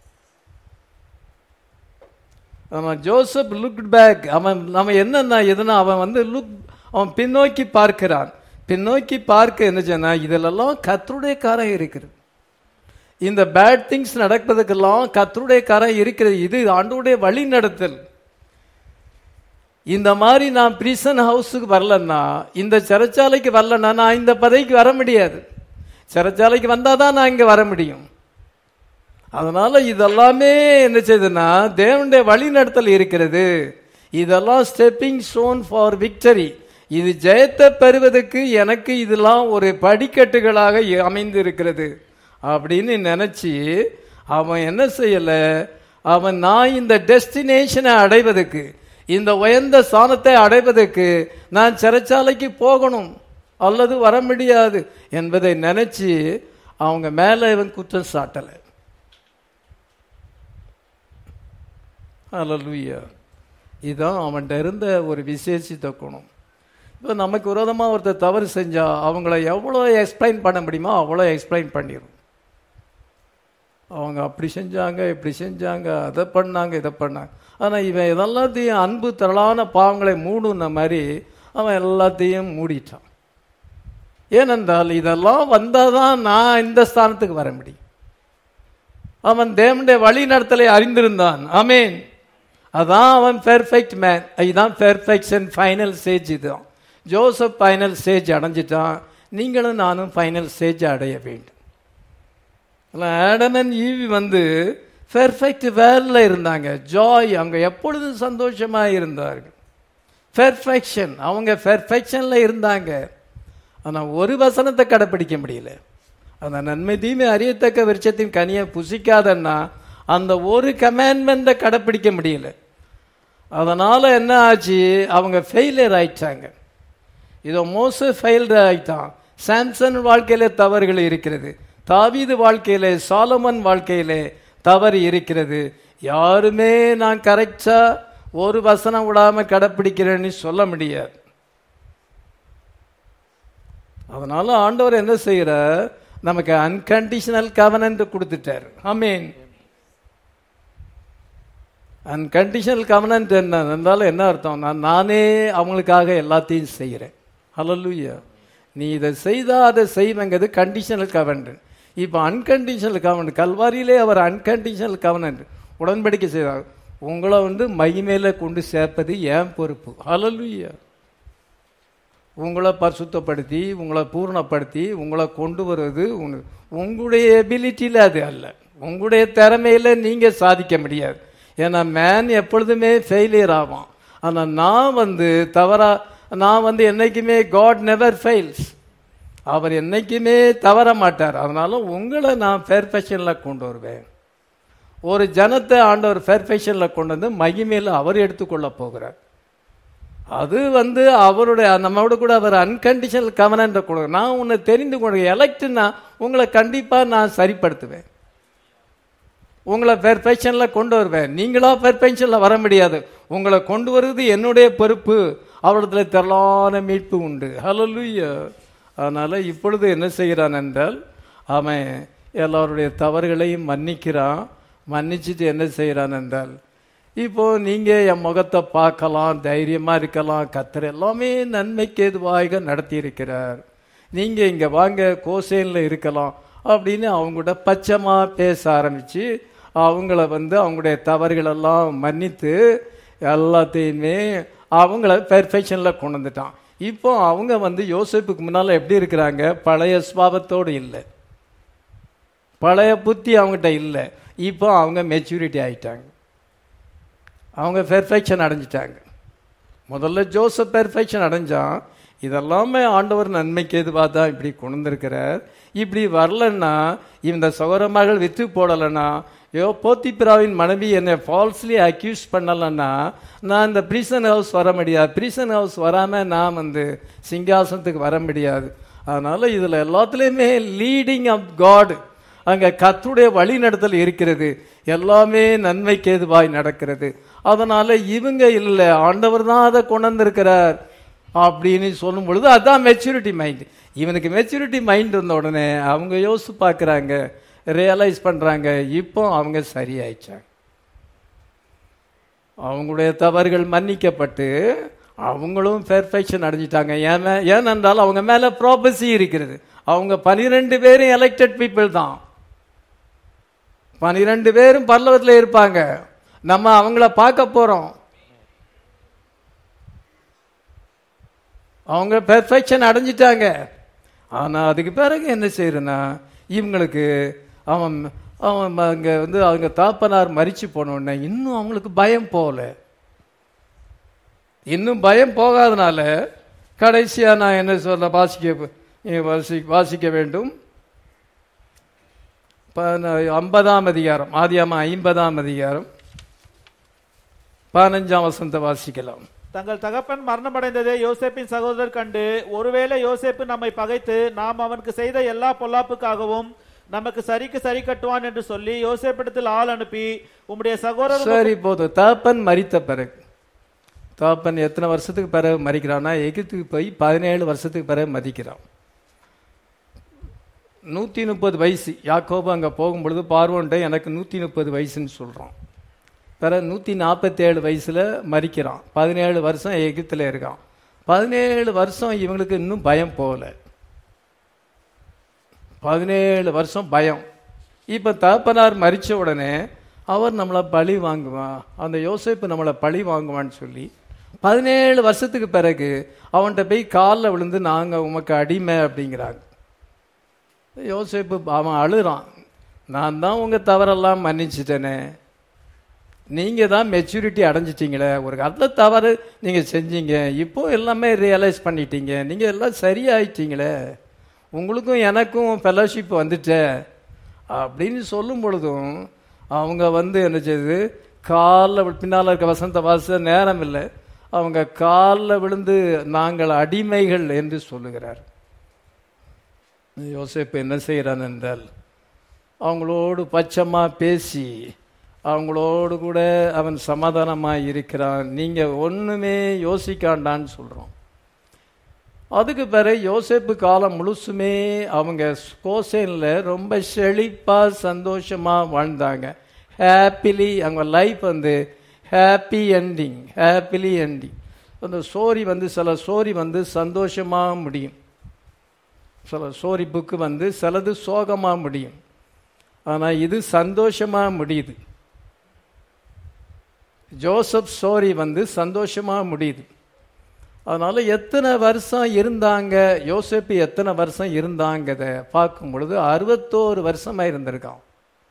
அவன் ஜோசப் லுக் பேக். அவன் என்னன்னா எதுனா அவன் பின்னோக்கி பார்க்கிறான். பின்னோக்கி பார்க்க என்ன சொன்னா, இதிலெல்லாம் கர்த்தருடைய காரம் இருக்கிறது. இந்த பேட் திங்ஸ் நடப்பதுக்கெல்லாம் கர்த்தருடைய காரம் இருக்கிறது. இது ஆண்டவருடைய வழி நடத்தல். இந்த மாதிரி நான் பிரிசன் ஹவுஸுக்கு வரலன்னா, இந்த சிறைச்சாலைக்கு வரலன்னா நான் இந்த பதவிக்கு வர முடியாது. சிறைச்சாலைக்கு வந்தாதான் நான் இங்க வர முடியும். அதனால இதெல்லாமே என்ன செய்யுதுன்னா தேவனுடைய வழி நடத்தல் இருக்கிறது. இதெல்லாம் ஸ்டெப்பிங் ஸ்டோன் ஃபார் விக்டரி. இது ஜெயத்தை பெறுவதற்கு எனக்கு இதெல்லாம் ஒரு படிக்கட்டுகளாக அமைந்து இருக்கிறது அப்படின்னு நினைச்சு அவன் என்ன செய்யல, நான் இந்த டெஸ்டினேஷனை அடைவதற்கு, இந்த உயர்ந்த ஸ்தானத்தை அடைவதற்கு நான் சிறைச்சாலைக்கு போகணும் அல்லது வர முடியாது என்பதை நினைச்சு அவங்க மேல இவன் குற்றம் சாட்டலை. அல்லேலூயா. இதுதான் அவன்கிட்ட இருந்த ஒரு விசேஷித்த குணம். இப்போ நமக்கு விரோதமாக ஒருத்தர் தவறு செஞ்சா அவங்கள எவ்வளோ எக்ஸ்பிளைன் பண்ண முடியுமோ அவ்வளோ எக்ஸ்பிளைன் பண்ணிடும். அவங்க அப்படி செஞ்சாங்க, இப்படி செஞ்சாங்க, அதை பண்ணாங்க, இதை பண்ணாங்க. ஆனால் இவன் இதெல்லாத்தையும் அன்பு திரளான பாவங்களை மூடுன மாதிரி அவன் எல்லாத்தையும் மூடிட்டான். ஏனென்றால் இதெல்லாம் வந்தாதான் நான் இந்த ஸ்தானத்துக்கு வர முடியும். அவன் தேவனுடைய வழி நடத்தலை அறிந்திருந்தான். ஆமேன். அதான் அவன் பெர்ஃபெக்ட் மேன். இதுதான் பெர்ஃபெக்ஷன் ஃபைனல் ஸ்டேஜ். இதுதான் ஜோசப் ஃபைனல் ஸ்டேஜ் அடைஞ்சிட்டான். நீங்களும் நானும் ஃபைனல் ஸ்டேஜ் அடைய வேண்டும். ஆடம் அண்ட் ஈவ் பெர்ஃபெக்ட் வேர்ல இருந்தாங்க. ஜாய், அவங்க எப்பொழுதும் சந்தோஷமா இருந்தார்கள். பெர்ஃபெக்ஷன், அவங்க பெர்ஃபெக்ஷன்ல இருந்தாங்க. ஆனா ஒரு வசனத்தை கடைப்பிடிக்க முடியல. அந்த நன்மை தீமை அறியத்தக்க விருட்சத்தின் கனியை புசிக்காதன்னா அந்த ஒரு கமாண்ட்மெண்ட்டை கடைப்பிடிக்க முடியல. அதனால என்ன ஆச்சு, அவங்க ஃபெயிலியர் ஆயிட்டாங்க. இதோ மோசே ஃபெயில்டு ஆயிட்டான். சாம்சன் வாழ்க்கையில தவறுகள் இருக்கிறது. தாவீது வாழ்க்கையிலே, சாலமன் வாழ்க்கையிலே தவறு இருக்கிறது. யாருமே நான் கரெக்டா ஒரு வசனம் விடாம கடைப்பிடிக்கிறேன்னு சொல்ல முடியாது. அதனால ஆண்டவர் என்ன செய்யறார், நமக்கு அன்கண்டிஷனல் கவனன்ட் கொடுத்துட்டார். ஆமீன். அன்கண்டிஷனல் கவனன்ட் என்றாலும் என்ன அர்த்தம், நானே அவங்களுக்காக எல்லாத்தையும் செய்கிறேன். ஹல்லேலூயா. நீ இதை செய்தா அதை செய்வங்கிறது கண்டிஷனல் கவனன்ட். இப்போ அன்கண்டிஷனல் கவனன்ட், கல்வாரியிலே அவர் அன்கண்டிஷனல் கவனன்ட் உடன்படிக்கை செய்தார். உங்களை மகிமையில கொண்டு சேர்ப்பது என் பொறுப்பு. ஹல்லேலூயா. உங்களை பரிசுத்தப்படுத்தி, உங்களை பூர்ணப்படுத்தி, உங்களை கொண்டு வருவது உங்களுடைய எபிலிட்டியில் அது அல்ல, உங்களுடைய திறமையில நீங்க சாதிக்க முடியாது. ஏன்னா மேன் எப்பொழுதுமே ஃபெயிலியர் ஆவான். ஆனால் நான் என்னைக்குமே காட் நெவர் ஃபெயில்ஸ். அவர் என்னைக்குமே தவற மாட்டார். அதனால உங்களை நான் பெர்ஃபெக்ஷன்ல கொண்டு வருவேன். ஒரு ஜனத்தை ஆண்டவர் பெர்ஃபெக்ஷன்ல கொண்டு வந்து மகிமையில அவர் எடுத்துக்கொள்ள போகிறார். அது அவருடைய நம்மோட கூட அவர் அன்கண்டிஷனல் கவனன்ட் கொடுக்க. நான் உன்னை தெரிந்து கொண்டு எலெக்ட்னா உங்களை கண்டிப்பா நான் சரிப்படுத்துவேன், உங்களை பெர்ஃபெக்ஷன்ல கொண்டு வருவேன். நீங்களா பெர்ஃபெக்ஷன்ல வர முடியாது. உங்களை கொண்டு வருவது என்னுடைய பொறுப்பு. அவரிடத்துல திரளான மீட்பு உண்டு. ஹல்லேலூயா. அதனால இப்பொழுது என்ன செய்கிறான் என்றால், அவன் எல்லாருடைய தவறுகளையும் மன்னிக்கிறான். மன்னிச்சுட்டு என்ன செய்கிறான் என்றால், இப்போ நீங்க என் முகத்தை பார்க்கலாம், தைரியமா இருக்கலாம், கர்த்தர் எல்லாமே நன்மைக்கு ஏதுவாக நடத்தி இருக்கிறார். நீங்க இங்க வாங்க, கோசேன்ல இருக்கலாம் அப்படின்னு அவங்கள்ட்ட பச்சைமா பேச ஆரம்பிச்சு அவங்கள அவங்களுடைய தவறுகளெல்லாம் மன்னித்து எல்லாத்தையுமே அவங்கள பெர்ஃபெக்ஷன்ல கொண்டு வந்துட்டான். இப்போ அவங்க யோசேப்புக்கு முன்னால எப்படி இருக்கிறாங்க? பழைய சுபாவத்தோடு இல்லை, பழைய புத்தி அவங்ககிட்ட இல்லை. இப்போ அவங்க மெச்சூரிட்டி ஆயிட்டாங்க, அவங்க பெர்ஃபெக்ஷன் அடைஞ்சிட்டாங்க. முதல்ல ஜோசப் பெர்ஃபெக்ஷன் அடைஞ்சான். இதெல்லாமே ஆண்டவர் நன்மைக்கு எதுவாக தான் இப்படி கொண்டு வந்திருக்கிறார். இப்படி வரலன்னா, இந்த சகோதரர்கள் வித்து போடலைன்னா, போத்திபிராவின் மனைவி என்னை ஃபால்ஸ்லி அக்யூஸ் பண்ணலைன்னா நான் இந்த பிரிசன் ஹவுஸ் வர முடியாது. பிரிசன் ஹவுஸ் வராமல் நான் சிங்காசனத்துக்கு வர முடியாது. அதனால இதில் எல்லாத்துலேயுமே லீடிங் ஆஃப் காட், அங்கே கர்த்தருடைய வழி நடத்தல் இருக்கிறது. எல்லாமே நன்மைக்கு ஏதுவாய் நடக்கிறது. அதனால இவங்க இல்லை, ஆண்டவர் தான் அதை கொண்டு வந்திருக்கிறார் அப்படின்னு சொல்லும் பொழுது அதுதான் மெச்சூரிட்டி மைண்ட். இவனுக்கு மெச்சூரிட்டி மைண்ட் வந்த உடனே அவங்க யோசிச்சு பார்க்குறாங்க, ரியலைஸ் பண்ணுறாங்க, இப்போ அவங்க சரியாயிச்சாங்க. அவங்களுடைய தவறுகள் மன்னிக்கப்பட்டு அவங்களும் பெர்ஃபெக்ஷன் அடைஞ்சிட்டாங்க. ஏனென்றால் அவங்க மேலே ப்ராபசி இருக்கிறது. அவங்க 12 பேரும் எலெக்டட் பீப்புள் தான். 12 பேரும் பரலோகத்தில் இருப்பாங்க. நம்ம அவங்கள பார்க்க போறோம். அவங்க பெர்ஃபெக்ஷன் அடைஞ்சிட்டாங்க. ஆனா அதுக்கு பிறகு என்ன செய்யறனா, இவங்களுக்கு அவன் அங்க அவங்க தாப்பனார் மரிச்சு போன உடனே இன்னும் அவங்களுக்கு பயம் போகல. இன்னும் பயம் போகாதனால கடைசியா நான் என்ன சொல்ல வாசிக்க வேண்டும். 50ஆம் அதிகாரம், ஆதியாகமம் 50ஆம் அதிகாரம் 15ஆம் வசனத்தை வாசிக்கலாம். தங்கள் தகப்பன் மரணமடைந்ததை யோசேப்பின் சகோதரர் கண்டு, ஒருவேளை யோசேப்பு நம்மை பகைத்து நாம் அவனுக்கு செய்த எல்லா பொல்லாப்புக்காகவும் நமக்கு சரிக்கு சரி கட்டுவான் என்று சொல்லி யோசேப்பிடத்தில் ஆள் அனுப்பி, உம்முடைய சகோதரர் சரி போதும். தகப்பன் மரித்த பிறகு, தகப்பன் எத்தனை வருஷத்துக்கு பிறகு மரிக்கிறான்னா, எகிப்துக்கு போய் 17 வருஷத்துக்கு பிறகு மதிக்கிறான். 130 வயசு. யாக்கோபு அங்கே போகும்பொழுது பார்வோன்ட்ட எனக்கு 130 வயசுன்னு சொல்கிறான். பிறகு 147 வயசில் மரிக்கிறான். 17 வருஷம் எகிப்தில் இருக்கான். 17 வருஷம் இவங்களுக்கு இன்னும் பயம் போகலை. 17 வருஷம் பயம். இப்போ தகப்பனார் மரித்த உடனே அவர் நம்மளை பழி வாங்குவான், அந்த யோசேப்பு நம்மளை பழி வாங்குவான்னு சொல்லி 17 வருஷத்துக்கு பிறகு அவன்கிட்ட போய் காலில் விழுந்து நாங்கள் உமக்கு அடிமை அப்படிங்கிறாங்க. யோசேப்பு அவன் அழுறான், நான் தான் உங்கள் தவறெல்லாம் மன்னிச்சிட்டேனே, நீங்கள் தான் மெச்சூரிட்டி அடைஞ்சிட்டீங்களே, ஒரு காலத்தில் தவறு நீங்கள் செஞ்சீங்க, இப்போ எல்லாமே ரியலைஸ் பண்ணிட்டீங்க, நீங்கள் எல்லாம் சரியாயிட்டீங்களே, உங்களுக்கும் எனக்கும் ஃபெலோஷிப் வந்துட்ட அப்படின்னு சொல்லும் பொழுதும் அவங்க என்ன செய்யுது, காலில் பின்னால் இருக்க வசந்த வாச நேரம் இல்லை, அவங்க காலில் விழுந்து நாங்கள் அடிமைகள் என்று சொல்லுகிறார். யோசேப்பு என்ன செய்கிறான் என்றால், அவங்களோடு பச்சமாக பேசி அவங்களோடு கூட அவன் சமாதானமாக இருக்கிறான். நீங்கள் ஒன்றுமே யோசிக்காண்டான்னு சொல்கிறோம். அதுக்கு பிறகு யோசேப்பு காலம் முழுசுமே அவங்க கோசேனில் ரொம்ப செழிப்பாக சந்தோஷமாக வாழ்ந்தாங்க. ஹாப்பிலி அவங்க life happy ending, happily ending. அந்த ஸ்டோரி சில ஸ்டோரி சந்தோஷமாக முடியும், சில ஸ்டோரி புக்கு சிலது சோகமாக முடியும், ஆனால் இது சந்தோஷமாக முடியுது. ஜோசப் ஸ்டோரி சந்தோஷமாக முடியுது. அதனால எத்தனை வருஷம் இருந்தாங்க, யோசேப்பு எத்தனை வருஷம் இருந்தாங்கத பார்க்கும் பொழுது 61 வருஷமா இருந்திருக்கான்.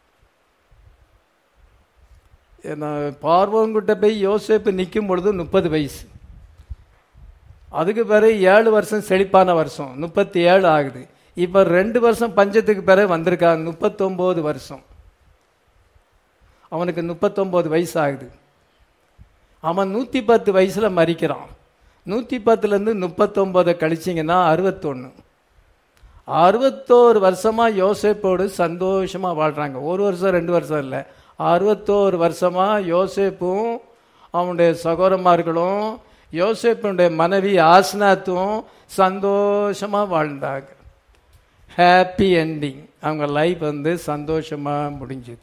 பார்வோங்கிட்ட போய் யோசேப்பு நிற்கும் பொழுது 30 வயசு. அதுக்கு பிறகு 7 வருஷம் செழிப்பான வருஷம் 37 ஆகுது. இப்ப 2 வருஷம் பஞ்சத்துக்கு பிறகு வந்திருக்கான், 39 வருஷம். அவனுக்கு 39 வயசு ஆகுது. அவன் 110 வயசுல மரிக்கிறான். 110லேருந்து 39 கழிச்சிங்கன்னா 61. 61 வருஷமா யோசேப்போடு சந்தோஷமா வாழ்றாங்க. 1 வருஷம் 2 வருஷம் இல்லை, 61 வருஷமா யோசேப்பும் அவனுடைய சகோதரமார்களும் யோசேப்புடைய மனைவி ஆஸ்னாத்தும் சந்தோஷமா வாழ்ந்தாங்க. Happy ending. அவங்க லைஃப் சந்தோஷமா முடிஞ்சது.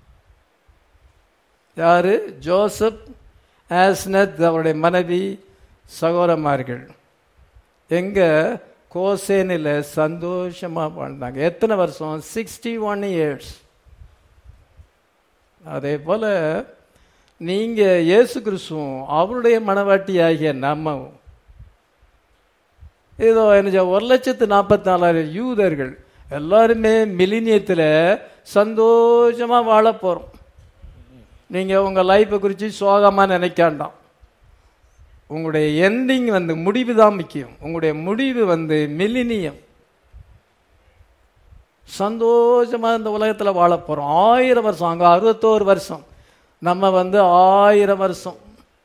யாரு? ஜோசப், ஆஸ்னத் அவருடைய மனைவி, சகோதரமார்கள். எங்க? கோசேனில் சந்தோஷமா வாழ்ந்தாங்க. எத்தனை வருஷம்? 61 years. அதே போல நீங்க இயேசு கிறிஸ்துவும் அவருடைய மனவாட்டியாகிய நம்ம ஏதோ 1,44,000 யூதர்கள் எல்லாருமே மிலினியத்தில் சந்தோஷமா வாழ போறோம். நீங்க உங்க லைஃப்பை குறித்து சோகமா நினைக்காண்டாம். உங்களுடைய எண்டிங் முடிவு தான் முக்கியம். உங்களுடைய முடிவு மிலினியம். சந்தோஷமா இந்த உலகத்தில் வாழ போறோம். 1000 வருஷம், அங்க 61 வருஷம், நம்ம 1000 வருஷம்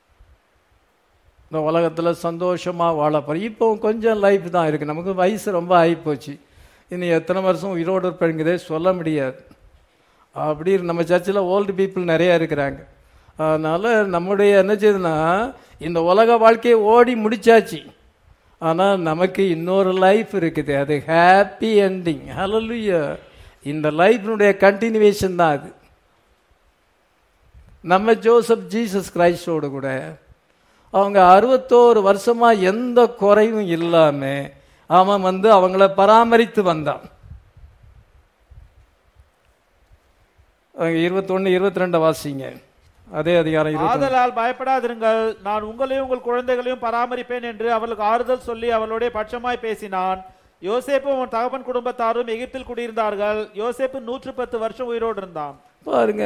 இந்த உலகத்தில் சந்தோஷமா வாழ போறோம். இப்போ கொஞ்சம் லைஃப் தான் இருக்கு. நமக்கு வயசு ரொம்ப ஆகிப்போச்சு. இன்னும் எத்தனை வருஷம் உயிரோடு இருப்பேங்கிறதே சொல்ல முடியாது. அப்படி நம்ம சர்ச்சில் ஓல்டு பீப்புள் நிறைய இருக்கிறாங்க. அதனால நம்முடைய என்ன செய்யுதுன்னா, இந்த உலக வாழ்க்கையை ஓடி முடிச்சாச்சு. ஆனால் நமக்கு இன்னொரு லைஃப் இருக்குது, அது ஹாப்பி என்டிங். ஹல்லேலூயா. இந்த லைஃபினுடைய கண்டினியூவேஷன் தான் அது. நம்ம ஜோசப் ஜீசஸ் கிரைஸ்டோடு கூட அவங்க 61 வருஷமா எந்த குறையும் இல்லாம அவன் அவங்கள பராமரித்து வந்தான். 21, 22 வாசிங்க. அதே அதிகாரம். ஆதலால் பயப்படாதிருங்கள், நான் உங்களையும் உங்கள் குழந்தைகளையும் பராமரிப்பேன் என்று அவளுக்கு ஆறுதல் சொல்லி அவளுடைய பட்சமாய் பேசினான். யோசேப்பும் அவன் தகப்பன் குடும்பத்தாரும் எகிப்தில் குடியிருந்தார்கள். யோசேப்பு 110 வருஷம் உயிரோடு இருந்தான். பாருங்க,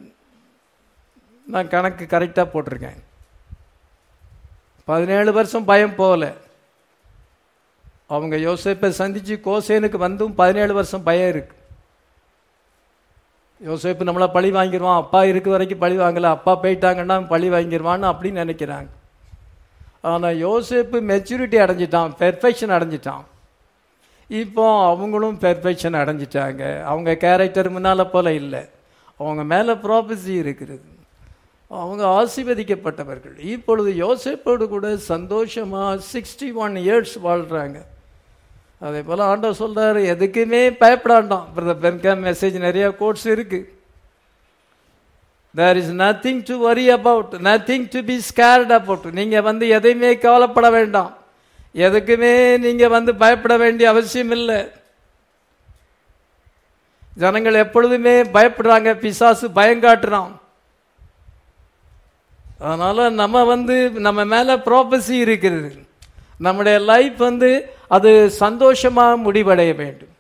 நான் கணக்கு கரெக்டா போட்டிருக்கேன். 17 வருஷம் பயம் போகல. அவங்க யோசேப்பை சந்திச்சு கோசேனுக்கு 17 வருஷம் பயம் இருக்கு. யோசேப்பு நம்மளை பழி வாங்கிடுவான், அப்பா இருக்க வரைக்கும் பழி வாங்கல, அப்பா போயிட்டாங்கன்னா பழி வாங்கிடுவான்னு அப்படின்னு நினைக்கிறாங்க. ஆனால் யோசேப்பு மெச்சூரிட்டி அடைஞ்சிட்டான், பெர்ஃபெக்ஷன் அடைஞ்சிட்டான். இப்போ அவங்களும் பெர்ஃபெக்ஷன் அடைஞ்சிட்டாங்க. அவங்க கேரக்டர் முன்னால போல இல்லை, அவங்க மேலே ப்ராபஸி இருக்கிறது. அவங்க ஆசீர்வதிக்கப்பட்டவர்கள். இப்பொழுது யோசேப்போடு கூட சந்தோஷமா 61 years வாழ்றாங்க. அதே போல ஆண்டவர் சொல்றாரு, எதுக்குமே பயப்படாண்டாம். பிரதர் பென்காம் மெசேஜ் நிறைய கோட்ஸ் இருக்கு. There is nothing to worry about, nothing to be scared about. நீங்க எதையுமே கவலைப்பட வேண்டாம், எதுக்குமே நீங்க பயப்பட வேண்டிய அவசியம் இல்லை. ஜனங்கள் எப்பொழுதுமே பயப்படுறாங்க, பிசாசு பயங்காட்டுறான். அதனால நம்ம நம்ம மேல ப்ராபஸி இருக்கிறது. நம்முடைய லைஃப் அது சந்தோஷமா முடிவடைய வேண்டும்.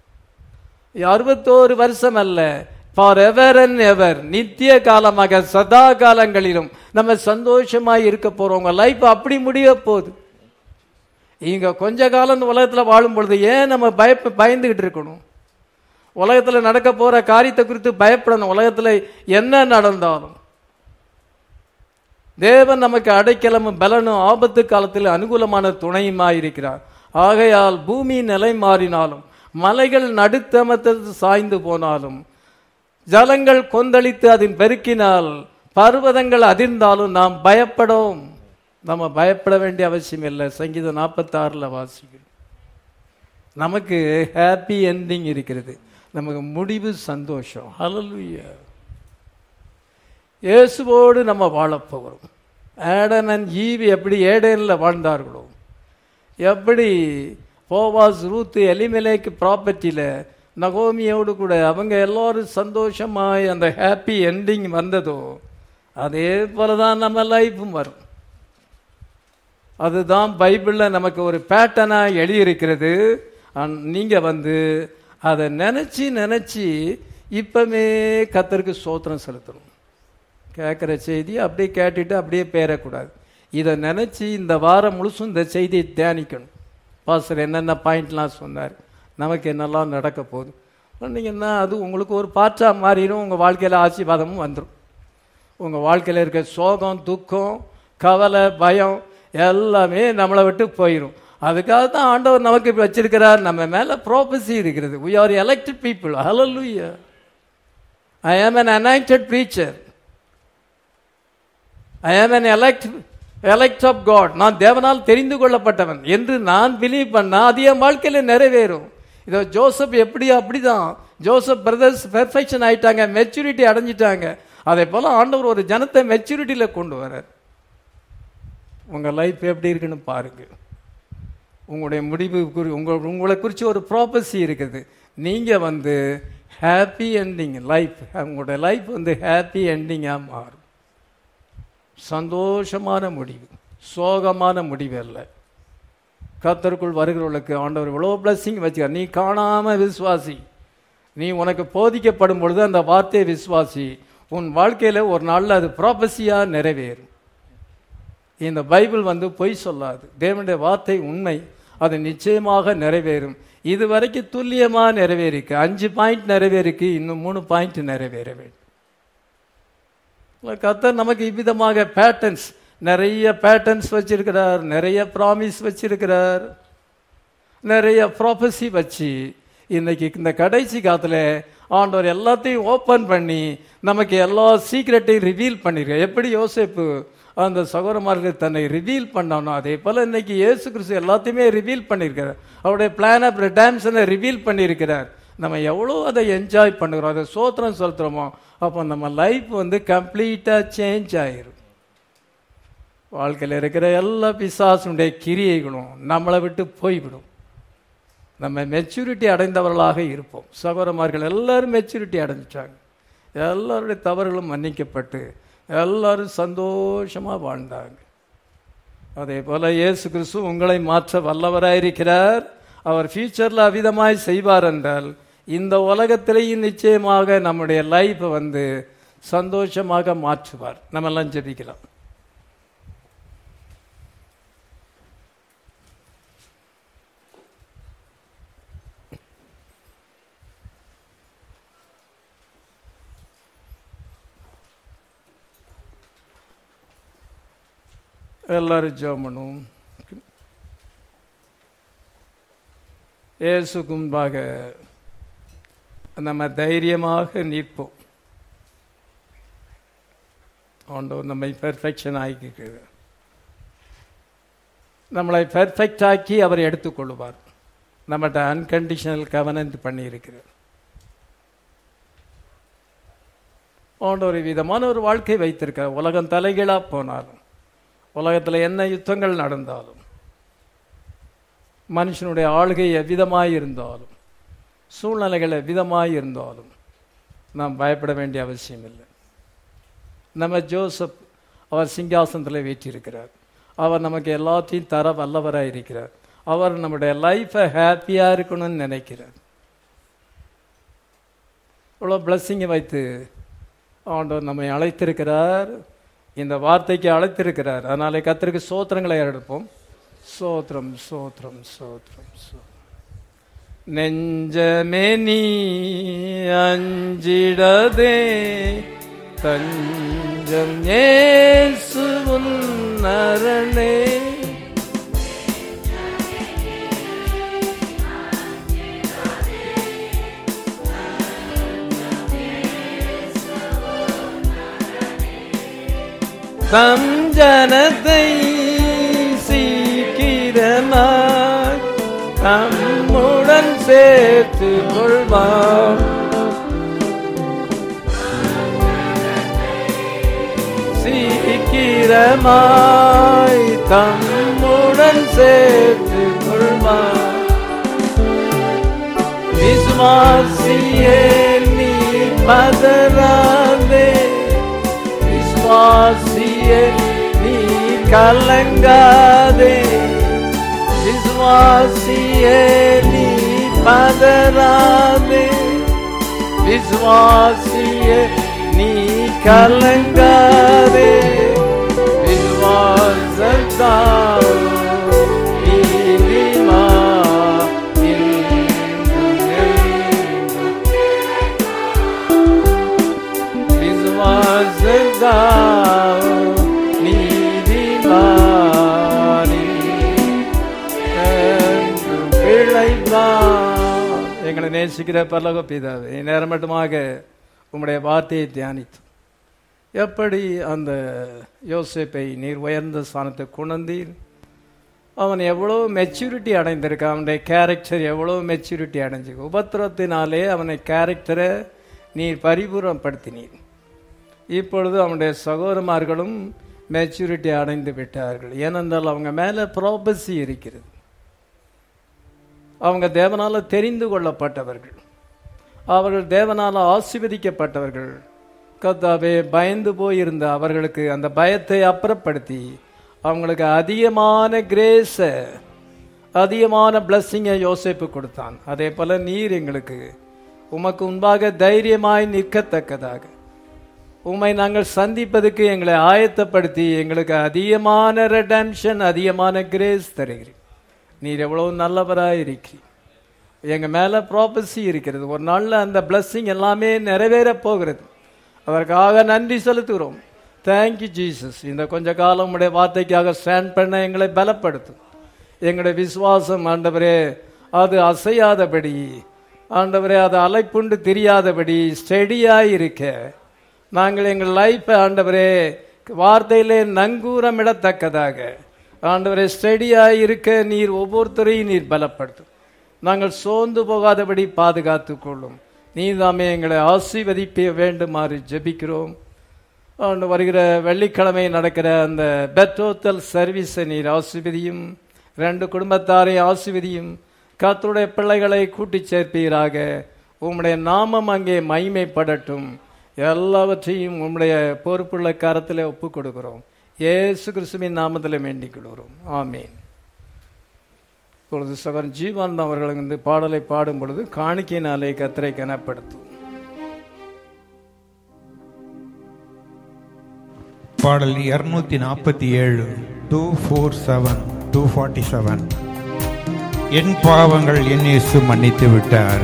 61 வருஷம் அல்ல, ஃபார் எவர் அண்ட் எவர், நித்திய காலமாக சதா காலங்களிலும் நம்ம சந்தோஷமா இருக்க போறோம். உங்க லைஃப் அப்படி முடிய போகுது. இங்க கொஞ்ச காலம் இந்த உலகத்துல வாழும் பொழுது ஏன் நம்ம பயந்துகிட்டு இருக்கணும்? உலகத்துல நடக்க போற காரியத்தை குறித்து பயப்படணும். உலகத்துல என்ன நடந்தாலும் தேவன் நமக்கு அடைக்கலமும் பலனும் ஆபத்து காலத்தில் அனுகூலமான துணையுமாயிருக்கிறார். ஆகையால் பூமி நிலை மாறினாலும், மலைகள் நடுத்தமத்தில் சாய்ந்து போனாலும், ஜலங்கள் கொந்தளித்து அதன் பெருக்கினால், பர்வதங்கள் அதிர்ந்தாலும் நாம் பயப்படும். நம்ம பயப்பட வேண்டிய அவசியம் இல்லை. சங்கீதம் 46 வாசிக்கிறோம். நமக்கு ஹாப்பி என்டிங் இருக்கிறது, நமக்கு முடிவு சந்தோஷம். ஹல்லேலூயா. இயேசுவோடு நம்ம வாழப்போகிறோம். ஆடன் அண்ட் ஈவ் எப்படி ஏடேனில் வாழ்ந்தார்களோ, எப்படி போவாஸ், ரூத், எலிமெலேக்கு ப்ராப்பர்ட்டியில் நகோமியோடு கூட அவங்க எல்லாரும் சந்தோஷமாய் அந்த ஹாப்பி என்டிங் வந்ததோ, அதே போல தான் நம்ம லைஃபும் வரும். அதுதான் பைபிளில் நமக்கு ஒரு பேட்டர்னாக எழுதியிருக்கிறது. நீங்கள் அதை நினச்சி இப்பமே கர்த்தருக்கு ஸ்தோத்திரம் செலுத்தணும். கேட்குற செய்தி அப்படியே கேட்டுட்டு அப்படியே பேரக்கூடாது. இதை நினச்சி இந்த வாரம் முழுசும் இந்த செய்தியை தியானிக்கணும். பாஸ்டர் என்னென்ன பாயிண்ட்லாம் சொன்னார், நமக்கு என்னெல்லாம் நடக்க போகுது சொன்னீங்கன்னா அது உங்களுக்கு ஒரு பாற்றாக மாறிடும். உங்கள் வாழ்க்கையில் ஆசீர்வாதமும் வந்துடும். உங்கள் வாழ்க்கையில் இருக்க சோகம், துக்கம், கவலை, பயம் எல்லாமே நம்மளை விட்டு போயிடும். அதுக்காக தான் ஆண்டவர் நமக்கு வச்சிருக்கிறார். நம்ம மேலே ப்ராபஸி இருக்கிறது. we are elected people. hallelujah. I am an anointed preacher. I am an elect of God. நான் தேவனால் தெரிந்து கொள்ளப்பட்டவன் என்று நான் பிலீவ் பண்ணா அது என் வாழ்க்கையில நிறைவேறும். இதோ ஜோசப் அப்படிதான். ஜோசப் பிரதர்ஸ் பெர்ஃபெக்ஷன் ஆயிட்டாங்க, மெச்சூரிட்டி அடைஞ்சிட்டாங்க. அதே போல ஆண்டவர் ஒரு ஜனத்தை மெச்சூரிட்டியில கொண்டு வரார். உங்க லைஃப் எப்படி இருக்குன்னு பாருங்க. உங்களுடைய முடிவு உங்களை குறித்து ஒரு ப்ராப்பர்சி இருக்குது. நீங்கள் வந்து ஹாப்பி என்டிங் லைஃப், உங்களுடைய லைஃப் வந்து ஹாப்பி என்டிங்காக மாறும். சந்தோஷமான முடிவு, சோகமான முடிவு அல்ல. கர்த்தருக்குள் வருகிறவர்களுக்கு ஆண்டவர் இவ்வளோ பிளஸ்ஸிங் வச்சுக்க. நீ காணாமல் விசுவாசி, நீ உனக்கு போதிக்கப்படும் பொழுது அந்த வார்த்தையை விசுவாசி, உன் வாழ்க்கையில் ஒரு நாளில் அது ப்ராப்பர்சியாக நிறைவேறும். இந்த பைபிள் வந்து பொய் சொல்லாது, தேவனுடைய வார்த்தை உண்மை, அது நிச்சயமாக நிறைவேறும். இதுவரைக்கும் துல்லியமாக நிறைவேறிக்கு. 5 பாயிண்ட் நிறைவேறிக்கு, இன்னும் 3 பாயிண்ட் நிறைவேற வேண்டும். கர்த்தர் நமக்கு இவ்விதமாக பேட்டர்ன்ஸ், நிறைய பேட்டர்ன்ஸ் வச்சிருக்கிறார், நிறைய ப்ராமிஸ் வச்சிருக்கிறார், நிறைய ப்ராபசி வச்சு இன்னைக்கு இந்த கடைசி காலத்தில் ஆண்டவர் எல்லாத்தையும் ஓப்பன் பண்ணி நமக்கு எல்லா சீக்ரெட்டையும் ரிவீல் பண்ணிருக்கார். எப்படி யோசேப்பு அந்த சகோதரமார்கள் தன்னை ரிவீல் பண்ணானோ, அதே போல இன்னைக்கு இயேசு கிறிஸ்து எல்லாத்தையுமே ரிவீல் பண்ணியிருக்கிறார். அவருடைய பிளான் ஆஃப் ரிடம்ஷனை ரிவீல் பண்ணியிருக்கிறார். நம்ம எவ்வளோ அதை என்ஜாய் பண்ணுறோம், அதை சோத்திரம் செலுத்துகிறோமோ, அப்போ நம்ம லைஃப் வந்து கம்ப்ளீட்டாக சேஞ்ச் ஆயிரும். வாழ்க்கையில் இருக்கிற எல்லா பிசாசுடைய கிரியைகளும் நம்மளை விட்டு போய்விடும். நம்ம மெச்சூரிட்டி அடைந்தவர்களாக இருப்போம். சகோதரமார்கள் எல்லாரும் மெச்சூரிட்டி அடைஞ்சிட்டாங்க. எல்லாருடைய தவறுகளும் மன்னிக்கப்பட்டு எல்லாரும் சந்தோஷமாக வாழ்ந்தாங்க. அதே போல் இயேசு கிறிஸ்து உங்களை மாற்ற வல்லவராயிருக்கிறார். அவர் ஃபியூச்சரில் அவ்விதமாய் செய்வார் என்றால் இந்த உலகத்திலேயும் நிச்சயமாக நம்முடைய லைஃப்பை வந்து சந்தோஷமாக மாற்றுவார். நம்ம எல்லாம் ஜெபிக்கலாம். எல்லாரும் ஜெபம் பண்ணுவோம். இயேசுக்கு முன்பாக நம்ம தைரியமாக நிற்போம். ஆண்டவர் நம்மை பெர்ஃபெக்ஷன் ஆக்கிக்கிறார். நம்மளை பெர்ஃபெக்ட் ஆக்கி அவர் எடுத்துக்கொள்வார். நம்மகிட்ட அன்கண்டிஷனல் கவனன்ட் பண்ணியிருக்கிறார். ஆண்டவர் விதமான ஒரு வாழ்க்கை வைத்திருக்கார். உலகம் தலைகீழாக போனாலும், உலகத்தில் என்ன யுத்தங்கள் நடந்தாலும், மனுஷனுடைய ஆளுகை எவ்விதமாய் இருந்தாலும், சூழ்நிலைகள் எவ்விதமாய் இருந்தாலும் நாம் பயப்பட வேண்டிய அவசியம் இல்லை. நம்ம ஜோசப் அவர் சிங்காசனத்தில் வீற்றிருக்கிறார். அவர் நமக்கு எல்லாத்தையும் தர வல்லவராக இருக்கிறார். அவர் நம்முடைய லைஃப்பை ஹாப்பியாக இருக்கணும்னு நினைக்கிறார். இவ்வளோ பிளஸ்ஸிங்கை வைத்து ஆண்டவர் நம்மை அழைத்திருக்கிறார். இந்த வார்த்தைக்கு அழைத்திருக்கிறார். அதனாலே கர்த்தருக்கு சோத்திரங்களை எடுப்போம். சோத்திரம் சோத்திரம் சோத்திரம் சோத்திரம். நெஞ்சமே நீ அஞ்சிடதே, தஞ்சம் இயேசு உன்னரணே. தம் ஜனத்தை சீக்கிரமாய் தம்முடன் சேர்த்து கொள்வார். சீக்கிரமாய் தம்முடன் சேர்த்து கொள்வார். விசுவாசியே நீ பதறாதே, விசுவாசியே நீ கலங்காதே, விசுவாசியே நீ பதறாதே, விசுவாசியே நீ கலங்காதே. விசுவாசத்தால் நீதிமா விசுவாசத்தால் நீதிமானி பிழைப்பான். எங்களை நேசிக்கிற பரலோக பிதாவே, நேரம் மட்டுமாக உம்முடைய வார்த்தையை தியானித்து எப்படி அந்த யோசேப்பை நீர் உயர்ந்த ஸ்தானத்தை கொண்டீர். அவன் எவ்வளோ மெச்சூரிட்டி அடைந்திருக்கான். அவனுடைய கேரக்டர் எவ்வளோ மெச்சூரிட்டி அடைஞ்சிருக்கு. உபத்திரத்தினாலே அவனை கேரக்டரை நீர் பரிபூர்ணப்படுத்தினீர். இப்பொழுது அவனுடைய சகோதரமார்களும் மெச்சூரிட்டி அடைந்து விட்டார்கள். ஏனென்றால் அவங்க மேலே ப்ராபசி இருக்கிறது. அவங்க தேவனால் தெரிந்து கொள்ளப்பட்டவர்கள், அவர்கள் தேவனால் ஆசீர்வதிக்கப்பட்டவர்கள். கர்த்தாவே, பயந்து போயிருந்த அவர்களுக்கு அந்த பயத்தை அப்புறப்படுத்தி அவங்களுக்கு அதிகமான கிரேஸை, அதிகமான பிளஸ்ஸிங்கை யோசேப்பு கொடுத்தான். அதே போல நீர் எங்களுக்கு உமக்கு முன்பாக தைரியமாய் நிற்கத்தக்கதாக உம்மை நாங்கள் சந்திப்பதற்கு எங்களை ஆயத்தப்படுத்தி எங்களுக்கு அதிகமான ரெடம்ஷன், அதிகமான கிரேஸ் தருகிறீர். நீர் எவ்வளவு நல்லவராக இருக்கிறீர். எங்கள் மேலே ப்ராபஸி இருக்கிறது. ஒரு நாளில் அந்த பிளஸ்ஸிங் எல்லாமே நிறைவேற போகிறது. அதற்காக நன்றி செலுத்துகிறோம். Thank you Jesus. இந்த கொஞ்ச காலம் உடைய வார்த்தைக்காக ஸ்டாண்ட் பண்ண எங்களை பலப்படுத்தும். எங்களுடைய விசுவாசம் ஆண்டவரே அது அசையாதபடி, ஆண்டவரே அது அலைப்புண்டு தெரியாதபடி ஸ்டெடியாக இருக்க நாங்கள் எங்கள் லைஃப்பை ஆண்டவரே வார்த்தையிலே நங்கூரமிடத்தக்கதாக ஆண்டவரே ஸ்டெடியாக இருக்க நீர் ஒவ்வொருத்தரையும் நீர் பலப்படுத்தும். நாங்கள் சோர்ந்து போகாதபடி பாதுகாத்து கொள்ளும். நீர் தாமே எங்களை ஆசீர்வதிக்க வேண்டுமாறு ஜெபிக்கிறோம். வருகிற வெள்ளிக்கிழமை நடக்கிற அந்த பெத்தோத்தல் சர்வீஸை நீர் ஆசீர்வதியும். 2 குடும்பத்தாரை ஆசீர்வதியும். கர்த்தருடைய பிள்ளைகளை கூட்டி சேர்ப்பீராக. உம்முடைய நாமம் அங்கே மகிமைப்படட்டும். எல்லாவற்றையும் உம்முடைய பொறுப்புள்ள கரத்தில் ஒப்புக் கொடுக்கிறோம். இயேசு கிறிஸ்துவின் நாமத்தில் வேண்டிக் கொள்கிறோம். ஆமீன். இப்பொழுது சகோதரன் ஜீவானந்த் அவர்கள் இந்த பாடலை பாடும் பொழுது காணிக்கையினாலே கர்த்தரை கனப்படுத்தும். பாடல் 247, 247. என் பாவங்கள் என் இயேசு மன்னித்து விட்டார்.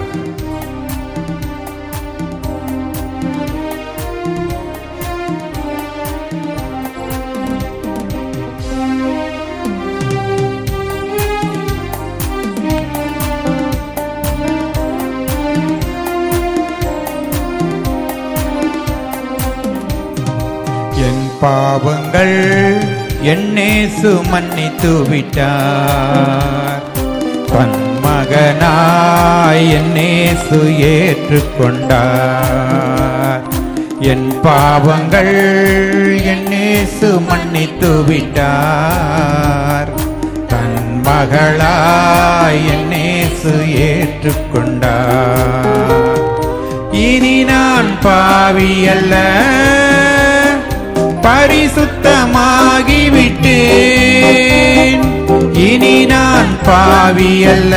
பாவங்கள் என் இயேசு மன்னித்து விட்டார். தன் மகனாய் என் இயேசு ஏற்றுக்கொண்டார். என் பாவங்கள் என் இயேசு மன்னித்து விட்டார். தன் மகளாய் என் இயேசு ஏற்றுக்கொண்டார். இனி நான் பாவி அல்ல, பரிசுத்தமாகிவிட்டேன். இனி நான் பாவி அல்ல,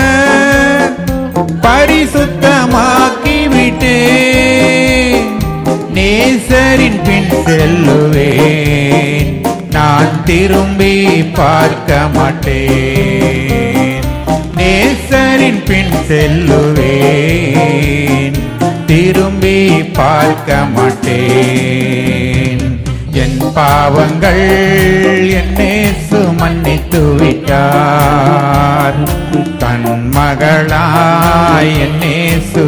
பரிசுத்தமாக்கிவிட்டேன். நேசரின் பின் செல்லுவேன், நான் திரும்பி பார்க்க மாட்டேன். நேசரின் பின் செல்லுவேன், திரும்பி பார்க்க மாட்டேன். என் பாவங்கள் என் இயேசு மன்னித்து விட்டார். தன் மகளாய் என் இயேசு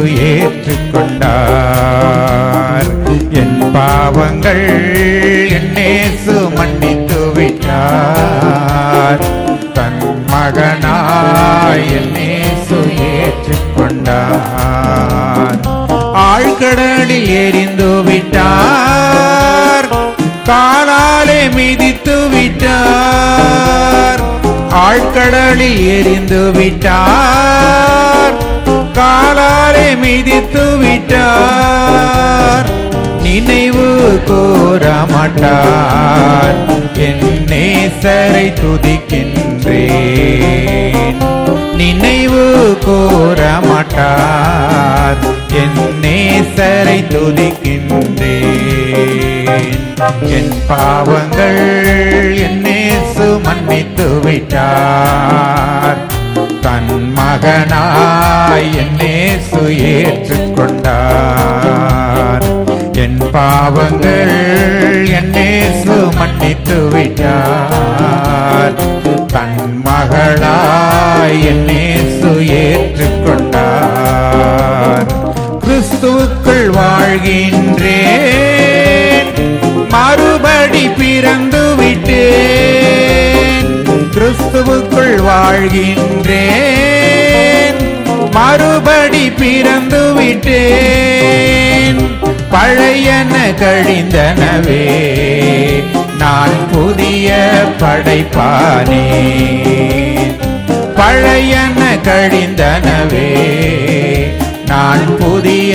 ஏற்றுக்கொண்டார். என் பாவங்கள் என் இயேசு மன்னித்து விட்டார். தன் மகனாய் என் இயேசு ஏற்றுக்கொண்டார். ஆழ்கடலில் எரிந்து விட்டார், காலாலே மிதித்து விட்டார். ஆழ்கடலில் எரிந்து விட்டார், காலாலே மிதித்து விட்டார். நினைவு கூற மாட்டார், என் நேசரை துதிக்கின்றேன். நினைவு கூற மாட்டார், என் நேசரை துதிக்கின்றேன். என் பாவங்கள் என் இயேசு மன்னித்து விட்டார். தன் மகனாய் என் இயேசு ஏற்றுக்கொண்டார். என் பாவங்கள் என் இயேசு மன்னித்து விட்டார். தன் மகளாய் என் இயேசு ஏற்றுக்கொண்டார். கிறிஸ்துவுக்குள் வாழ்கின்றேன், மறுபடி பிறந்து விட்டேன். கிறிஸ்துவுக்குள் வாழ்கின்றேன், மறுபடி பிறந்து விட்டேன். பழையன கழிந்தனவே, நான் புதிய படைப்பானேன். பழையன கழிந்தனவே, நான் புதிய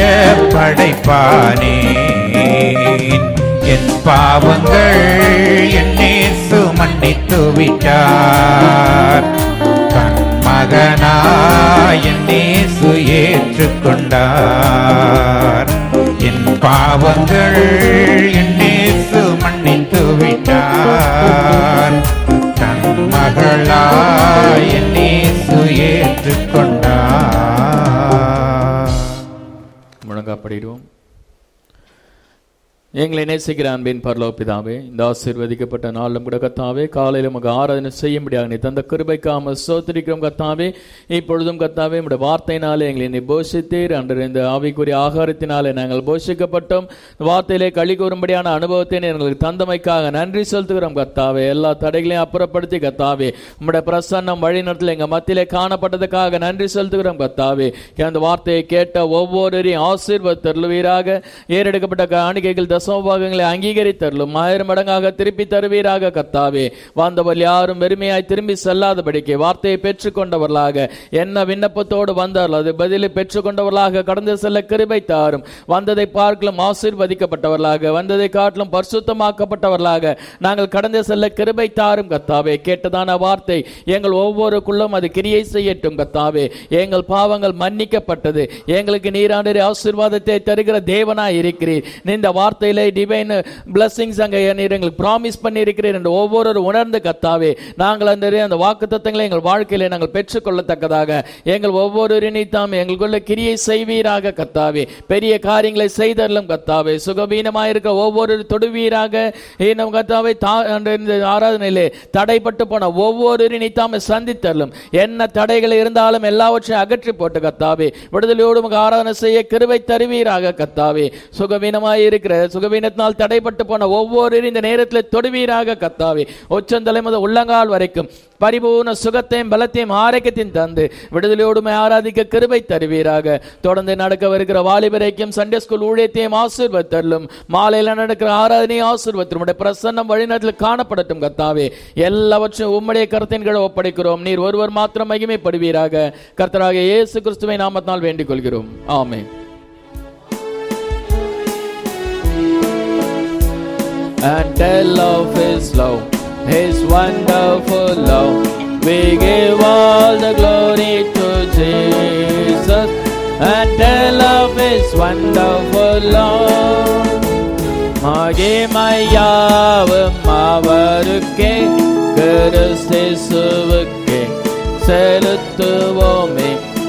படைப்பானேன். என் பாவங்கள் என் இயேசு மன்னித்து விட்டார். தன் மகனாய் என் இயேசு ஏற்றுக்கொண்டார். என் பாவங்கள் என் இயேசு மன்னித்து விட்டார். தன் மகளாய் என் இயேசு ஏற்றுக்கொண்டார். முழங்காப்படிடுவோம். எங்களை நேசிக்கிற அன்பின் பரலோக பிதாவே, இந்த ஆசீர்வதிக்கப்பட்ட நாளும் கூட கர்த்தாவே, காலையில் உமக்கு ஆராதனை செய்யும்படியாக நீ தந்த கிருபைக்காக ஸ்தோத்திரிக்கிறோம் கர்த்தாவே. இப்பொழுதும் கர்த்தாவே, உம்முடைய வார்த்தையினாலே எங்களை நீ போஷித்தீர். அன்று இந்த ஆவிக்குரிய ஆகாரத்தினாலே நாங்கள் போஷிக்கப்பட்டோம். வார்த்தையிலே களி கூறும்படியான அனுபவத்தை எங்களுக்கு தந்தமைக்காக நன்றி செலுத்துகிறோம் கர்த்தாவே. எல்லா தடைகளையும் அப்புறப்படுத்தி கர்த்தாவே, உம்முடைய பிரசன்னம் வழிநடத்தில் எங்கள் மத்தியிலே காணப்பட்டதுக்காக நன்றி செலுத்துகிறோம் கர்த்தாவே. அந்த வார்த்தையை கேட்ட ஒவ்வொருவரையும் ஆசீர்வதித்தருளுவீராக. ஏறெடுக்கப்பட்ட காணிக்கைகள் சோபாகங்களை அங்கீகரித்தருளும். 1000 மடங்காக திருப்பி தருவீராக கர்த்தாவே. வந்தவர் யாரும் வெறுமையாய் திரும்பி செல்லாதபடிக்கு வார்த்தையை பெற்றுக்கொண்டவர்களாக, என்ன விண்ணப்பத்தோடு வந்தார்கள் அது பதிலை பெற்றுக்கொண்டவர்களாக கடந்து செல்ல கிருபை தாரும். வந்ததை பார்க்கலும் ஆசீர்வதிக்கப்பட்டவர்களாக, வந்ததை காட்டிலும் பரிசுத்தமாக்கப்பட்டவர்களாக நாங்கள் கடந்து செல்ல கிருபை தாரும் கர்த்தாவே. கேட்டதான வார்த்தை எங்கள் ஒவ்வொருக்குள்ளும் அது கிரியை செய்யட்டும் கர்த்தாவே. எங்கள் பாவங்கள் மன்னிக்கப்பட்டது. எங்களுக்கு நீராண்டரை ஆசீர்வாதத்தை தருகிற தேவனாய் இருக்கிறீர். இந்த வார்த்தை டிவைன் பிளஸிங்ஸ் அங்கே எங்களுக்கு ப்ராமிஸ் பண்ணி இருக்கிறீர் என்று ஒவ்வொரு உணர்ந்து கர்த்தாவே, நாங்கள் அந்த வாக்குத்தத்தங்களை எங்கள் வாழ்க்கையிலே நாங்கள் பெற்றுக்கொள்ளத்தக்கதாக எங்கள் ஒவ்வொருவரையும் தாம் எங்களுக்குள்ள கிரியை செய்வீராக கர்த்தாவே. பெரிய காரியங்களை செய்தரலும் கர்த்தாவே. சுகவீனமாயிருக்க ஒவ்வொரு தொடுவீராக கர்த்தாவே. ஆராதனையிலே தடைப்பட்டு போன ஒவ்வொருவரையும் தாம் சந்தித்தரலும். என்ன தடைகள் இருந்தாலும் எல்லாவற்றையும் அகற்றி போட்டு கர்த்தாவே, விடுதலையோடு ஆராதனை செய்ய கிருபை தருவீராக கர்த்தாவே. சுகவீனமாயிருக்கிற சுகவீனத்தினால் தடைப்பட்டு போன ஒவ்வொரு இந்த நேரத்தில் தொடுவீராக கர்த்தாவே. உச்சந்தலை முதல் உள்ளங்கால் வரைக்கும் பரிபூர்ண சுகத்தையும் பலத்தையும் ஆரோக்கியத்தையும் தந்து விடுதலையோடுமை ஆராதிக்க கிருபை தருவீராக. தொடர்ந்து நடக்க வருகிற வாலிபரைக்கும் சண்டே ஸ்கூல் ஊழியத்தையும் ஆசீர்வதித்தருளும். மாலையில் நடக்கிற ஆராதனையை ஆசீர்வதித்தரும். உம்முடைய பிரசன்னம் வழிநடத்தில் காணப்படட்டும் கர்த்தாவே. எல்லாவற்றையும் உம்முடைய கரத்தின் கீழ் ஒப்படைக்கிறோம். நீர் ஒருவர் மாத்திரம் மகிமைப்படுவீராக. கர்த்தராகிய இயேசு கிறிஸ்துவை நாமத்தினால் வேண்டிக் கொள்கிறோம். ஆமென். And tell of his love, his wonderful love. We give all the glory to Jesus. And tell of his wonderful love. மகிமையாவும் அவருக்கே, கிறிஸ்துவுக்கே செலுத்துவோமே.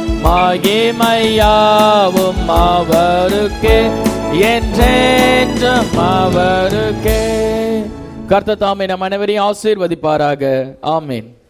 மகிமையாவும் அவருக்கே, என்றென்றும் அவருக்கே. கர்த்தர் தாமே நம் அனைவரையும் ஆசீர்வதிப்பாராக. ஆமென்.